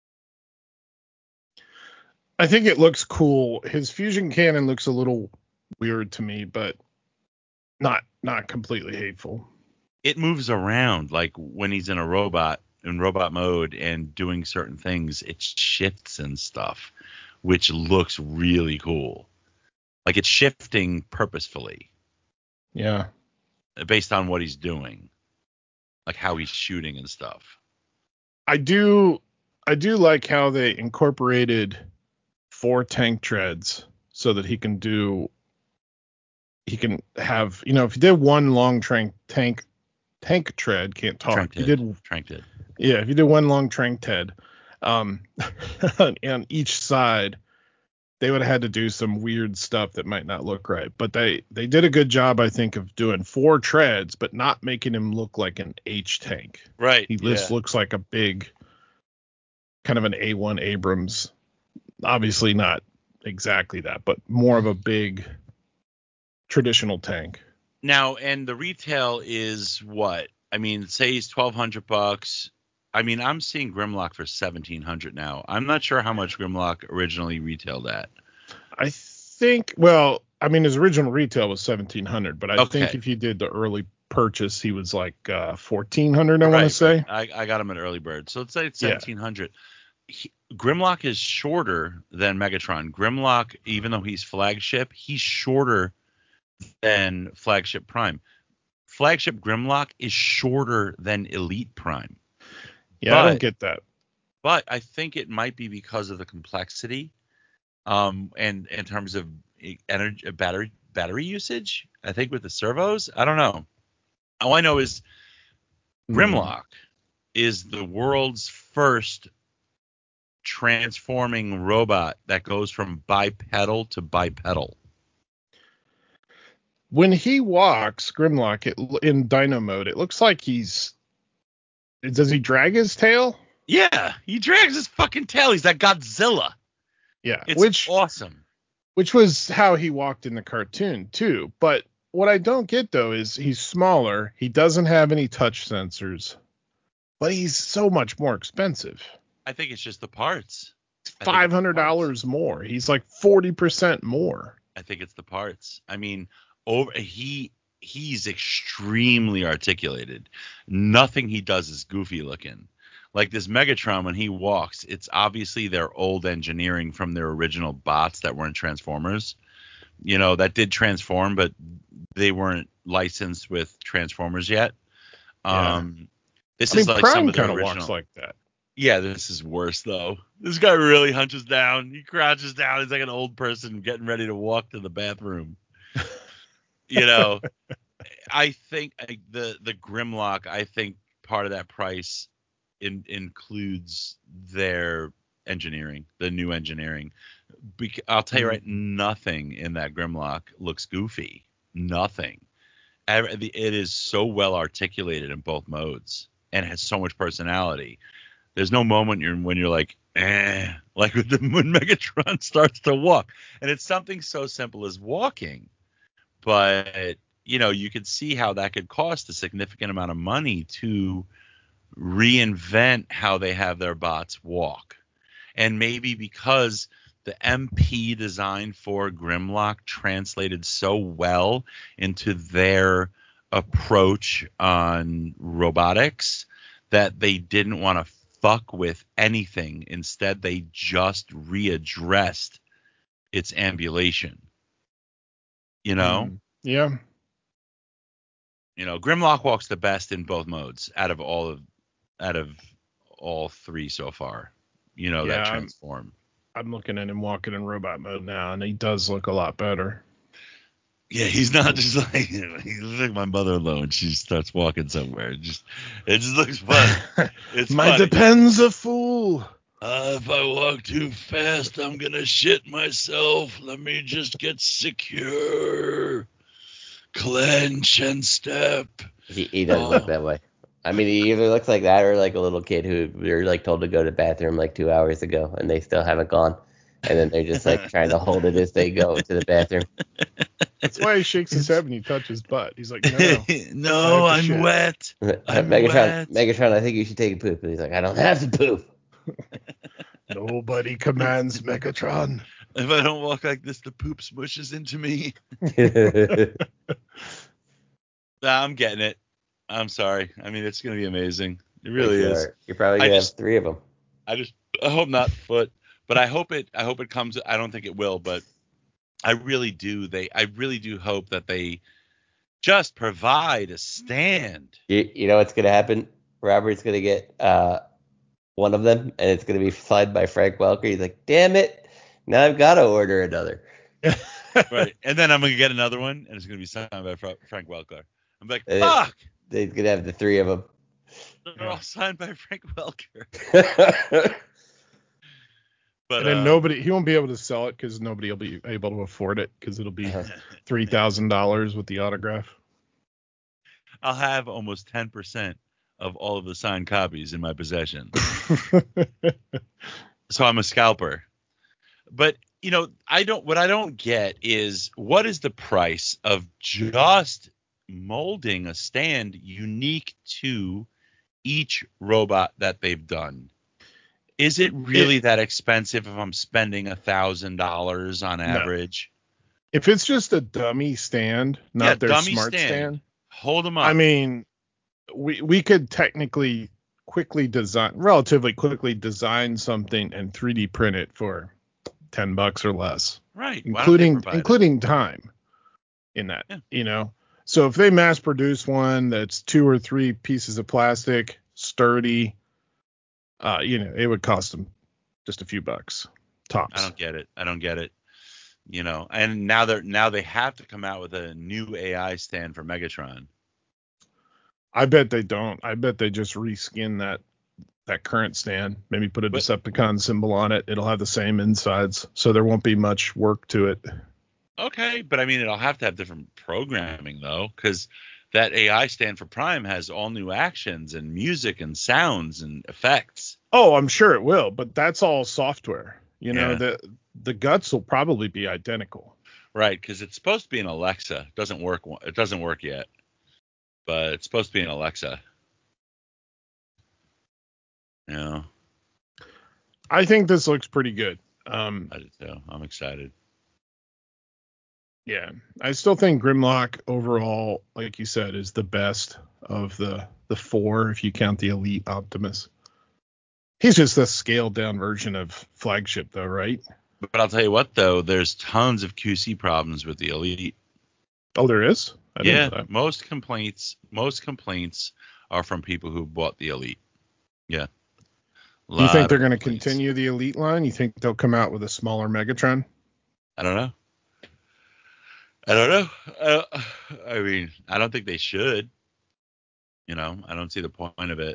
I think it looks cool. His fusion cannon looks a little weird to me, but not not completely hateful. It moves around like when he's in a robot in robot mode and doing certain things. It shifts and stuff, which looks really cool. Like it's shifting purposefully. Yeah. Based on what he's doing, like how he's shooting and stuff. I do I do like how they incorporated four tank treads so that he can do he can have, you know, if you did one long tank tank tank tread, can't talk. Trank You did Trank did. Yeah, if you did one long trank tread, um on each side, they would have had to do some weird stuff that might not look right. But they they did a good job, I think, of doing four treads, but not making him look like an H tank. Right. He just yeah. looks like a big, kind of an A one Abrams. Obviously not exactly that, but more of a big traditional tank. Now, and the retail is what? I mean, say he's twelve hundred bucks. I mean, I'm seeing Grimlock for seventeen hundred now. I'm not sure how much Grimlock originally retailed at. I think, well, I mean, his original retail was seventeen hundred, but I Okay. think if you did the early purchase, he was like uh, fourteen hundred, I Right, want to say. right. I, I got him at early bird. So let's say it's Yeah. seventeen hundred. He, Grimlock is shorter than Megatron. Grimlock, even though he's flagship, he's shorter than flagship Prime. Flagship Grimlock is shorter than Elite Prime. Yeah, but, I don't get that. But I think it might be because of the complexity, um, and in terms of energy, battery, battery usage. I think with the servos, I don't know. All I know is Grimlock mm. is the world's first transforming robot that goes from bipedal to bipedal. When he walks, Grimlock, it, in Dino mode, it looks like he's. Does he drag his tail? Yeah, he drags his fucking tail. He's that Godzilla. Yeah, it's which, awesome. Which was how he walked in the cartoon too. But what I don't get though is he's smaller. He doesn't have any touch sensors, but he's so much more expensive. I think it's just the parts. Five hundred dollars more. He's like forty percent more. I think it's the parts. I mean, over he he's extremely articulated. Nothing he does is goofy looking. Like this Megatron, when he walks, it's obviously their old engineering from their original bots that were in Transformers. You know, that did transform, but they weren't licensed with Transformers yet. Yeah. Um, this I is mean, like Prime some of the kind of original. walks like that. Yeah, this is worse though. This guy really hunches down. He crouches down. He's like an old person getting ready to walk to the bathroom. You know, I think the the Grimlock. I think part of that price in, includes their engineering, the new engineering. Bec- I'll tell you right, nothing in that Grimlock looks goofy. Nothing. It is so well articulated in both modes and has so much personality. There's no moment you're when you're like, eh, like when, the, when Megatron starts to walk. And it's something so simple as walking. but you know, you could see how that could cost a significant amount of money to reinvent how they have their bots walk. And maybe because the M P design for Grimlock translated so well into their approach on robotics that they didn't want to fuck with anything. Instead, they just readdressed its ambulation. You know? Mm, yeah. You know, Grimlock walks the best in both modes out of all of out of all three so far. You know, Yeah, that I'm- transform. I'm looking at him walking in robot mode now, and he does look a lot better. Yeah, he's not just like he looks like my mother-in-law when she starts walking somewhere. It just it just looks fun. It's My funny. depends a fool. Uh, if I walk too fast, I'm gonna shit myself. Let me just get secure, clench and step. He, he doesn't look Oh. that way. I mean, he either looks like that or like a little kid who we were like told to go to the bathroom like two hours ago and they still haven't gone. And then they're just like trying to hold it as they go to the bathroom. That's why he shakes his head when you touch his butt. He's like, no, no. No, I have to I'm shit. wet. I'm Megatron, wet. Megatron, I think you should take a poop. And he's like, I don't have to poop. Nobody commands Megatron. If I don't walk like this, the poop smushes into me. Nah, I'm getting it. I'm sorry. I mean, it's gonna be amazing. It really you is. are. You're probably I gonna just- have three of them. I just I hope not foot, but I hope it I hope it comes. I don't think it will, but I really do. They I really do hope that they just provide a stand. You, you know what's gonna happen? Robert's gonna get uh, one of them, and it's gonna be signed by Frank Welker. He's like, damn it, now I've got to order another. Right. And then I'm gonna get another one, and it's gonna be signed by Fra- Frank Welker. I'm like, Uh, fuck. He's gonna have the three of them. They're all signed by Frank Welker. But And then uh, nobody, he won't be able to sell it because nobody will be able to afford it because it'll be three thousand dollars with the autograph. I'll have almost ten percent of all of the signed copies in my possession. So I'm a scalper. But, you know, I don't what I don't get is what is the price of just molding a stand unique to each robot that they've done? Is it really It- that expensive if I'm spending a thousand dollars on average? If it's just a dummy stand, not Yeah, their dummy smart stand. stand, Hold them up. I mean, we we could technically quickly design, relatively quickly design something and three D print it for ten bucks or less, right. Why don't they including provide it? including time in that. Yeah. You know, so if they mass produce one that's two or three pieces of plastic, sturdy, uh, you know, it would cost them just a few bucks tops. I don't get it. I don't get it. You know, and now they're now they have to come out with a new A I stand for Megatron. I bet they don't. I bet they just reskin that that current stand. Maybe put a But- Decepticon symbol on it. It'll have the same insides, so there won't be much work to it. Okay, but I mean, it'll have to have different programming though, because that A I stand for Prime has all new actions and music and sounds and effects. Oh, I'm sure it will, but that's all software. You know, Yeah. the the guts will probably be identical. Right, because it's supposed to be an Alexa. It doesn't work. It doesn't work yet, but it's supposed to be an Alexa. You know, I think this looks pretty good. Um, I do too. I'm excited. yeah, I still think Grimlock overall, like you said, is the best of the the four if you count the Elite Optimus. He's just a scaled down version of Flagship, though, right? But I'll tell you what, though, there's tons of Q C problems with the Elite. Oh, there is. I didn't Yeah, know that. most complaints, most complaints are from people who bought the Elite. Yeah. You think Lot they're of going to complaints. continue the Elite line? You think they'll come out with a smaller Megatron? I don't know. I don't know. Uh, I mean, I don't think they should. You know, I don't see the point of it.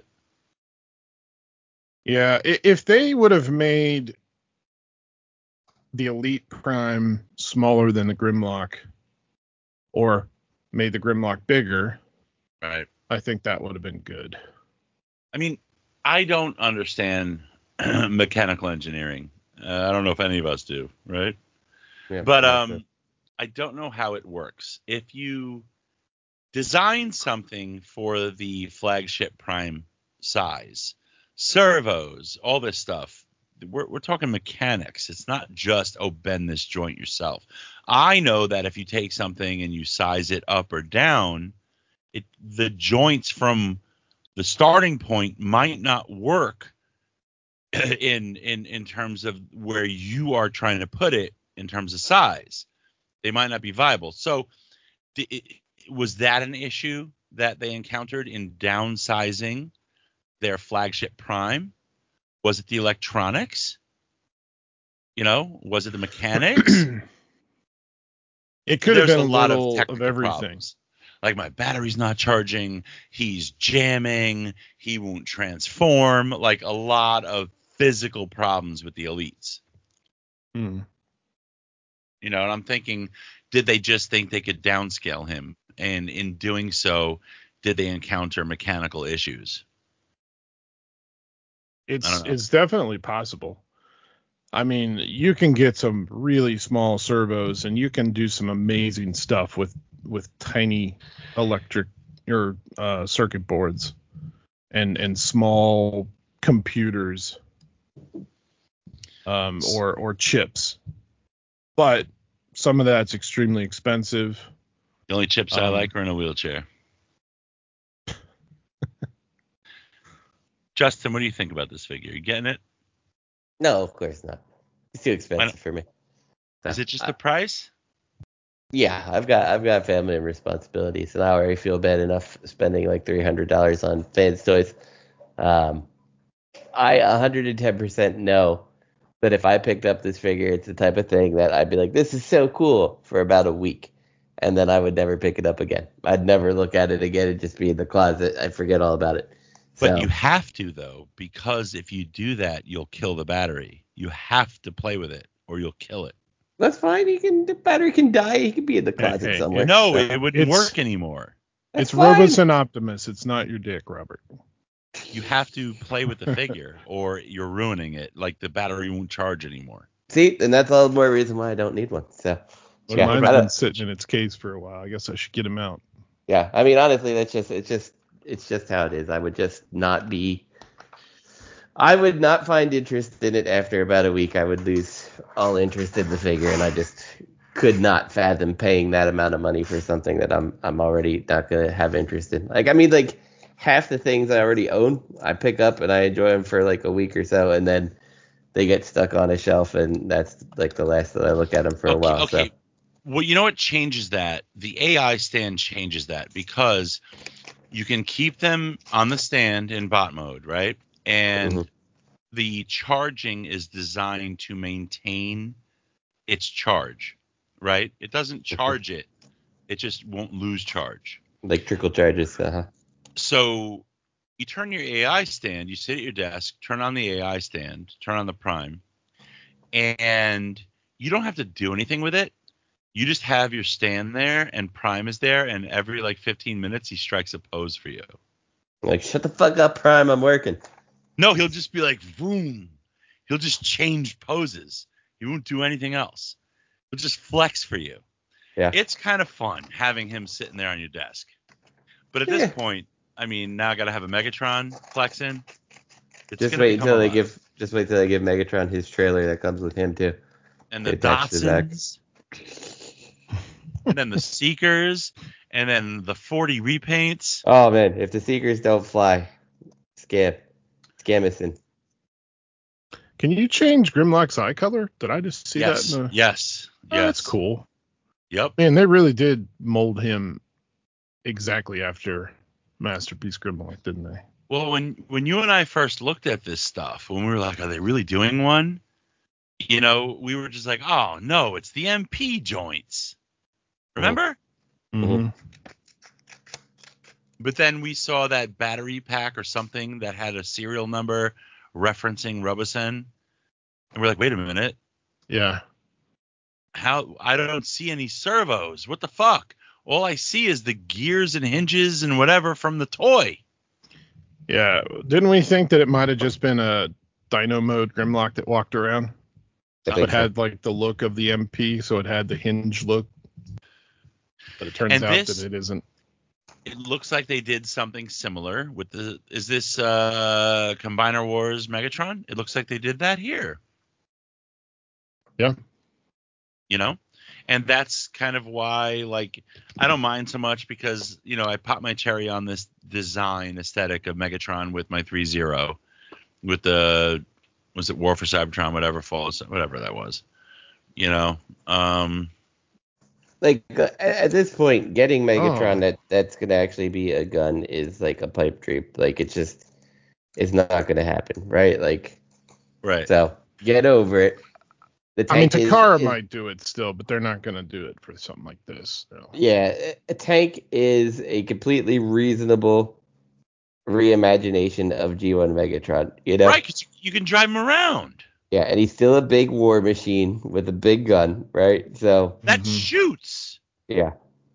Yeah, i- if they would have made the Elite Prime smaller than the Grimlock, or made the Grimlock bigger, Right. I think that would have been good. I mean, I don't understand mechanical engineering. Uh, I don't know if any of us do, right? Yeah, But that's um, it. I don't know how it works. If you design something for the flagship Prime size, servos, all this stuff, we're, we're talking mechanics. It's not just, oh, bend this joint yourself. I know that if you take something and you size it up or down, it the joints from the starting point might not work in in in terms of where you are trying to put it in terms of size. They might not be viable. So it, was that an issue that they encountered in downsizing their flagship Prime? Was it the electronics? You know, was it the mechanics? It could have There's been a a lot of little of technical everything. problems. Like my battery's not charging, he's jamming, he won't transform, like a lot of physical problems with the Elites. Hmm. You know, and I'm thinking, did they just think they could downscale him? And in doing so, did they encounter mechanical issues? It's it's definitely possible. I mean, you can get some really small servos and you can do some amazing stuff with with tiny electric or uh, circuit boards and and small computers um, or or chips. But some of that's extremely expensive. The only chips um, I like are in a wheelchair. Justin, what do you think about this figure? You getting it? No, of course not. It's too expensive for me. So, Is it just I, the price? Yeah, I've got I've got family and responsibilities, and I already feel bad enough spending like three hundred dollars on fans toys. Um, I one hundred ten percent know that if I picked up this figure, it's the type of thing that I'd be like, "This is so cool" for about a week, and then I would never pick it up again. I'd never look at it again. It'd just be in the closet. I'd forget all about it. But So, you have to, though, because if you do that, you'll kill the battery. You have to play with it, or you'll kill it. that's fine. He can the battery can die. He can be in the closet hey, somewhere. No, So, it wouldn't It's- work anymore. that's it's fine. Robus and Optimus. It's not your dick, Robert. You have to play with the figure, or you're ruining it. Like the battery won't charge anymore. See, and that's all the more reason why I don't need one. So, Well, yeah, mine's I been don't- sitting in its case for a while. I guess I should get him out. yeah. I mean, honestly, that's just it's just it's just how it is. I would just not be. I would not find interest in it after about a week. I would lose all interest in the figure, and I just could not fathom paying that amount of money for something that I'm I'm already not gonna have interest in. Like, I mean, like half the things I already own, I pick up and I enjoy them for like a week or so, and then they get stuck on a shelf, and that's like the last that I look at them for a Okay, while. okay. So. Well, you know what changes that? The A I stand changes that because you can keep them on the stand in bot mode, right? And Mhm. the charging is designed to maintain its charge, right? It doesn't charge it. It just won't lose charge. Like trickle charges. Uh-huh. So you turn your A I stand, you sit at your desk, turn on the A I stand, turn on the Prime, and you don't have to do anything with it. You just have your stand there, and Prime is there, and every like fifteen minutes he strikes a pose for you. Like, shut the fuck up, Prime. I'm working. No, he'll just be like, boom. He'll just change poses. He won't do anything else. He'll just flex for you. Yeah. It's kind of fun having him sitting there on your desk. But at this Yeah. point, I mean, now I got to have a Megatron flexing. It's Just gonna wait become until a they lot. give. Just wait till they give Megatron his trailer that comes with him too. And the attached to the back. Datsuns, and then the Seekers, and then the forty repaints. Oh man, if the Seekers don't fly, scam, scamison. Can you change Grimlock's eye color? Did I just see Yes, that? In the... yes, Oh, yes. that's cool. Yep. Man, they really did mold him exactly after Masterpiece Grimlock, didn't they? Well, when when you and I first looked at this stuff, when we were like, are they really doing one? You know, we were just like, oh no, it's the M P joints. Remember? Mm-hmm. But then we saw that battery pack or something that had a serial number referencing Robosen. And we're like, wait a minute. Yeah. How I don't see any servos. What the fuck? All I see is the gears and hinges and whatever from the toy. Yeah. Didn't we think that it might have just been a Dino mode Grimlock that walked around? I But think so. had like the look of the M P, so it had the hinge look. but it turns And out this- that it isn't. It looks like they did something similar with the. Is this uh, Combiner Wars Megatron? It looks like they did that here. Yeah. You know, and that's kind of why, like, I don't mind so much because you know I pop my cherry on this design aesthetic of Megatron with my three zero, with the was it War for Cybertron, whatever falls, whatever that was. You know, um, Like uh, at this point, getting Megatron Oh. that that's gonna actually be a gun is like a pipe dream. Like it's just it's not gonna happen, right? Like right. so, get over it. The I mean, tank is- Takara is- might do it still, but they're not going to do it for something like this. So. Yeah, a- a tank is a completely reasonable reimagination of G one Megatron. You know, Right, because you can drive him around. yeah, and he's still a big war machine with a big gun, right? So That Mhm. shoots. yeah,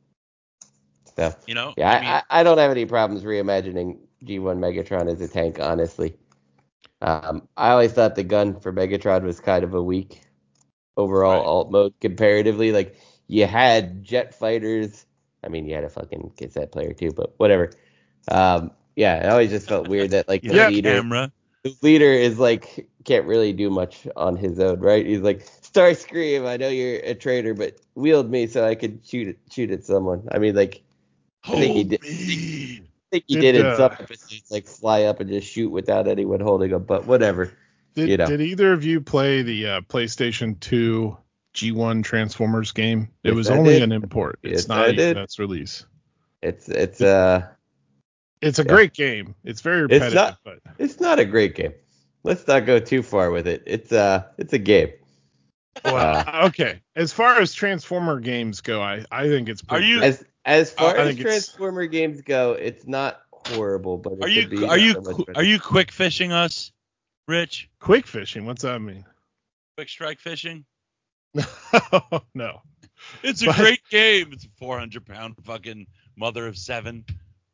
so You know. yeah, I I, mean, I, I don't have any problems reimagining G one Megatron as a tank, honestly. Um, I always thought the gun for Megatron was kind of a weak overall Right. alt mode comparatively. Like you had jet fighters. I mean, you had a fucking cassette player too, but whatever. Um, yeah, it always just felt weird that like the Yeah. leader, camera. the leader is like can't really do much on his own, right? He's like Starscream. I know you're a traitor, but wield me so I could shoot it, shoot at someone. I mean, like I think he Hold did. me. I think he Did, did in uh, some episodes, like fly up and just shoot without anyone holding him. But whatever. Did, you know. did either of you play the uh, PlayStation two G one Transformers game? It Yes, was I only did. an import. It's Yes, not I a did. U S release. It's it's uh It's a Yeah. great game. It's very It's repetitive, not- but it's not a great game. Let's not go too far with it. It's uh it's a game. well, okay. As far as Transformer games go, I, I think it's pretty Are you- good. As as far I as think it's- Transformer games go, it's not horrible, but it Are could you be are you so much qu- better. are you quick fishing us, Rich? Quick fishing? What's that mean? Quick strike fishing? No. It's a But- great game. It's a four hundred pound fucking mother of seven.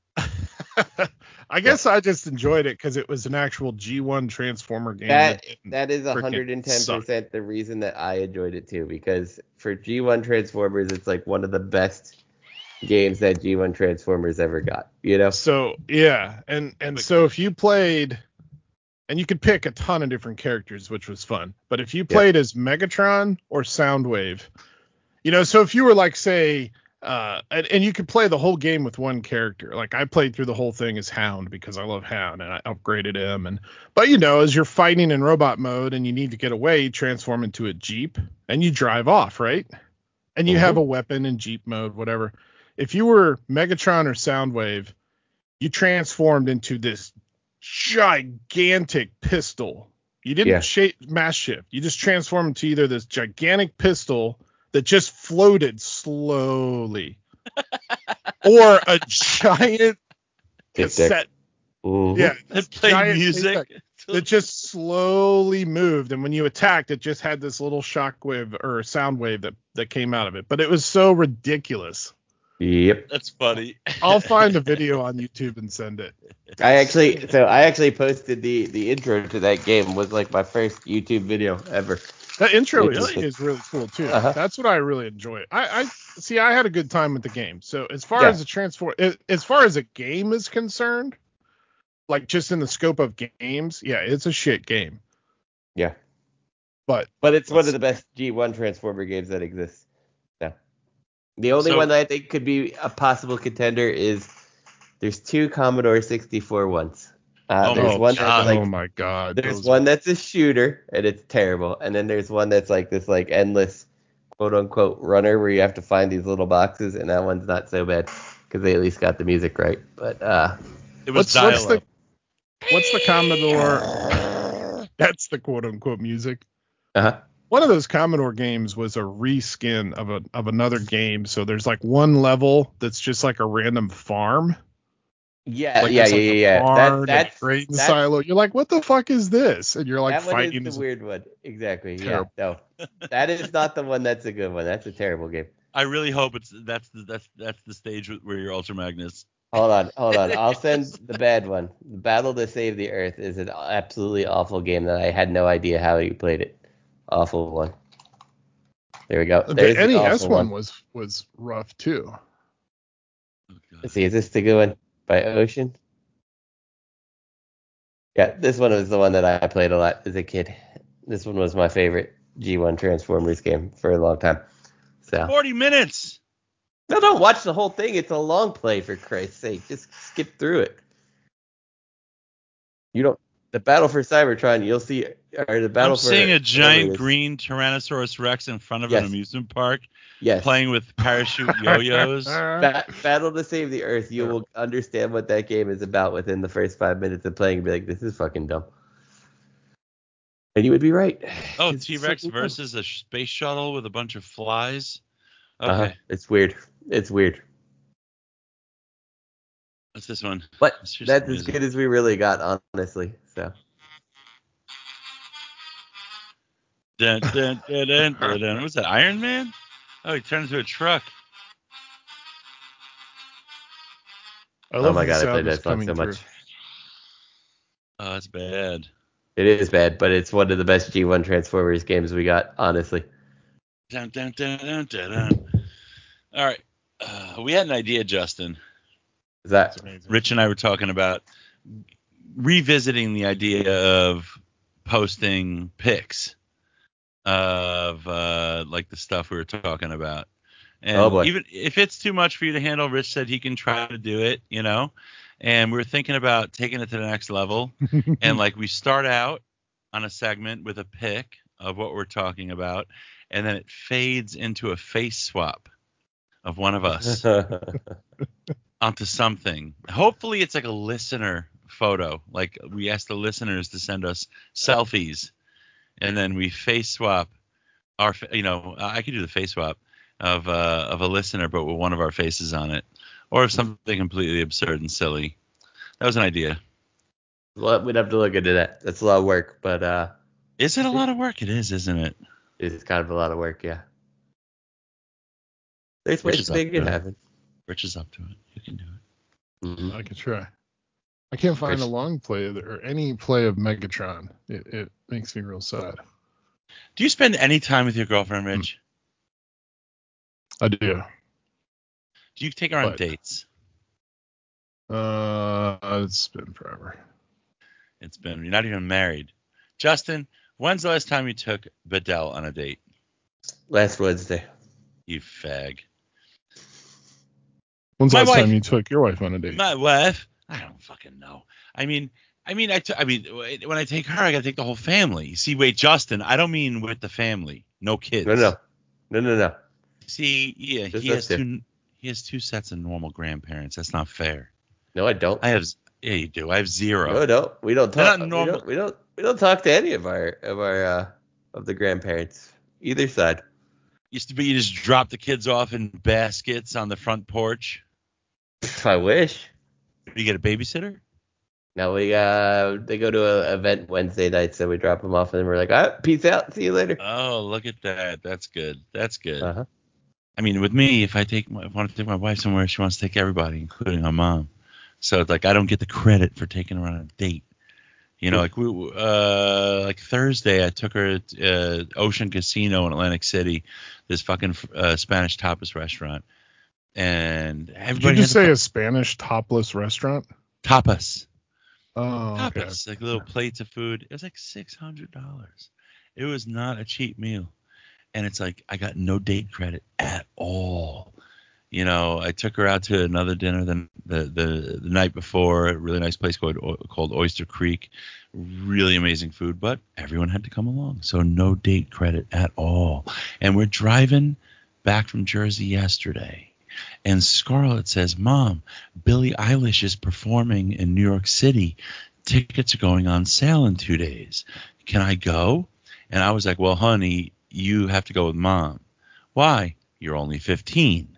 I guess I just enjoyed it because it was an actual G one Transformer game. That didn't that is frickin' one hundred ten suck. percent the reason that I enjoyed it too, because for G one Transformers, it's like one of the best games that G one Transformers ever got. You know? So yeah, and and Quick so if fishing. you played, and you could pick a ton of different characters, which was fun. But if you Yeah. played as Megatron or Soundwave, you know, so if you were like say, uh, and, and you could play the whole game with one character. Like I played through the whole thing as Hound because I love Hound and I upgraded him. And but you know, as you're fighting in robot mode and you need to get away, you transform into a Jeep and you drive off, right? And you Mhm. have a weapon in Jeep mode, whatever. If you were Megatron or Soundwave, you transformed into this gigantic pistol. You didn't Yeah. shape mass shift. You just transformed into either this gigantic pistol that just floated slowly, or a giant Tape deck. cassette. Mhm. Yeah, That played giant music. tape that just slowly moved, and when you attacked, it just had this little shockwave or sound wave that that came out of it. But it was so ridiculous. Yep. That's funny. I'll find a video on YouTube and send it. I actually, so I actually posted the the intro to that game was like my first YouTube video ever. That intro is, Really? is really cool too. Uh-huh. That's what I really enjoy. I, I see. I had a good time with the game. So as far Yeah. as the transform, as far as a game is concerned, like just in the scope of games, yeah, it's a shit game. Yeah. But But it's one Let's- of the best G one Transformer games that exists. Yeah. The only So- one that I think could be a possible contender is there's two Commodore sixty-four ones. Uh, Oh there's my one God. that's like oh my god, there's those- one that's a shooter and it's terrible, and then there's one that's like this like endless quote unquote runner where you have to find these little boxes, and that one's not so bad because they at least got the music right. But uh, It was What's what's dial-up. the what's the Commodore? That's the quote unquote music. uh-huh. One of those Commodore games was a reskin of a of another game. So there's like one level that's just like a random farm. yeah, Like yeah, it's yeah, like yeah, a yeah. barn That, and that's grain that's- silo. You're like, what the fuck is this? And you're like that one fighting. is the weird one. Exactly. Terrible. Yeah. No, that is not the one that's a good one. That's a terrible game. I really hope it's that's the that's that's the stage where you're Ultra Magnus. Hold on, hold on. I'll send the bad one. Battle to Save the Earth is an absolutely awful game that I had no idea how you played it. Awful one. There we go. The There's N E the S awful one was was rough too. Oh, God. Let's see, is this the good one by Ocean? Yeah, this one was the one that I played a lot as a kid. This one was my favorite G one Transformers game for a long time. So forty minutes. no, don't watch the whole thing. It's a long play, for Christ's sake. Just skip through it. You don't. The Battle for Cybertron, you'll see, or the Battle I'm for seeing a whatever giant it is. green Tyrannosaurus Rex in front of Yes. an amusement park Yes. playing with parachute yo-yos. Ba- Battle to Save the Earth, you will understand what that game is about within the first five minutes of playing and be like, this is fucking dumb. And you would be right. Oh, It's T-Rex fucking dumb. versus a space shuttle with a bunch of flies. Okay, Uh-huh. It's weird. It's weird. what's this one? But Let's hear that's some as music. good as we really got, honestly. So Dun, dun, dun, dun, dun, dun. What was that, Iron Man? Oh, he turned into a truck. I oh love my the god, I sound played that's that song coming so through. much. Oh, that's bad. It is bad, but it's one of the best G one Transformers games we got, honestly. Dun, dun, dun, dun, dun, dun. All right. Uh, we had an idea, Justin. Is that That's amazing. Rich and I were talking about revisiting the idea of posting pics of uh, like the stuff we were talking about. And Oh, boy. even if it's too much for you to handle, Rich said he can try to do it, you know. And we were thinking about taking it to the next level. And like we start out on a segment with a pic of what we're talking about, and then it fades into a face swap of one of us onto something. Hopefully it's like a listener photo. Like we ask the listeners to send us selfies, and then we face swap our, you know, I could do the face swap of uh, of a listener, but with one of our faces on it, or if something completely absurd and silly. That was an idea. Well, we'd have to look into that. That's a lot of work, but uh, Is it a lot of work? It is, isn't it? it's kind of a lot of work, yeah. There's Rich ways is to up make to it it. happen. Rich is up to it. You can do it. Mm-hmm. I could try. I can't find Rich. a long play of the, or any play of Megatron. It, it makes me real sad. Do you spend any time with your girlfriend, Rich? I do. Do you take her on But- dates? Uh, it's been forever. It's been, you're not even married. Justin, when's the last time you took Bedell on a date? Last Wednesday. You fag. When's My the last wife- time you took your wife on a date? My wife? I don't fucking know. I mean, I mean, I, t- I mean, when I take her, I gotta take the whole family. See, wait, Justin, I don't mean with the family, no kids. No, no. No, no, no. See, yeah, Just he us has two. two. He has two sets of normal grandparents. That's not fair. No, I don't. I have, yeah, you do. I have zero. No, no. We don't They're talk. not We normal. don't, we don't. We don't talk to any of our of our uh, of the grandparents, either side. Used to be you just drop the kids off in baskets on the front porch. I wish. You get a babysitter? Now we uh they go to an event Wednesday night, so we drop them off and we're like, all right, peace out, see you later. Oh, look at that. That's good. That's good. Uh huh. I mean, with me, if I take my, if I want to take my wife somewhere, she wants to take everybody, including her mom. So it's like I don't get the credit for taking her on a date. You know, like we uh like Thursday, I took her to uh, Ocean Casino in Atlantic City, this fucking uh, Spanish tapas restaurant, and everybody Did you just had say the a Spanish topless restaurant? tapas. Oh, okay. Tapas, like little plates of food. It was like six hundred dollars. It was not a cheap meal, and it's like I got no date credit at all. You know, I took her out to another dinner than the, the the night before. A really nice place called called Oyster Creek. Really amazing food, but everyone had to come along, so no date credit at all. And we're driving back from Jersey yesterday, and Scarlett says, "Mom, Billie Eilish is performing in New York City. Tickets are going on sale in two days. Can I go?" And I was like, "Well, honey, you have to go with Mom. Why? You're only fifteen.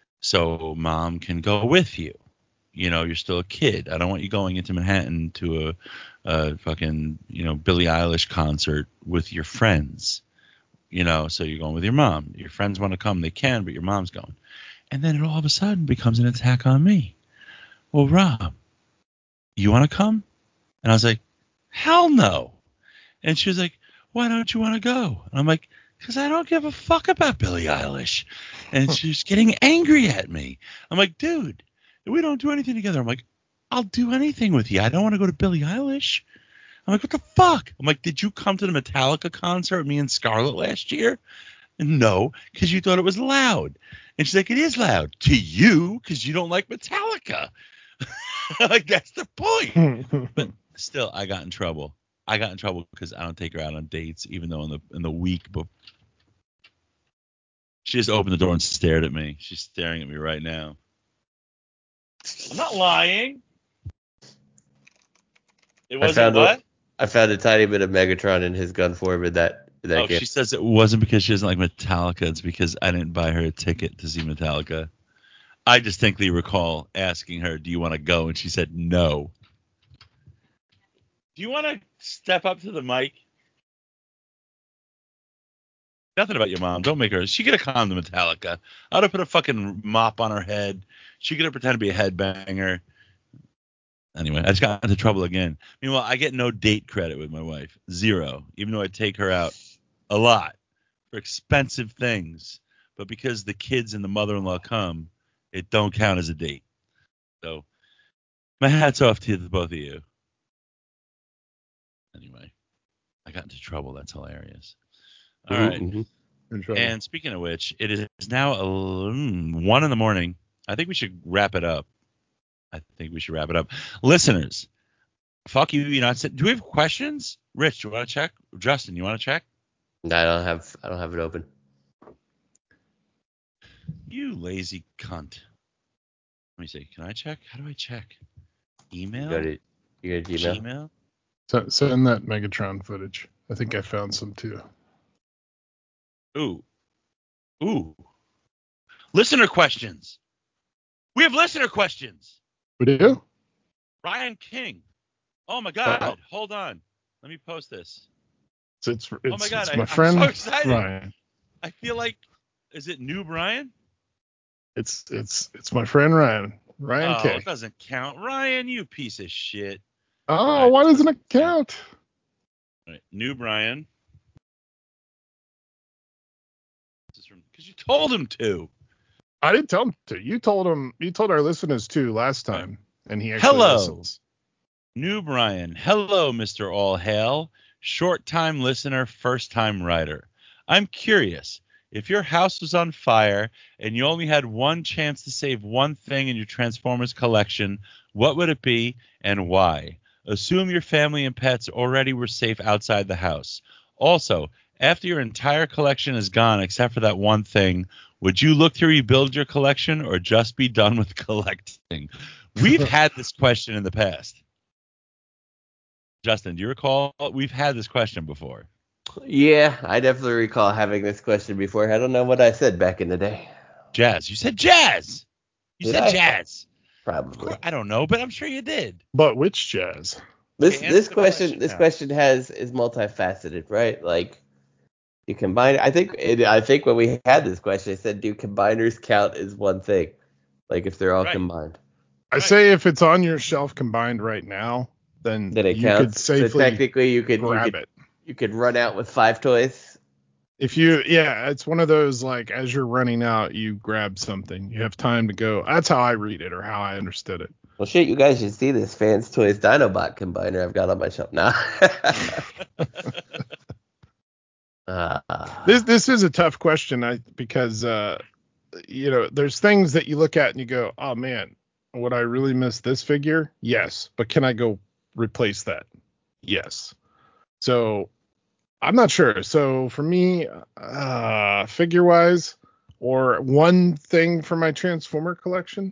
So Mom can go with you. You know, you're still a kid. I don't want you going into Manhattan to a, a fucking, you know, Billie Eilish concert with your friends. You know, so you're going with your mom. Your friends want to come, they can, but your mom's going." And then it all of a sudden becomes an attack on me. "Well, Rob, you want to come?" And I was like, "Hell no." And she was like, "Why don't you want to go?" And I'm like, "Because I don't give a fuck about Billie Eilish." And she's getting angry at me. I'm like, "Dude, We don't do anything together. I'm like, I'll do anything with you. I don't want to go to Billie Eilish. I'm like, what the fuck? I'm like, did you come to the Metallica concert with me and Scarlett last year? And no, because you thought it was loud. And she's like, it is loud to you because you don't like Metallica. Like, that's the point. But still, I got in trouble. I got in trouble because I don't take her out on dates, even though in the in the week, but she just opened the door and stared at me. She's staring at me right now. I'm not lying. It I wasn't found what? a, I found a tiny bit of Megatron in his gun form in that in that Oh, game. she says it wasn't because she doesn't like Metallica. It's because I didn't buy her a ticket to see Metallica. I distinctly recall asking her, do you want to go? And she said no. Do you want to step up to the mic? Nothing about your mom. Don't make her. She could have come to Metallica. I would have put a fucking mop on her head. She could have pretended to be a headbanger. Anyway, I just got into trouble again. Meanwhile, I get no date credit with my wife. Zero. Even though I take her out a lot for expensive things. But because the kids and the mother-in-law come, it don't count as a date. So my hat's off to the both of you. Anyway, I got into trouble. That's hilarious. All right. Mm-hmm. And speaking of which, it is now um, one in the morning. I think we should wrap it up. I think we should wrap it up. Listeners, fuck you. You not. Do we have questions? Rich, do you want to check? Justin, you want to check? No, I don't have. I don't have it open. You lazy cunt. Let me see. Can I check? How do I check? Email. You go to you go to Gmail. Gmail. So, send that Megatron footage. I think I found some too. Ooh. Ooh. Listener questions. We have listener questions. We do? Ryan King. Oh my God. Wow. Hold on. Let me post this. It's it's, it's, oh my God. it's I, my I'm friend so excited. Ryan. I feel like, is it new Brian? It's it's it's my friend Ryan. Ryan oh, K. it doesn't count. Ryan, you piece of shit. Oh, right, why doesn't it count? All right. New Brian. This is from because you told him to. I didn't tell him to. You told him. You told our listeners to last time, right. And he actually Hello. listens. New Brian. Hello, Mister All Hail. Short time listener, first time writer. I'm curious. If your house was on fire and you only had one chance to save one thing in your Transformers collection, what would it be and why? Assume your family and pets already were safe outside the house. Also, after your entire collection is gone except for that one thing, would you look to rebuild your collection or just be done with collecting? We've had this question in the past. Justin, do you recall? We've had this question before. Yeah, I definitely recall having this question before. I don't know what I said back in the day. Jazz. You said jazz. You Did said I? jazz. Probably. I don't know, but I'm sure you did. But which jazz? This Okay, this question, question this now. question has is multifaceted, right? Like you combine. I think it, I think when we had this question, I said, do combiners count as one thing? Like if they're all right. combined. I right. say if it's on your shelf combined right now, then, then it you counts. could safely so technically you could grab you could, it. You could run out with five toys. If you, yeah, it's one of those like as you're running out, you grab something. You have time to go. That's how I read it or how I understood it. Well, shit, you guys should see this Fans Toys Dinobot combiner I've got on my shelf now. uh, this this is a tough question, I because uh, you know, there's things that you look at and you go, oh man, would I really miss this figure? Yes, but can I go replace that? Yes. So I'm not sure. So for me, uh, figure wise, or one thing for my Transformer collection.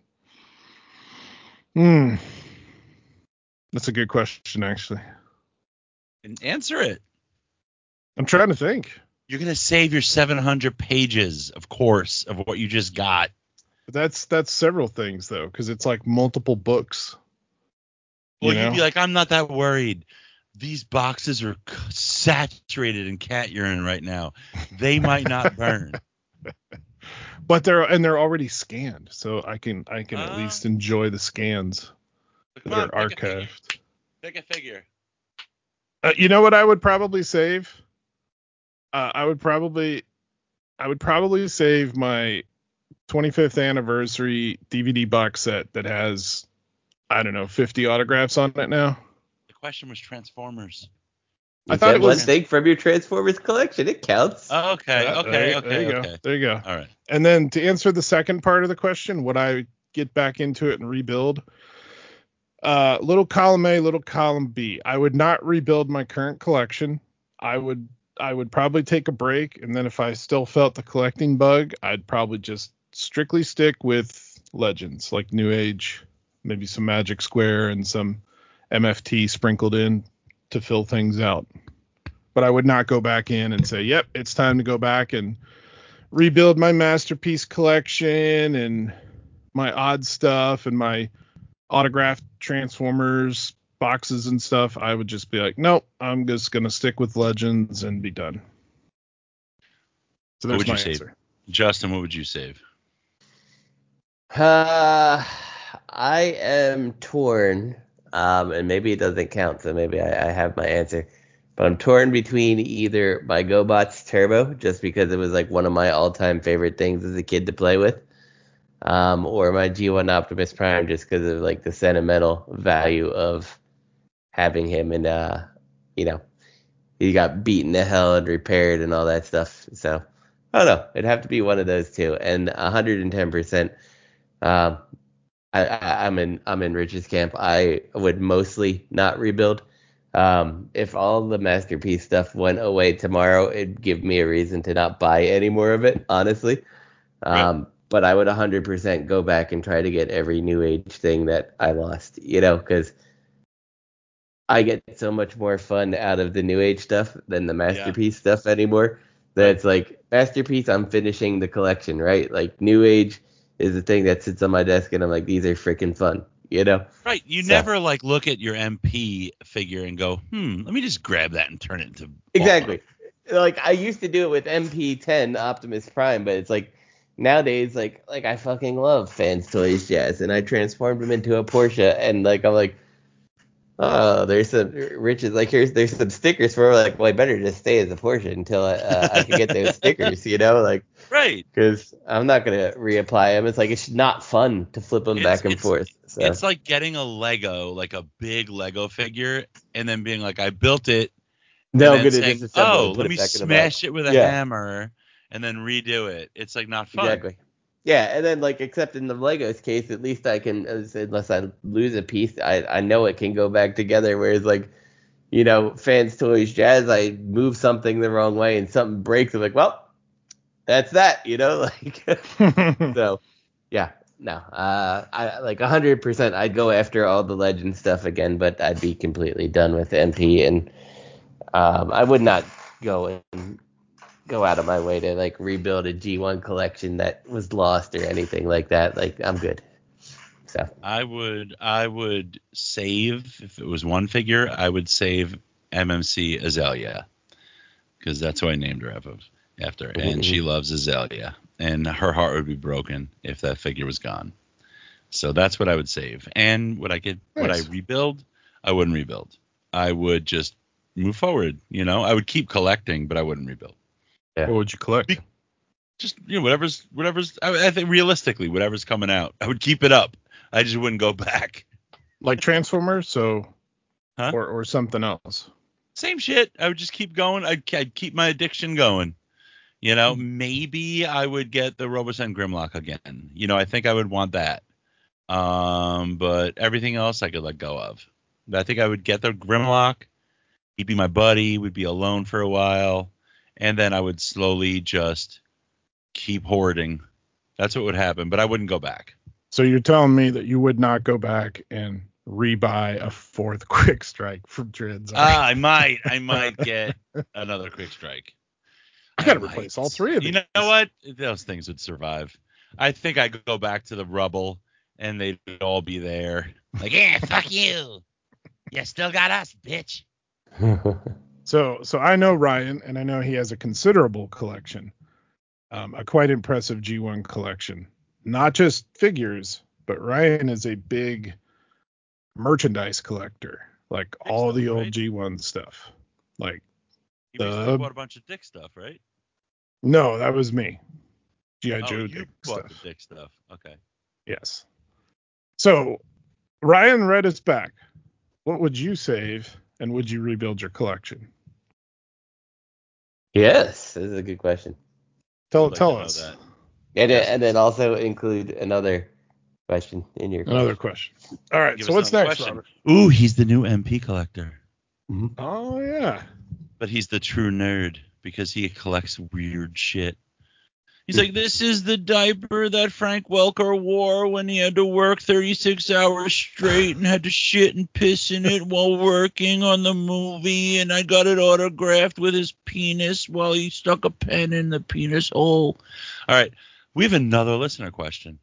Hmm. That's a good question, actually. And answer it. I'm trying to think. You're going to save your seven hundred pages, of course, of what you just got. But that's that's several things, though, because it's like multiple books. Well, you you'd know? be like, I'm not that worried. These boxes are saturated in cat urine right now. They might not burn. But they're and they're already scanned, so I can I can uh, at least enjoy the scans that on, are pick archived. A pick a figure. Uh, you know what I would probably save? Uh, I would probably I would probably save my twenty-fifth anniversary D V D box set that has, I don't know, fifty autographs on it now. The question was Transformers. You I thought said it was one thing from your Transformers collection. It counts. Oh, okay, Yeah, okay, there, okay, there you okay. go. There you go. All right. And then to answer the second part of the question, would I get back into it and rebuild? Uh, little column A, little column B. I would not rebuild my current collection. I would I would probably take a break, and then if I still felt the collecting bug, I'd probably just strictly stick with Legends, like New Age, maybe some Magic Square and some M F T sprinkled in to fill things out. But I would not go back in and say, yep, it's time to go back and rebuild my masterpiece collection and my odd stuff and my autographed Transformers boxes and stuff. I would just be like, nope, I'm just going to stick with Legends and be done. So What that's would my you save? answer. Justin, what would you save? Uh, I am torn, um, and maybe it doesn't count, so maybe I, I have my answer. But I'm torn between either my GoBots Turbo, just because it was like one of my all-time favorite things as a kid to play with, um, or my G one Optimus Prime, just because of like the sentimental value of having him, and uh, you know, he got beaten to hell and repaired and all that stuff. So I don't know. It'd have to be one of those two, and one hundred ten percent. Um, I, I, I'm in I'm in Rich's camp. I would mostly not rebuild. Um, if all the masterpiece stuff went away tomorrow, it'd give me a reason to not buy any more of it, honestly. Um, right. But I would one hundred percent go back and try to get every New Age thing that I lost, you know, because I get so much more fun out of the New Age stuff than the masterpiece yeah. stuff anymore. That right. It's like, masterpiece, I'm finishing the collection, right? Like, New Age is the thing that sits on my desk, and I'm like, these are freaking fun. You know? Right. You so. never like look at your M P figure and go, hmm, let me just grab that and turn it into exactly. Like I used to do it with M P ten Optimus Prime, but it's like nowadays, like like I fucking love Fans Toys Jazz, and I transformed him into a Porsche, and like I'm like, oh, there's some Rich is like here's there's some stickers for like, well, I better just stay as a Porsche until I, uh, I can get those stickers, you know, like. Right. Because I'm not going to reapply them. It's like it's not fun to flip them it's, back and it's, forth. So. It's like getting a Lego, like a big Lego figure, and then being like, I built it. No, and good then to saying, disassemble oh, and put let it me back in the smash box. it with a yeah. hammer and then redo it. It's like not fun. Exactly. Yeah, and then like except in the Legos case, at least I can, unless I lose a piece, I, I know it can go back together. Whereas like, you know, Fans Toys Jazz, I move something the wrong way and something breaks. I'm like, well. That's that, you know, like, so, yeah, no, uh, I like one hundred percent I'd go after all the Legend stuff again, but I'd be completely done with M P, and um, I would not go and go out of my way to, like, rebuild a G one collection that was lost or anything like that. Like, I'm good. So I would, I would save, if it was one figure, I would save M M C Azalea, because that's who I named her after. After and mm-hmm. She loves Azalea, and her heart would be broken if that figure was gone. So that's what I would save. And would I get nice. Would I rebuild? I wouldn't rebuild. I would just move forward. You know, I would keep collecting, but I wouldn't rebuild. Yeah. What would you collect? Be, just you know, whatever's whatever's. I, I think realistically, whatever's coming out, I would keep it up. I just wouldn't go back. Like Transformers, so huh? or or something else. Same shit. I would just keep going. I'd, I'd keep my addiction going. You know, maybe I would get the Robosen Grimlock again. You know, I think I would want that. Um, but everything else I could let go of. But I think I would get the Grimlock. He'd be my buddy. We'd be alone for a while. And then I would slowly just keep hoarding. That's what would happen. But I wouldn't go back. So you're telling me that you would not go back and rebuy a fourth Quick Strike from Trids? Ah, I might. I might get another Quick Strike. I gotta replace all three of these. You know what? Those things would survive. I think I could go back to the rubble and they'd all be there. Like, yeah, fuck you. You still got us, bitch. so so I know Ryan, and I know he has a considerable collection. Um, a quite impressive G one collection. Not just figures, but Ryan is a big merchandise collector. Like Dick all stuff, the old right? G one stuff. Like You recently bought a bunch of Dick stuff, right? No, that was me. G I. Oh, Joe you Dick bought stuff. the Dick stuff. Okay. Yes. So Ryan read us back. What would you save, and would you rebuild your collection? Yes, this is a good question. Tell I'd like tell to know us. that. And Yes. and then also include another question in your Another question. question. All right. Give So us what's another next, question. Robert? Ooh, he's the new M P collector. Mhm. Oh yeah. But he's the true nerd because he collects weird shit. He's like, this is the diaper that Frank Welker wore when he had to work thirty-six hours straight and had to shit and piss in it while working on the movie. And I got it autographed with his penis while he stuck a pen in the penis hole. All right. We have another listener question.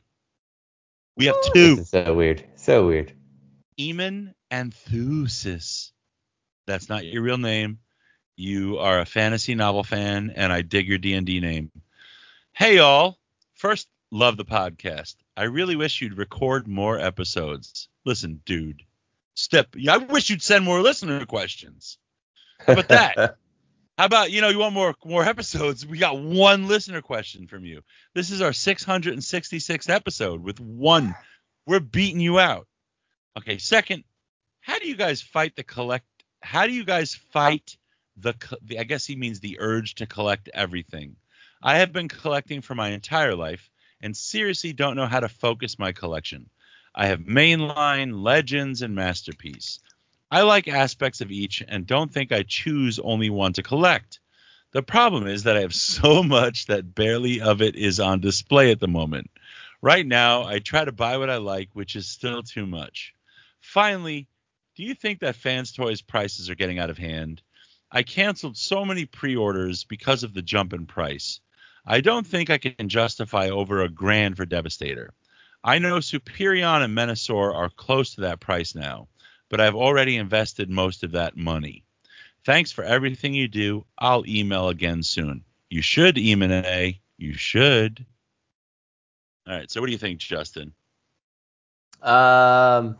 We have two. This is so weird. So weird. Eamon Anthusis. That's not your real name. You are a fantasy novel fan, and I dig your D and D name. Hey, y'all. First, love the podcast. I really wish you'd record more episodes. Listen, dude. Step. I wish you'd send more listener questions. How about that? How about, you know, you want more more episodes? We got one listener question from you. This is our six hundred sixty-sixth episode with one. We're beating you out. Okay, second, how do you guys fight the collect? How do you guys fight the, the? I guess he means the urge to collect everything. I have been collecting for my entire life and seriously don't know how to focus my collection. I have mainline, legends, and masterpiece. I like aspects of each and don't think I choose only one to collect. The problem is that I have so much that barely of it is on display at the moment. Right now, I try to buy what I like, which is still too much. Finally, do you think that Fans Toys prices are getting out of hand? I canceled so many pre-orders because of the jump in price. I don't think I can justify over a grand for Devastator. I know Superion and Menasor are close to that price now, but I've already invested most of that money. Thanks for everything you do. I'll email again soon. You should, Emine. You should. All right, so what do you think, Justin? Um.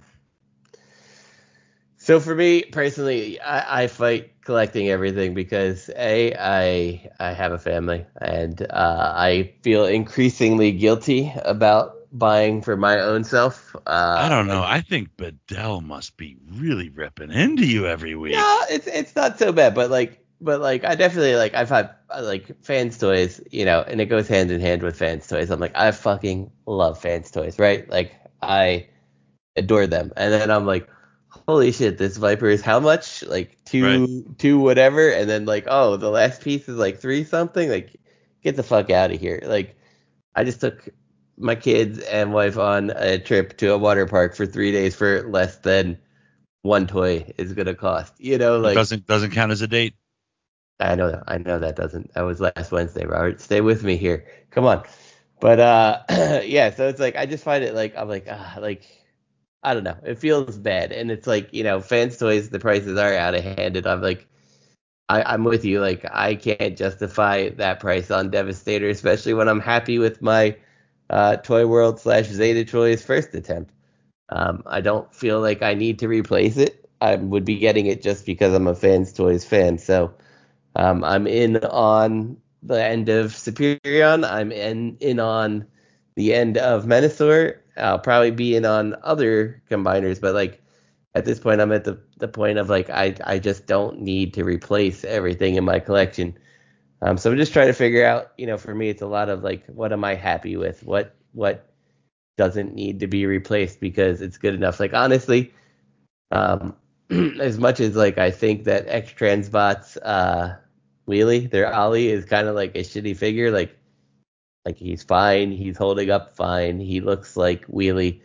So for me personally, I, I fight collecting everything because a I I have a family and uh, I feel increasingly guilty about buying for my own self. Uh, I don't know. like, I think Bedell must be really ripping into you every week. no, it's it's not so bad, but like but like I definitely like I've had uh, like Fans Toys, you know, and it goes hand in hand with Fans Toys. I'm like I fucking love Fans Toys, right? Like I adore them, and then I'm like, holy shit, this Viper is how much? Like two Right. two whatever, and then like oh the last piece is like three something. Like get the fuck out of here. Like I just took my kids and wife on a trip to a water park for three days for less than one toy is gonna cost. You know, It like doesn't doesn't count as a date. I know that I know that doesn't. That was last Wednesday, Robert. Stay with me here. Come on. But uh, yeah. So it's like I just find it like I'm like ah like I don't know. It feels bad, and it's like you know, Fans Toys the prices are out of hand, and I'm like I, I'm with you. Like I can't justify that price on Devastator, especially when I'm happy with my uh, Toy World slash Zeta Toys first attempt. Um, I don't feel like I need to replace it. I would be getting it just because I'm a Fans Toys fan. So um, I'm in on the end of Superion. I'm in in on the end of Menasor. I'll probably be in on other combiners, but like at this point, I'm at the, the point of like I I just don't need to replace everything in my collection. Um, so I'm just trying to figure out. You know, for me, it's a lot of like, what am I happy with? What what doesn't need to be replaced because it's good enough. Like honestly, um, as much as like I think that X Transbot's uh, Wheelie, their Ollie is kind of like a shitty figure. Like like he's fine, he's holding up fine, he looks like Wheelie.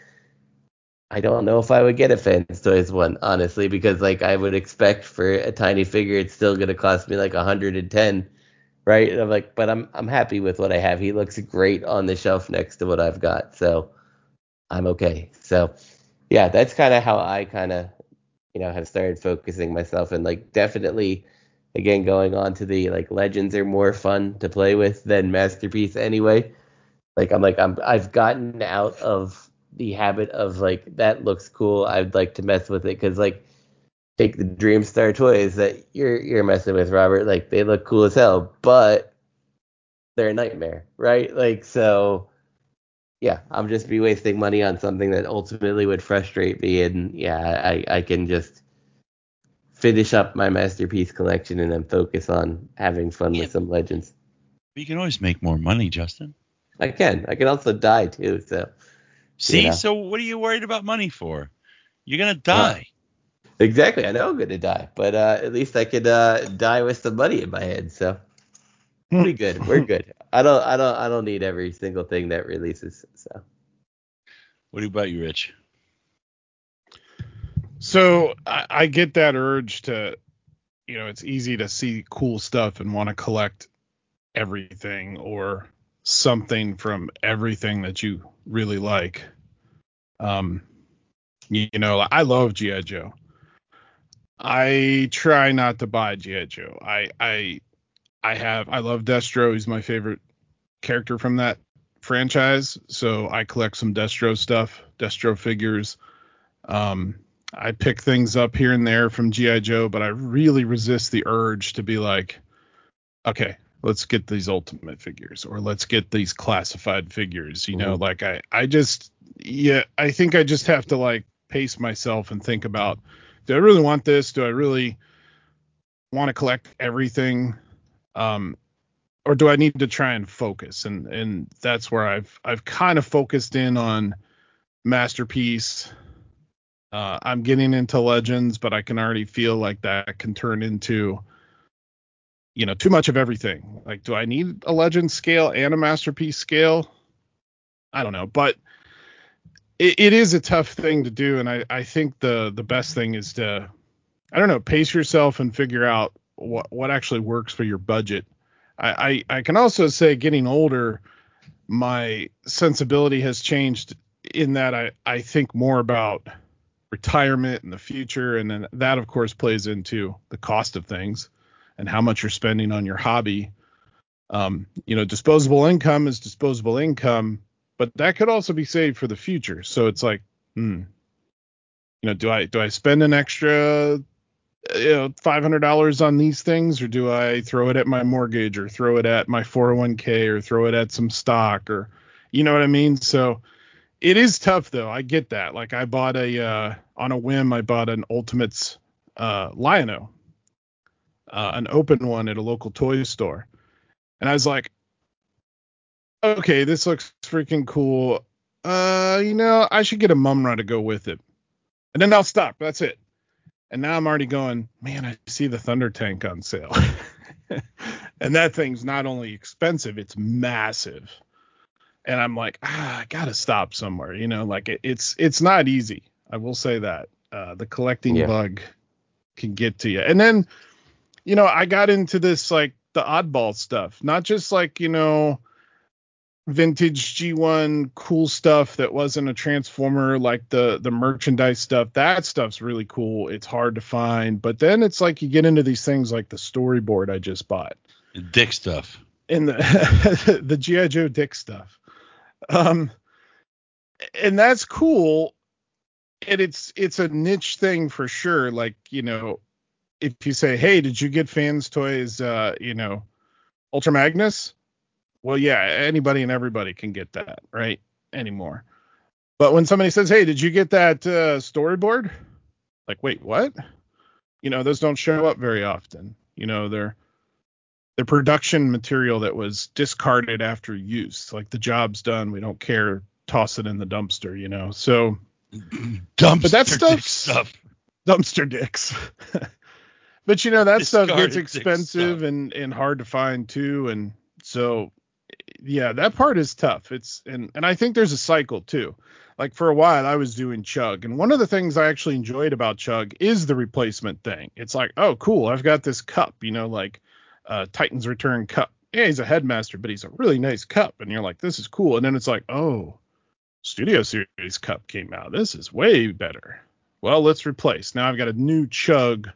I don't know if I would get a Fans Toys one honestly because like I would expect for a tiny figure it's still gonna cost me like one hundred ten, right? And I'm like, but I'm I'm happy with what I have. He looks great on the shelf next to what I've got, so I'm okay. So yeah, that's kind of how I kind of you know, have started focusing myself and like definitely again going on to the like legends are more fun to play with than masterpiece anyway. Like I'm like I'm I've gotten out of the habit of like that looks cool. I'd like to mess with it because like take the Dreamstar toys that you're you're messing with, Robert. Like they look cool as hell, but they're a nightmare, right? Like, so yeah, I'm just be wasting money on something that ultimately would frustrate me. And yeah, I, I can just finish up my masterpiece collection and then focus on having fun Yeah, with some legends. you can always make more money, Justin. I can. I can also die too. So, you See, know. so what are you worried about money for? You're gonna Uh, die. exactly. I know I'm going to die, but uh, at least I could uh, die with some money in my head. So we good. We're good. I don't. I don't. I don't need every single thing that releases. So. What about you, Rich? So I, I get that urge to, you know, it's easy to see cool stuff and want to collect everything or something from everything that you really like. Um, you, you know, I love G I. Joe. I try not to buy G I. Joe. I I I have I love Destro. He's my favorite character from that franchise. So I collect some Destro stuff, Destro figures. Um, I pick things up here and there from G I. Joe, but I really resist the urge to be like, okay, let's get these ultimate figures or let's get these classified figures. You know, Mhm. like I, I just, yeah, I think I just have to like pace myself and think about, do I really want this? Do I really want to collect everything? Um, or do I need to try and focus? And, and that's where I've, I've kind of focused in on Masterpiece. Uh, I'm getting into Legends, but I can already feel like that can turn into, you know, too much of everything. Like, do I need a Legend scale and a Masterpiece scale? I don't know, but it, it is a tough thing to do, and I, I think the the best thing is to, I don't know, pace yourself and figure out what what actually works for your budget. I, I, I can also say, getting older, my sensibility has changed in that I, I think more about retirement and the future. And then that, of course, plays into the cost of things and how much you're spending on your hobby. Um, you know, disposable income is disposable income, but that could also be saved for the future. So it's like, hmm, you know, do I do I spend an extra, you know, five hundred dollars on these things, or do I throw it at my mortgage, or throw it at my four oh one k, or throw it at some stock, or, you know what I mean? So it is tough though. I get that. Like, I bought a, uh, on a whim, I bought an Ultimates, uh, Lion-O, uh, an open one at a local toy store. And I was like, okay, this looks freaking cool. Uh, you know, I should get a Mumra to go with it. And then I'll stop. That's it. And now I'm already going, man, I see the Thunder Tank on sale. And that thing's not only expensive, it's massive. And I'm like, ah, I gotta stop somewhere. You know, like it, it's it's not easy. I will say that. Uh, the collecting Yeah. bug can get to you. And then, you know, I got into this, like, the oddball stuff, not just like, you know, vintage G one cool stuff that wasn't a Transformer, like the the merchandise stuff. That stuff's really cool. It's hard to find. But then it's like you get into these things like the storyboard I just bought. Dick stuff. And the the G I. Joe Dick stuff. Um, and that's cool. And it's it's a niche thing for sure. Like, you know, if you say, hey, did you get Fans Toys, uh, you know, Ultra Magnus? Well, yeah, anybody and everybody can get that, right? Anymore. But when somebody says, hey, did you get that uh, storyboard? Like, wait, what? You know, those don't show up very often. You know, they're they're production material that was discarded after use. Like, the job's done, we don't care, toss it in the dumpster, you know. So Dumpster but that dick stuff's stuff. dumpster dicks. But, you know, that stuff gets Discarded dick expensive stuff. and and hard to find too. And so, yeah, that part is tough. It's and and I think there's a cycle too. Like, for a while I was doing Chug, and one of the things I actually enjoyed about Chug is the replacement thing. It's like, oh, cool, I've got this cup, you know, like uh, Titan's Return cup. Yeah, he's a headmaster, but he's a really nice cup, and you're like, this is cool. And then it's like, oh, Studio Series cup came out. This is way better. Well, let's replace. Now I've got a new Chug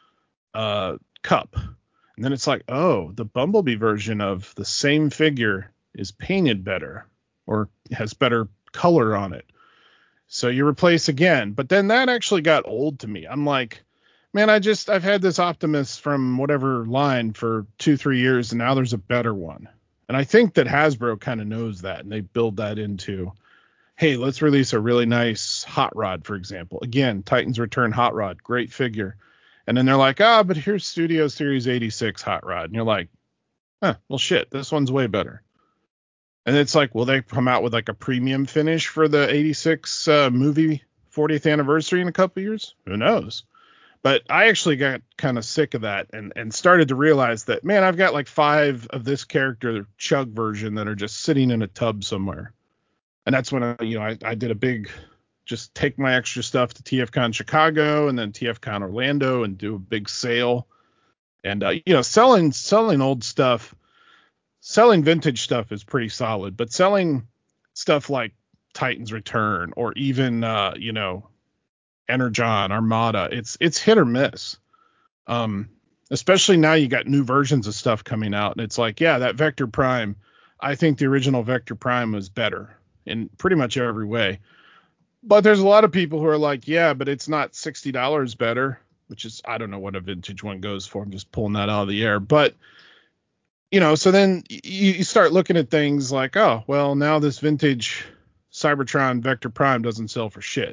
uh, cup. And then it's like, oh, the Bumblebee version of the same figure is painted better or has better color on it. So you replace again. But then that actually got old to me. I'm like, man, I just, I've had this Optimus from whatever line for two, three years, and now there's a better one. And I think that Hasbro kind of knows that, and they build that into, hey, let's release a really nice hot rod, for example. Again, Titans Return hot rod, great figure. And then they're like, ah, but here's Studio Series eighty-six hot rod. And you're like, huh, well, shit, this one's way better. And it's like, will they come out with like a premium finish for the eighty-six uh, movie fortieth anniversary in a couple years? Who knows? But I actually got kind of sick of that and, and started to realize that, man, I've got like five of this character Chug version that are just sitting in a tub somewhere. And that's when I, you know, I, I did a big, just take my extra stuff to T F Con Chicago and then T F Con Orlando and do a big sale. And, uh, you know, selling, selling old stuff, selling vintage stuff is pretty solid, but selling stuff like Titans Return or even, uh, you know, Energon, Armada, it's it's hit or miss. Um, especially now you got new versions of stuff coming out, and it's like, yeah, that Vector Prime, I think the original Vector Prime was better in pretty much every way. But there's a lot of people who are like, yeah, but it's not sixty dollars better, which is, I don't know what a vintage one goes for. I'm just pulling that out of the air. But, you know, so then you, you start looking at things like, oh, well, now this vintage Cybertron Vector Prime doesn't sell for shit.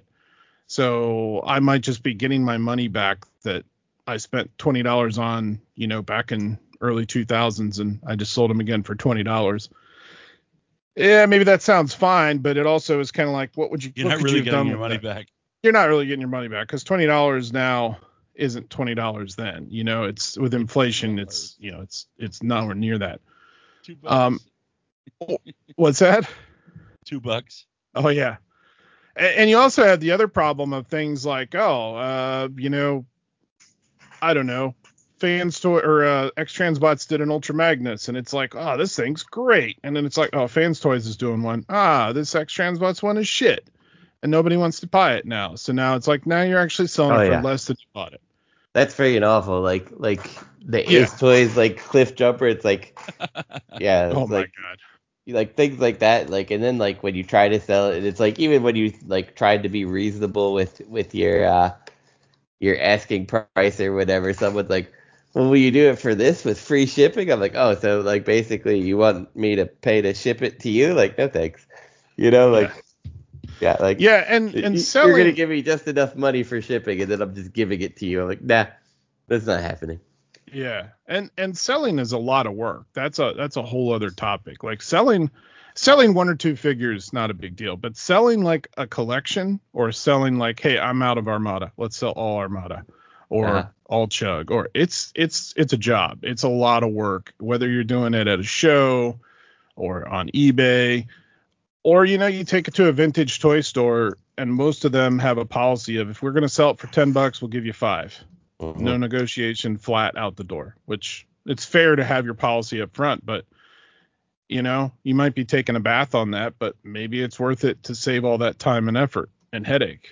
So I might just be getting my money back that I spent twenty dollars on, you know, back in early two thousands, and I just sold them again for twenty dollars. Yeah, maybe that sounds fine, but it also is kind of like, what would you? You're what not could really you have getting done your with money that? back. You're not really getting your money back because twenty dollars now isn't twenty dollars then. You know, it's with inflation, it's, you know, it's it's nowhere near that. Two bucks. Um, what's that? Two bucks. Oh yeah. And you also have the other problem of things like, oh, uh, you know, I don't know, Fans Toy or uh, X-Transbots did an Ultra Magnus, and it's like, oh, this thing's great. And then it's like, oh, Fans Toys is doing one. Ah, this X-Transbots one is shit. And nobody wants to buy it now. So now it's like, now you're actually selling Oh, it for yeah. less than you bought it. That's freaking awful. Like like the Yeah. Ace Toys like Cliff Jumper. It's like, yeah, it's Oh, my like God. like things like that. Like, and then like when you try to sell it, it's like even when you like tried to be reasonable with with your uh your asking price or whatever, someone's like, well, will you do it for this with free shipping? I'm like, oh, so like basically you want me to pay to ship it to you? Like, no thanks. You know, like. Yeah. Yeah, like Yeah, and, and you're selling... gonna give me just enough money for shipping, and then I'm just giving it to you. I'm like, nah, that's not happening. Yeah, and and selling is a lot of work. That's a that's a whole other topic. Like selling selling one or two figures, not a big deal, but selling like a collection or selling like, hey, I'm out of Armada, let's sell all Armada or Uh-huh. all Chug, or it's it's it's a job. It's a lot of work, whether you're doing it at a show or on eBay, or, you know, you take it to a vintage toy store, and most of them have a policy of, if we're going to sell it for ten bucks, we'll give you five. Mhm. No negotiation, flat out the door, which it's fair to have your policy up front, but, you know, you might be taking a bath on that, but maybe it's worth it to save all that time and effort and headache.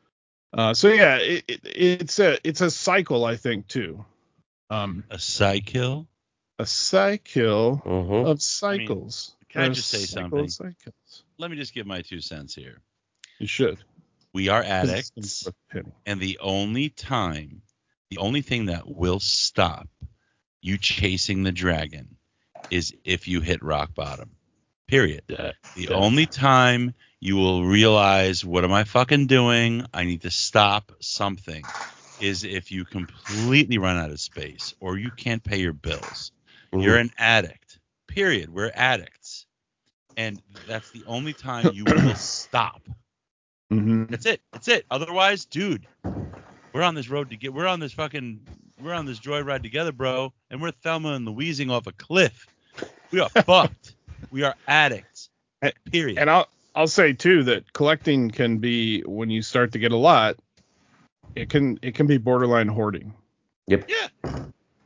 Uh, so yeah, it, it, it's a, it's a cycle, I think, too. Um, A cycle? a cycle Mhm. of cycles. Can I Or just say cycle of something? cycles. Let me just give my two cents here. You should. We are 'Cause it's addicts, worth a penny. and the only time, the only thing that will stop you chasing the dragon is if you hit rock bottom. Period. Yeah. The Yeah. only time you will realize, what am I fucking doing? I need to stop something, is if you completely run out of space or you can't pay your bills. Mhm. You're an addict. Period. We're addicts. And that's the only time you will stop. Mm-hmm. That's it. That's it. Otherwise, dude, we're on this road to get, we're on this fucking, we're on this joyride together, bro. And we're Thelma and Louising off a cliff. We are fucked. We are addicts. Period. And I'll I'll say too that collecting can be, when you start to get a lot, it can it can be borderline hoarding. Yep. Yeah.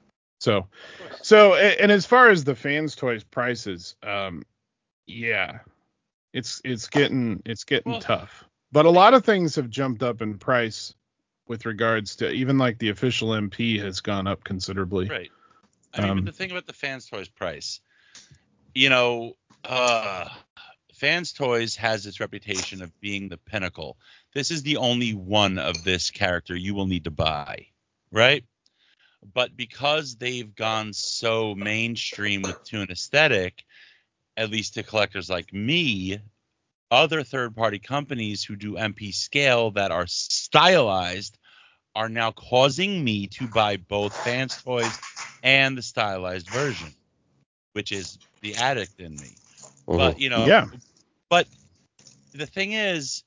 So so a- and as far as the Fans Toys prices, um, yeah, it's it's getting it's getting Well- tough. But a lot of things have jumped up in price with regards to, even like the official M P has gone up considerably. Right. I mean, Um, but the thing about the Fans Toys price, you know, uh, Fans Toys has its reputation of being the pinnacle. This is the only one of this character you will need to buy, right? But because they've gone so mainstream with Toon Aesthetic, at least to collectors like me, other third-party companies who do M P scale that are stylized are now causing me to buy both Fans Toys and the stylized version, which is the addict in me. Mhm. But, you know, Yeah. but the thing is,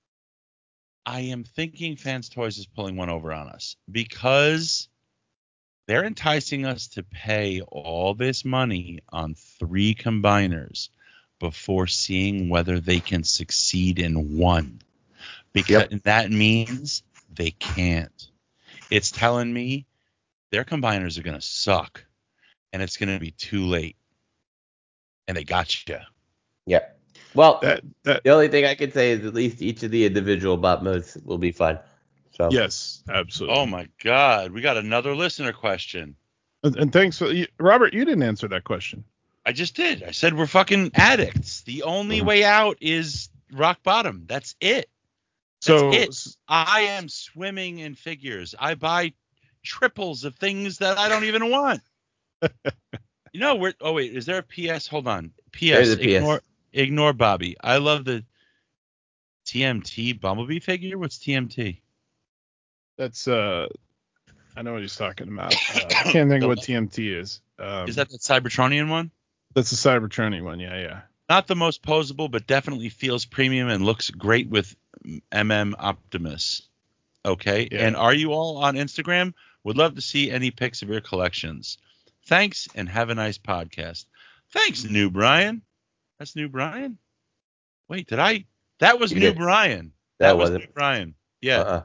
I am thinking Fans Toys is pulling one over on us because they're enticing us to pay all this money on three combiners before seeing whether they can succeed in one. Because Yep. that means they can't. It's telling me their combiners are going to suck, and it's going to be too late. And they got you. Yeah. Well, That that the only thing I can say is at least each of the individual bot modes will be fun. So yes, absolutely. Oh, my God. We got another listener question. And, and thanks for you- Robert. You didn't answer that question. I just did. I said we're fucking addicts. The only Mhm. way out is rock bottom. That's it. That's So it. s- I am swimming in figures. I buy triples of things that I don't even want. You know, we're oh wait, is there a P S? Hold on. P S. There's a P S. Ignore ignore Bobby. I love the T M T Bumblebee figure. What's T M T? that's uh, I know what he's talking about. Uh, I can't think of what T M T is. Um, Is that the Cybertronian one? that's the Cybertronian one? Yeah, yeah. Not the most posable, but definitely feels premium and looks great with M M Optimus. Okay. Yeah. And are you all on Instagram? Would love to see any pics of your collections. Thanks and have a nice podcast. Thanks, New Brian. That's New Brian? Wait, did I? That was You New did. Brian. That was wasn't. New Brian. Yeah. Uh-uh.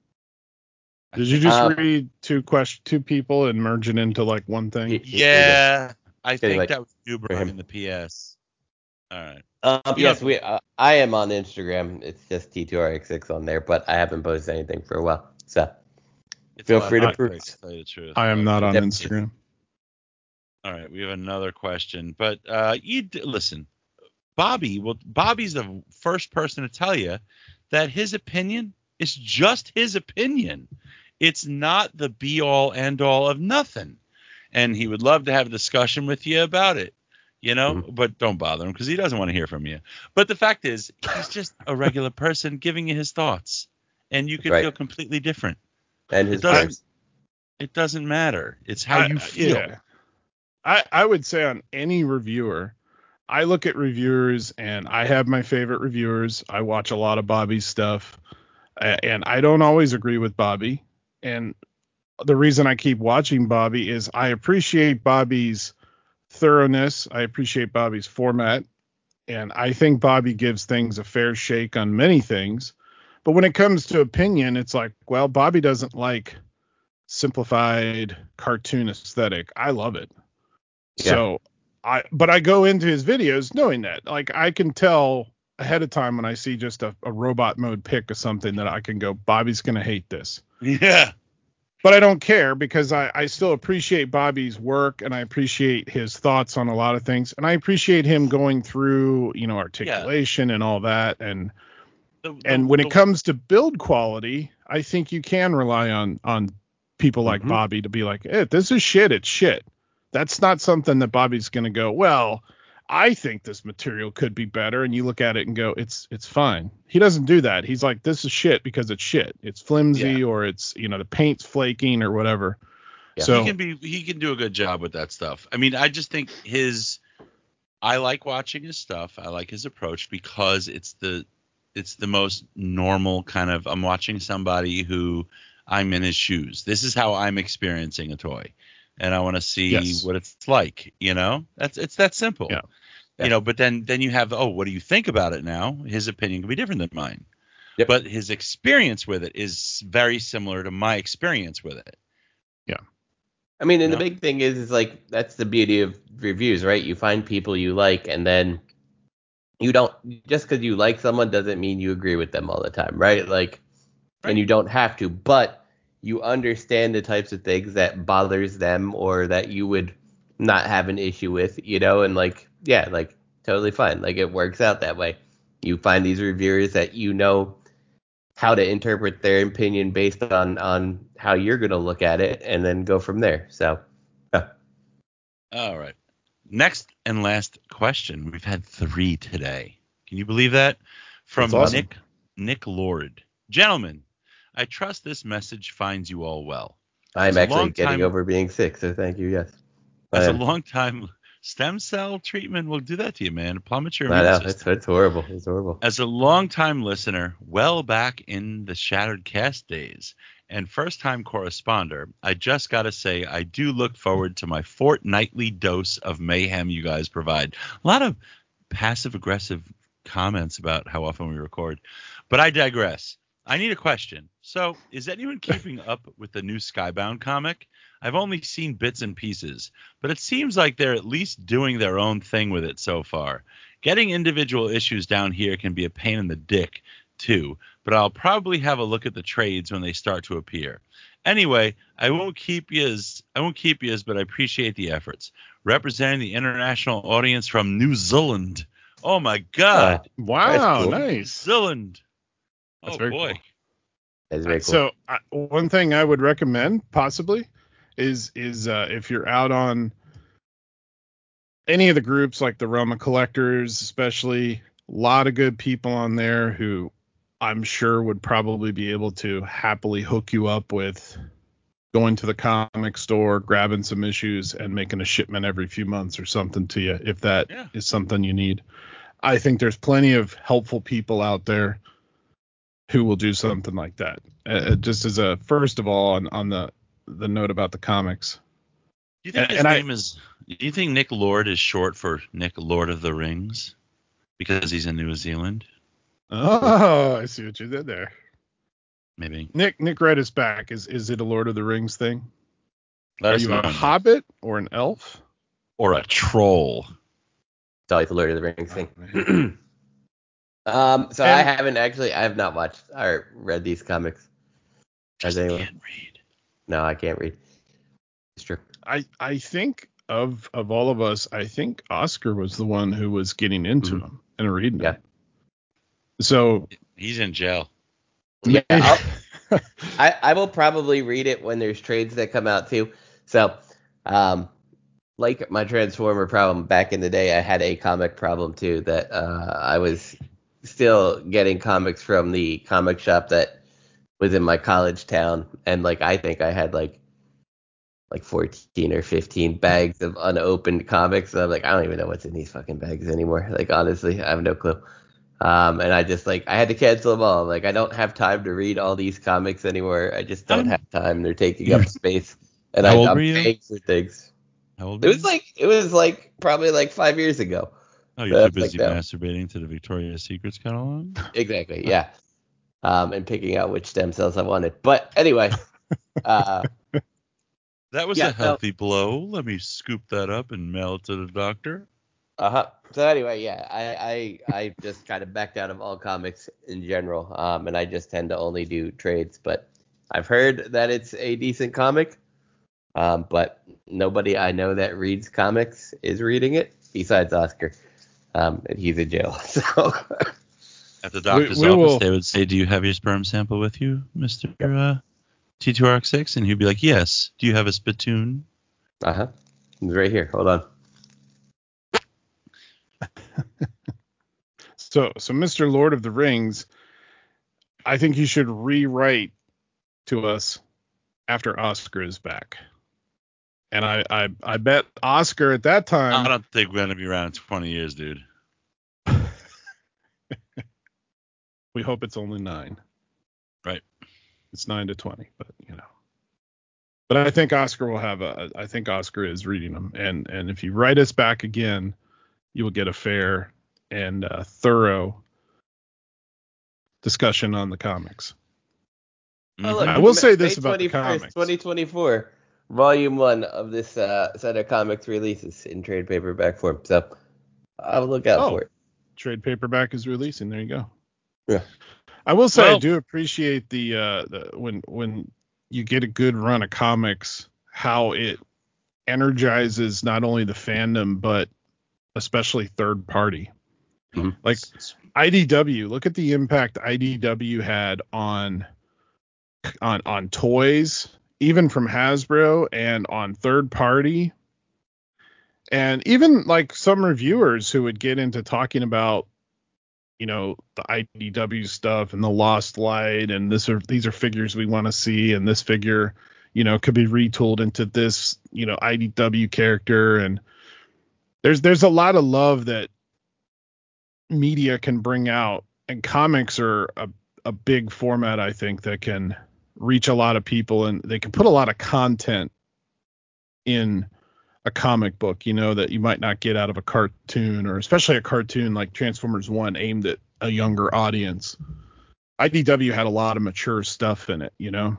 Did you just Uh, read two question two people and merge it into like one thing? Y- Yeah. I Getting, think like, that was New for Brian him. in the P S. All right. Um, You yes, don't- we. Uh, I am on Instagram. It's just T two R X six on there, but I haven't posted anything for a while. So It's feel a lot free of to work, peruse. to tell you the truth. I am not on Yep. Instagram. All right, we have another question, but uh, you d- listen, Bobby. Well, Bobby's the first person to tell you that his opinion is just his opinion. It's not the be all end all of nothing, and he would love to have a discussion with you about it. You know, Mhm. but don't bother him because he doesn't want to hear from you. But the fact is, he's just a regular person giving you his thoughts, and you could Right. feel completely different. And It his doesn't. prayers. It doesn't matter. It's how I- you I- feel. Yeah. I, I would say on any reviewer, I look at reviewers and I have my favorite reviewers. I watch a lot of Bobby's stuff, a- and I don't always agree with Bobby. And the reason I keep watching Bobby is I appreciate Bobby's thoroughness. I appreciate Bobby's format. And I think Bobby gives things a fair shake on many things. But when it comes to opinion, it's like, well, Bobby doesn't like simplified cartoon aesthetic. I love it. Yeah. So I, but I go into his videos knowing that, like, I can tell ahead of time when I see just a, a robot mode pick or something that I can go, Bobby's going to hate this. Yeah. But I don't care because I, I still appreciate Bobby's work and I appreciate his thoughts on a lot of things. And I appreciate him going through, you know, articulation and all that. And, The- the- and when the- it comes to build quality, I think you can rely on, on people like Mhm. Bobby to be like, eh, this is shit. It's shit. That's not something that Bobby's going to go, well, I think this material could be better. And you look at it and go, it's, it's fine. He doesn't do that. He's like, this is shit because it's shit. It's flimsy Yeah. or it's, you know, the paint's flaking or whatever. Yeah. So he can be he can do a good job with that stuff. I mean, I just think his I like watching his stuff. I like his approach because it's the it's the most normal kind of I'm watching somebody who I'm in his shoes. This is how I'm experiencing a toy. And I want to see Yes. what it's like, you know? That's it's that simple. Yeah. You know, but then then you have oh, what do you think about it now? His opinion can be different than mine. Yep. But his experience with it is very similar to my experience with it. I mean, and No. the big thing is, is like that's the beauty of reviews, right? You find people you like, and then you don't just because you like someone doesn't mean you agree with them all the time, right? Like, Right. and you don't have to, but you understand the types of things that bothers them or that you would not have an issue with, you know, and like, yeah, like totally fine. Like it works out that way. You find these reviewers that you know how to interpret their opinion based on on how you're going to look at it and then go from there. So, yeah. All right. Next and last question. We've had three today. Can you believe that? From That's awesome. Nick Nick Lord. Gentlemen, I trust this message finds you all well. I'm As a actually long getting time- over being sick, so thank you. Yes. I As a am. long time stem cell treatment will do that to you, man. It plummets your I immune know, system. it's, it's horrible. It's horrible. As a long-time listener, well back in the Shattered Cast days, and first-time corresponder, I just got to say I do look forward to my fortnightly dose of mayhem you guys provide. A lot of passive-aggressive comments about how often we record, but I digress. I need a question. So, is anyone keeping up with the new Skybound comic? I've only seen bits and pieces, but it seems like they're at least doing their own thing with it so far. Getting individual issues down here can be a pain in the dick, too, but I'll probably have a look at the trades when they start to appear. Anyway, I won't keep yous, I won't keep yous, but I appreciate the efforts. Representing the international audience from New Zealand. Oh my God, Uh, Wow, cool. New nice. Zealand. That's Oh very boy. cool. That's very cool. So uh, one thing I would recommend possibly is is uh, if you're out on any of the groups like the Realm of Collectors, especially, a lot of good people on there who I'm sure would probably be able to happily hook you up with going to the comic store, grabbing some issues, and making a shipment every few months or something to you if that Yeah. is something you need. I think there's plenty of helpful people out there who will do something like that. Uh, just as a first of all, on, on the the note about the comics. Do you think And- his and I- name is? Do you think Nick Lord is short for Nick Lord of the Rings because he's in New Zealand? Oh, I see what you did there. Maybe. Nick Nick read us back. Is is it a Lord of the Rings thing? Let Are us you know, a Nick. hobbit or an elf? Or a troll? It's always the Lord of the Rings thing. man. um, so I And- haven't actually, I have not watched or read these comics. Has Just anyone? can't read. No, I can't read. It's true. I I think of of all of us, I think Oscar was the one who was getting into Mhm. them and reading Yeah. them. So He's in jail. Yeah, maybe- I'll- I, I will probably read it when there's trades that come out too. So, um, like my Transformer problem back in the day, I had a comic problem too that uh, I was still getting comics from the comic shop that was in my college town, and like I think I had like like fourteen or fifteen bags of unopened comics. And I'm like, I don't even know what's in these fucking bags anymore. Like honestly, I have no clue. Um, and I just like I had to cancel them all. Like I don't have time to read all these comics anymore. I just don't Um, have time. They're taking up space, and How I, old I'm were you? paying for things. How old It are was you? like it was like probably like five years ago. Oh, you're too that's like busy that. masturbating to the Victoria's Secrets catalog? Exactly, yeah. Um, and picking out which stem cells I wanted. But anyway, uh, That was Yeah, a healthy blow. Let me scoop that up and mail it to the doctor. uh huh. So anyway, yeah, I I I just kind of backed out of all comics in general. Um, and I just tend to only do trades. But I've heard that it's a decent comic. Um, but nobody I know that reads comics is reading it besides Oscar. Um, and he's in jail. So At the doctor's we office, will- they would say, "Do you have your sperm sample with you, Mister Uh, T two R X six?" And he'd be like, "Yes." "Do you have a spittoon?" uh huh. He's right here. Hold on. so so Mister Lord of the Rings, I think you should rewrite to us after Oscar is back. And I I, I bet Oscar at that I time. don't think we're gonna be around in twenty years, dude. We hope it's only nine. Right. It's nine to twenty, but you know. But I think Oscar will have a. I think Oscar is reading them, and and if you write us back again, you will get a fair and uh, thorough discussion on the comics. Oh, look, I will May- say this May about the twenty-first, comics. twenty twenty-four, Volume One of this uh, set of comics releases in trade paperback form. So I'll look out Oh. for it. Trade paperback is releasing. There you go. Yeah. I will say I Well- do appreciate the uh the when when you get a good run of comics, how it energizes not only the fandom but especially third party. Mhm. Like I D W, look at the impact I D W had on on on toys, even from Hasbro, and on third party. And even like some reviewers who would get into talking about, you know, the I D W stuff and the Lost Light, and this are these are figures we want to see, and this figure, you know, could be retooled into this, you know, I D W character. And there's there's a lot of love that media can bring out, and comics are a, a big format, I think, that can reach a lot of people, and they can put a lot of content in a comic book, you know, that you might not get out of a cartoon, or especially a cartoon like Transformers One aimed at a younger audience. I D W had a lot of mature stuff in it, you know,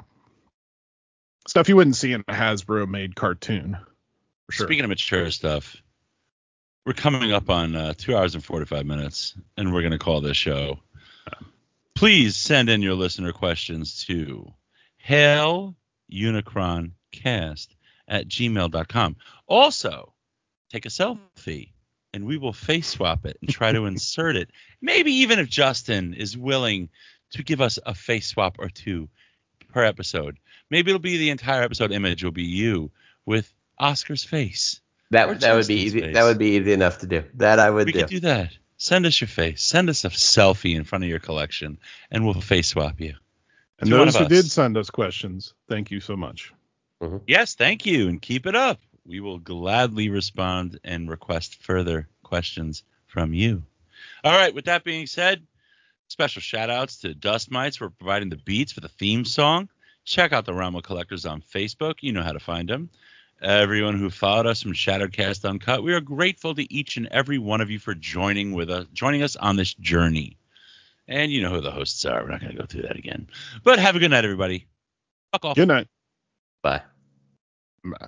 stuff you wouldn't see in a Hasbro made cartoon. For sure. Speaking of mature stuff, we're coming up on uh, two hours and forty-five minutes, and we're going to call this show. Please send in your listener questions to hail unicron cast at gmail dot com. Also, take a selfie, and we will face swap it and try to insert it. Maybe even if Justin is willing to give us a face swap or two per episode. Maybe it'll be the entire episode image will be you with Oscar's face. That that would be easy. Face. That would be easy enough to do. That I would we do. We could do that. Send us your face. Send us a selfie in front of your collection, and we'll face swap you. And to those who did send us questions, thank you so much. Mm-hmm. Yes, thank you, and keep it up. We will gladly respond and request further questions from you. All right, with that being said, special shout-outs to Dust Mites for providing the beats for the theme song. Check out the Realm of Collectors on Facebook. You know how to find them. Everyone who followed us from Shadowcast Uncut, we are grateful to each and every one of you for joining with us, joining us on this journey. And you know who the hosts are. We're not going to go through that again. But have a good night, everybody. Fuck off. Good night. Bye. Bye.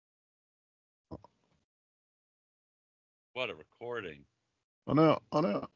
What a recording. Oh no, oh no.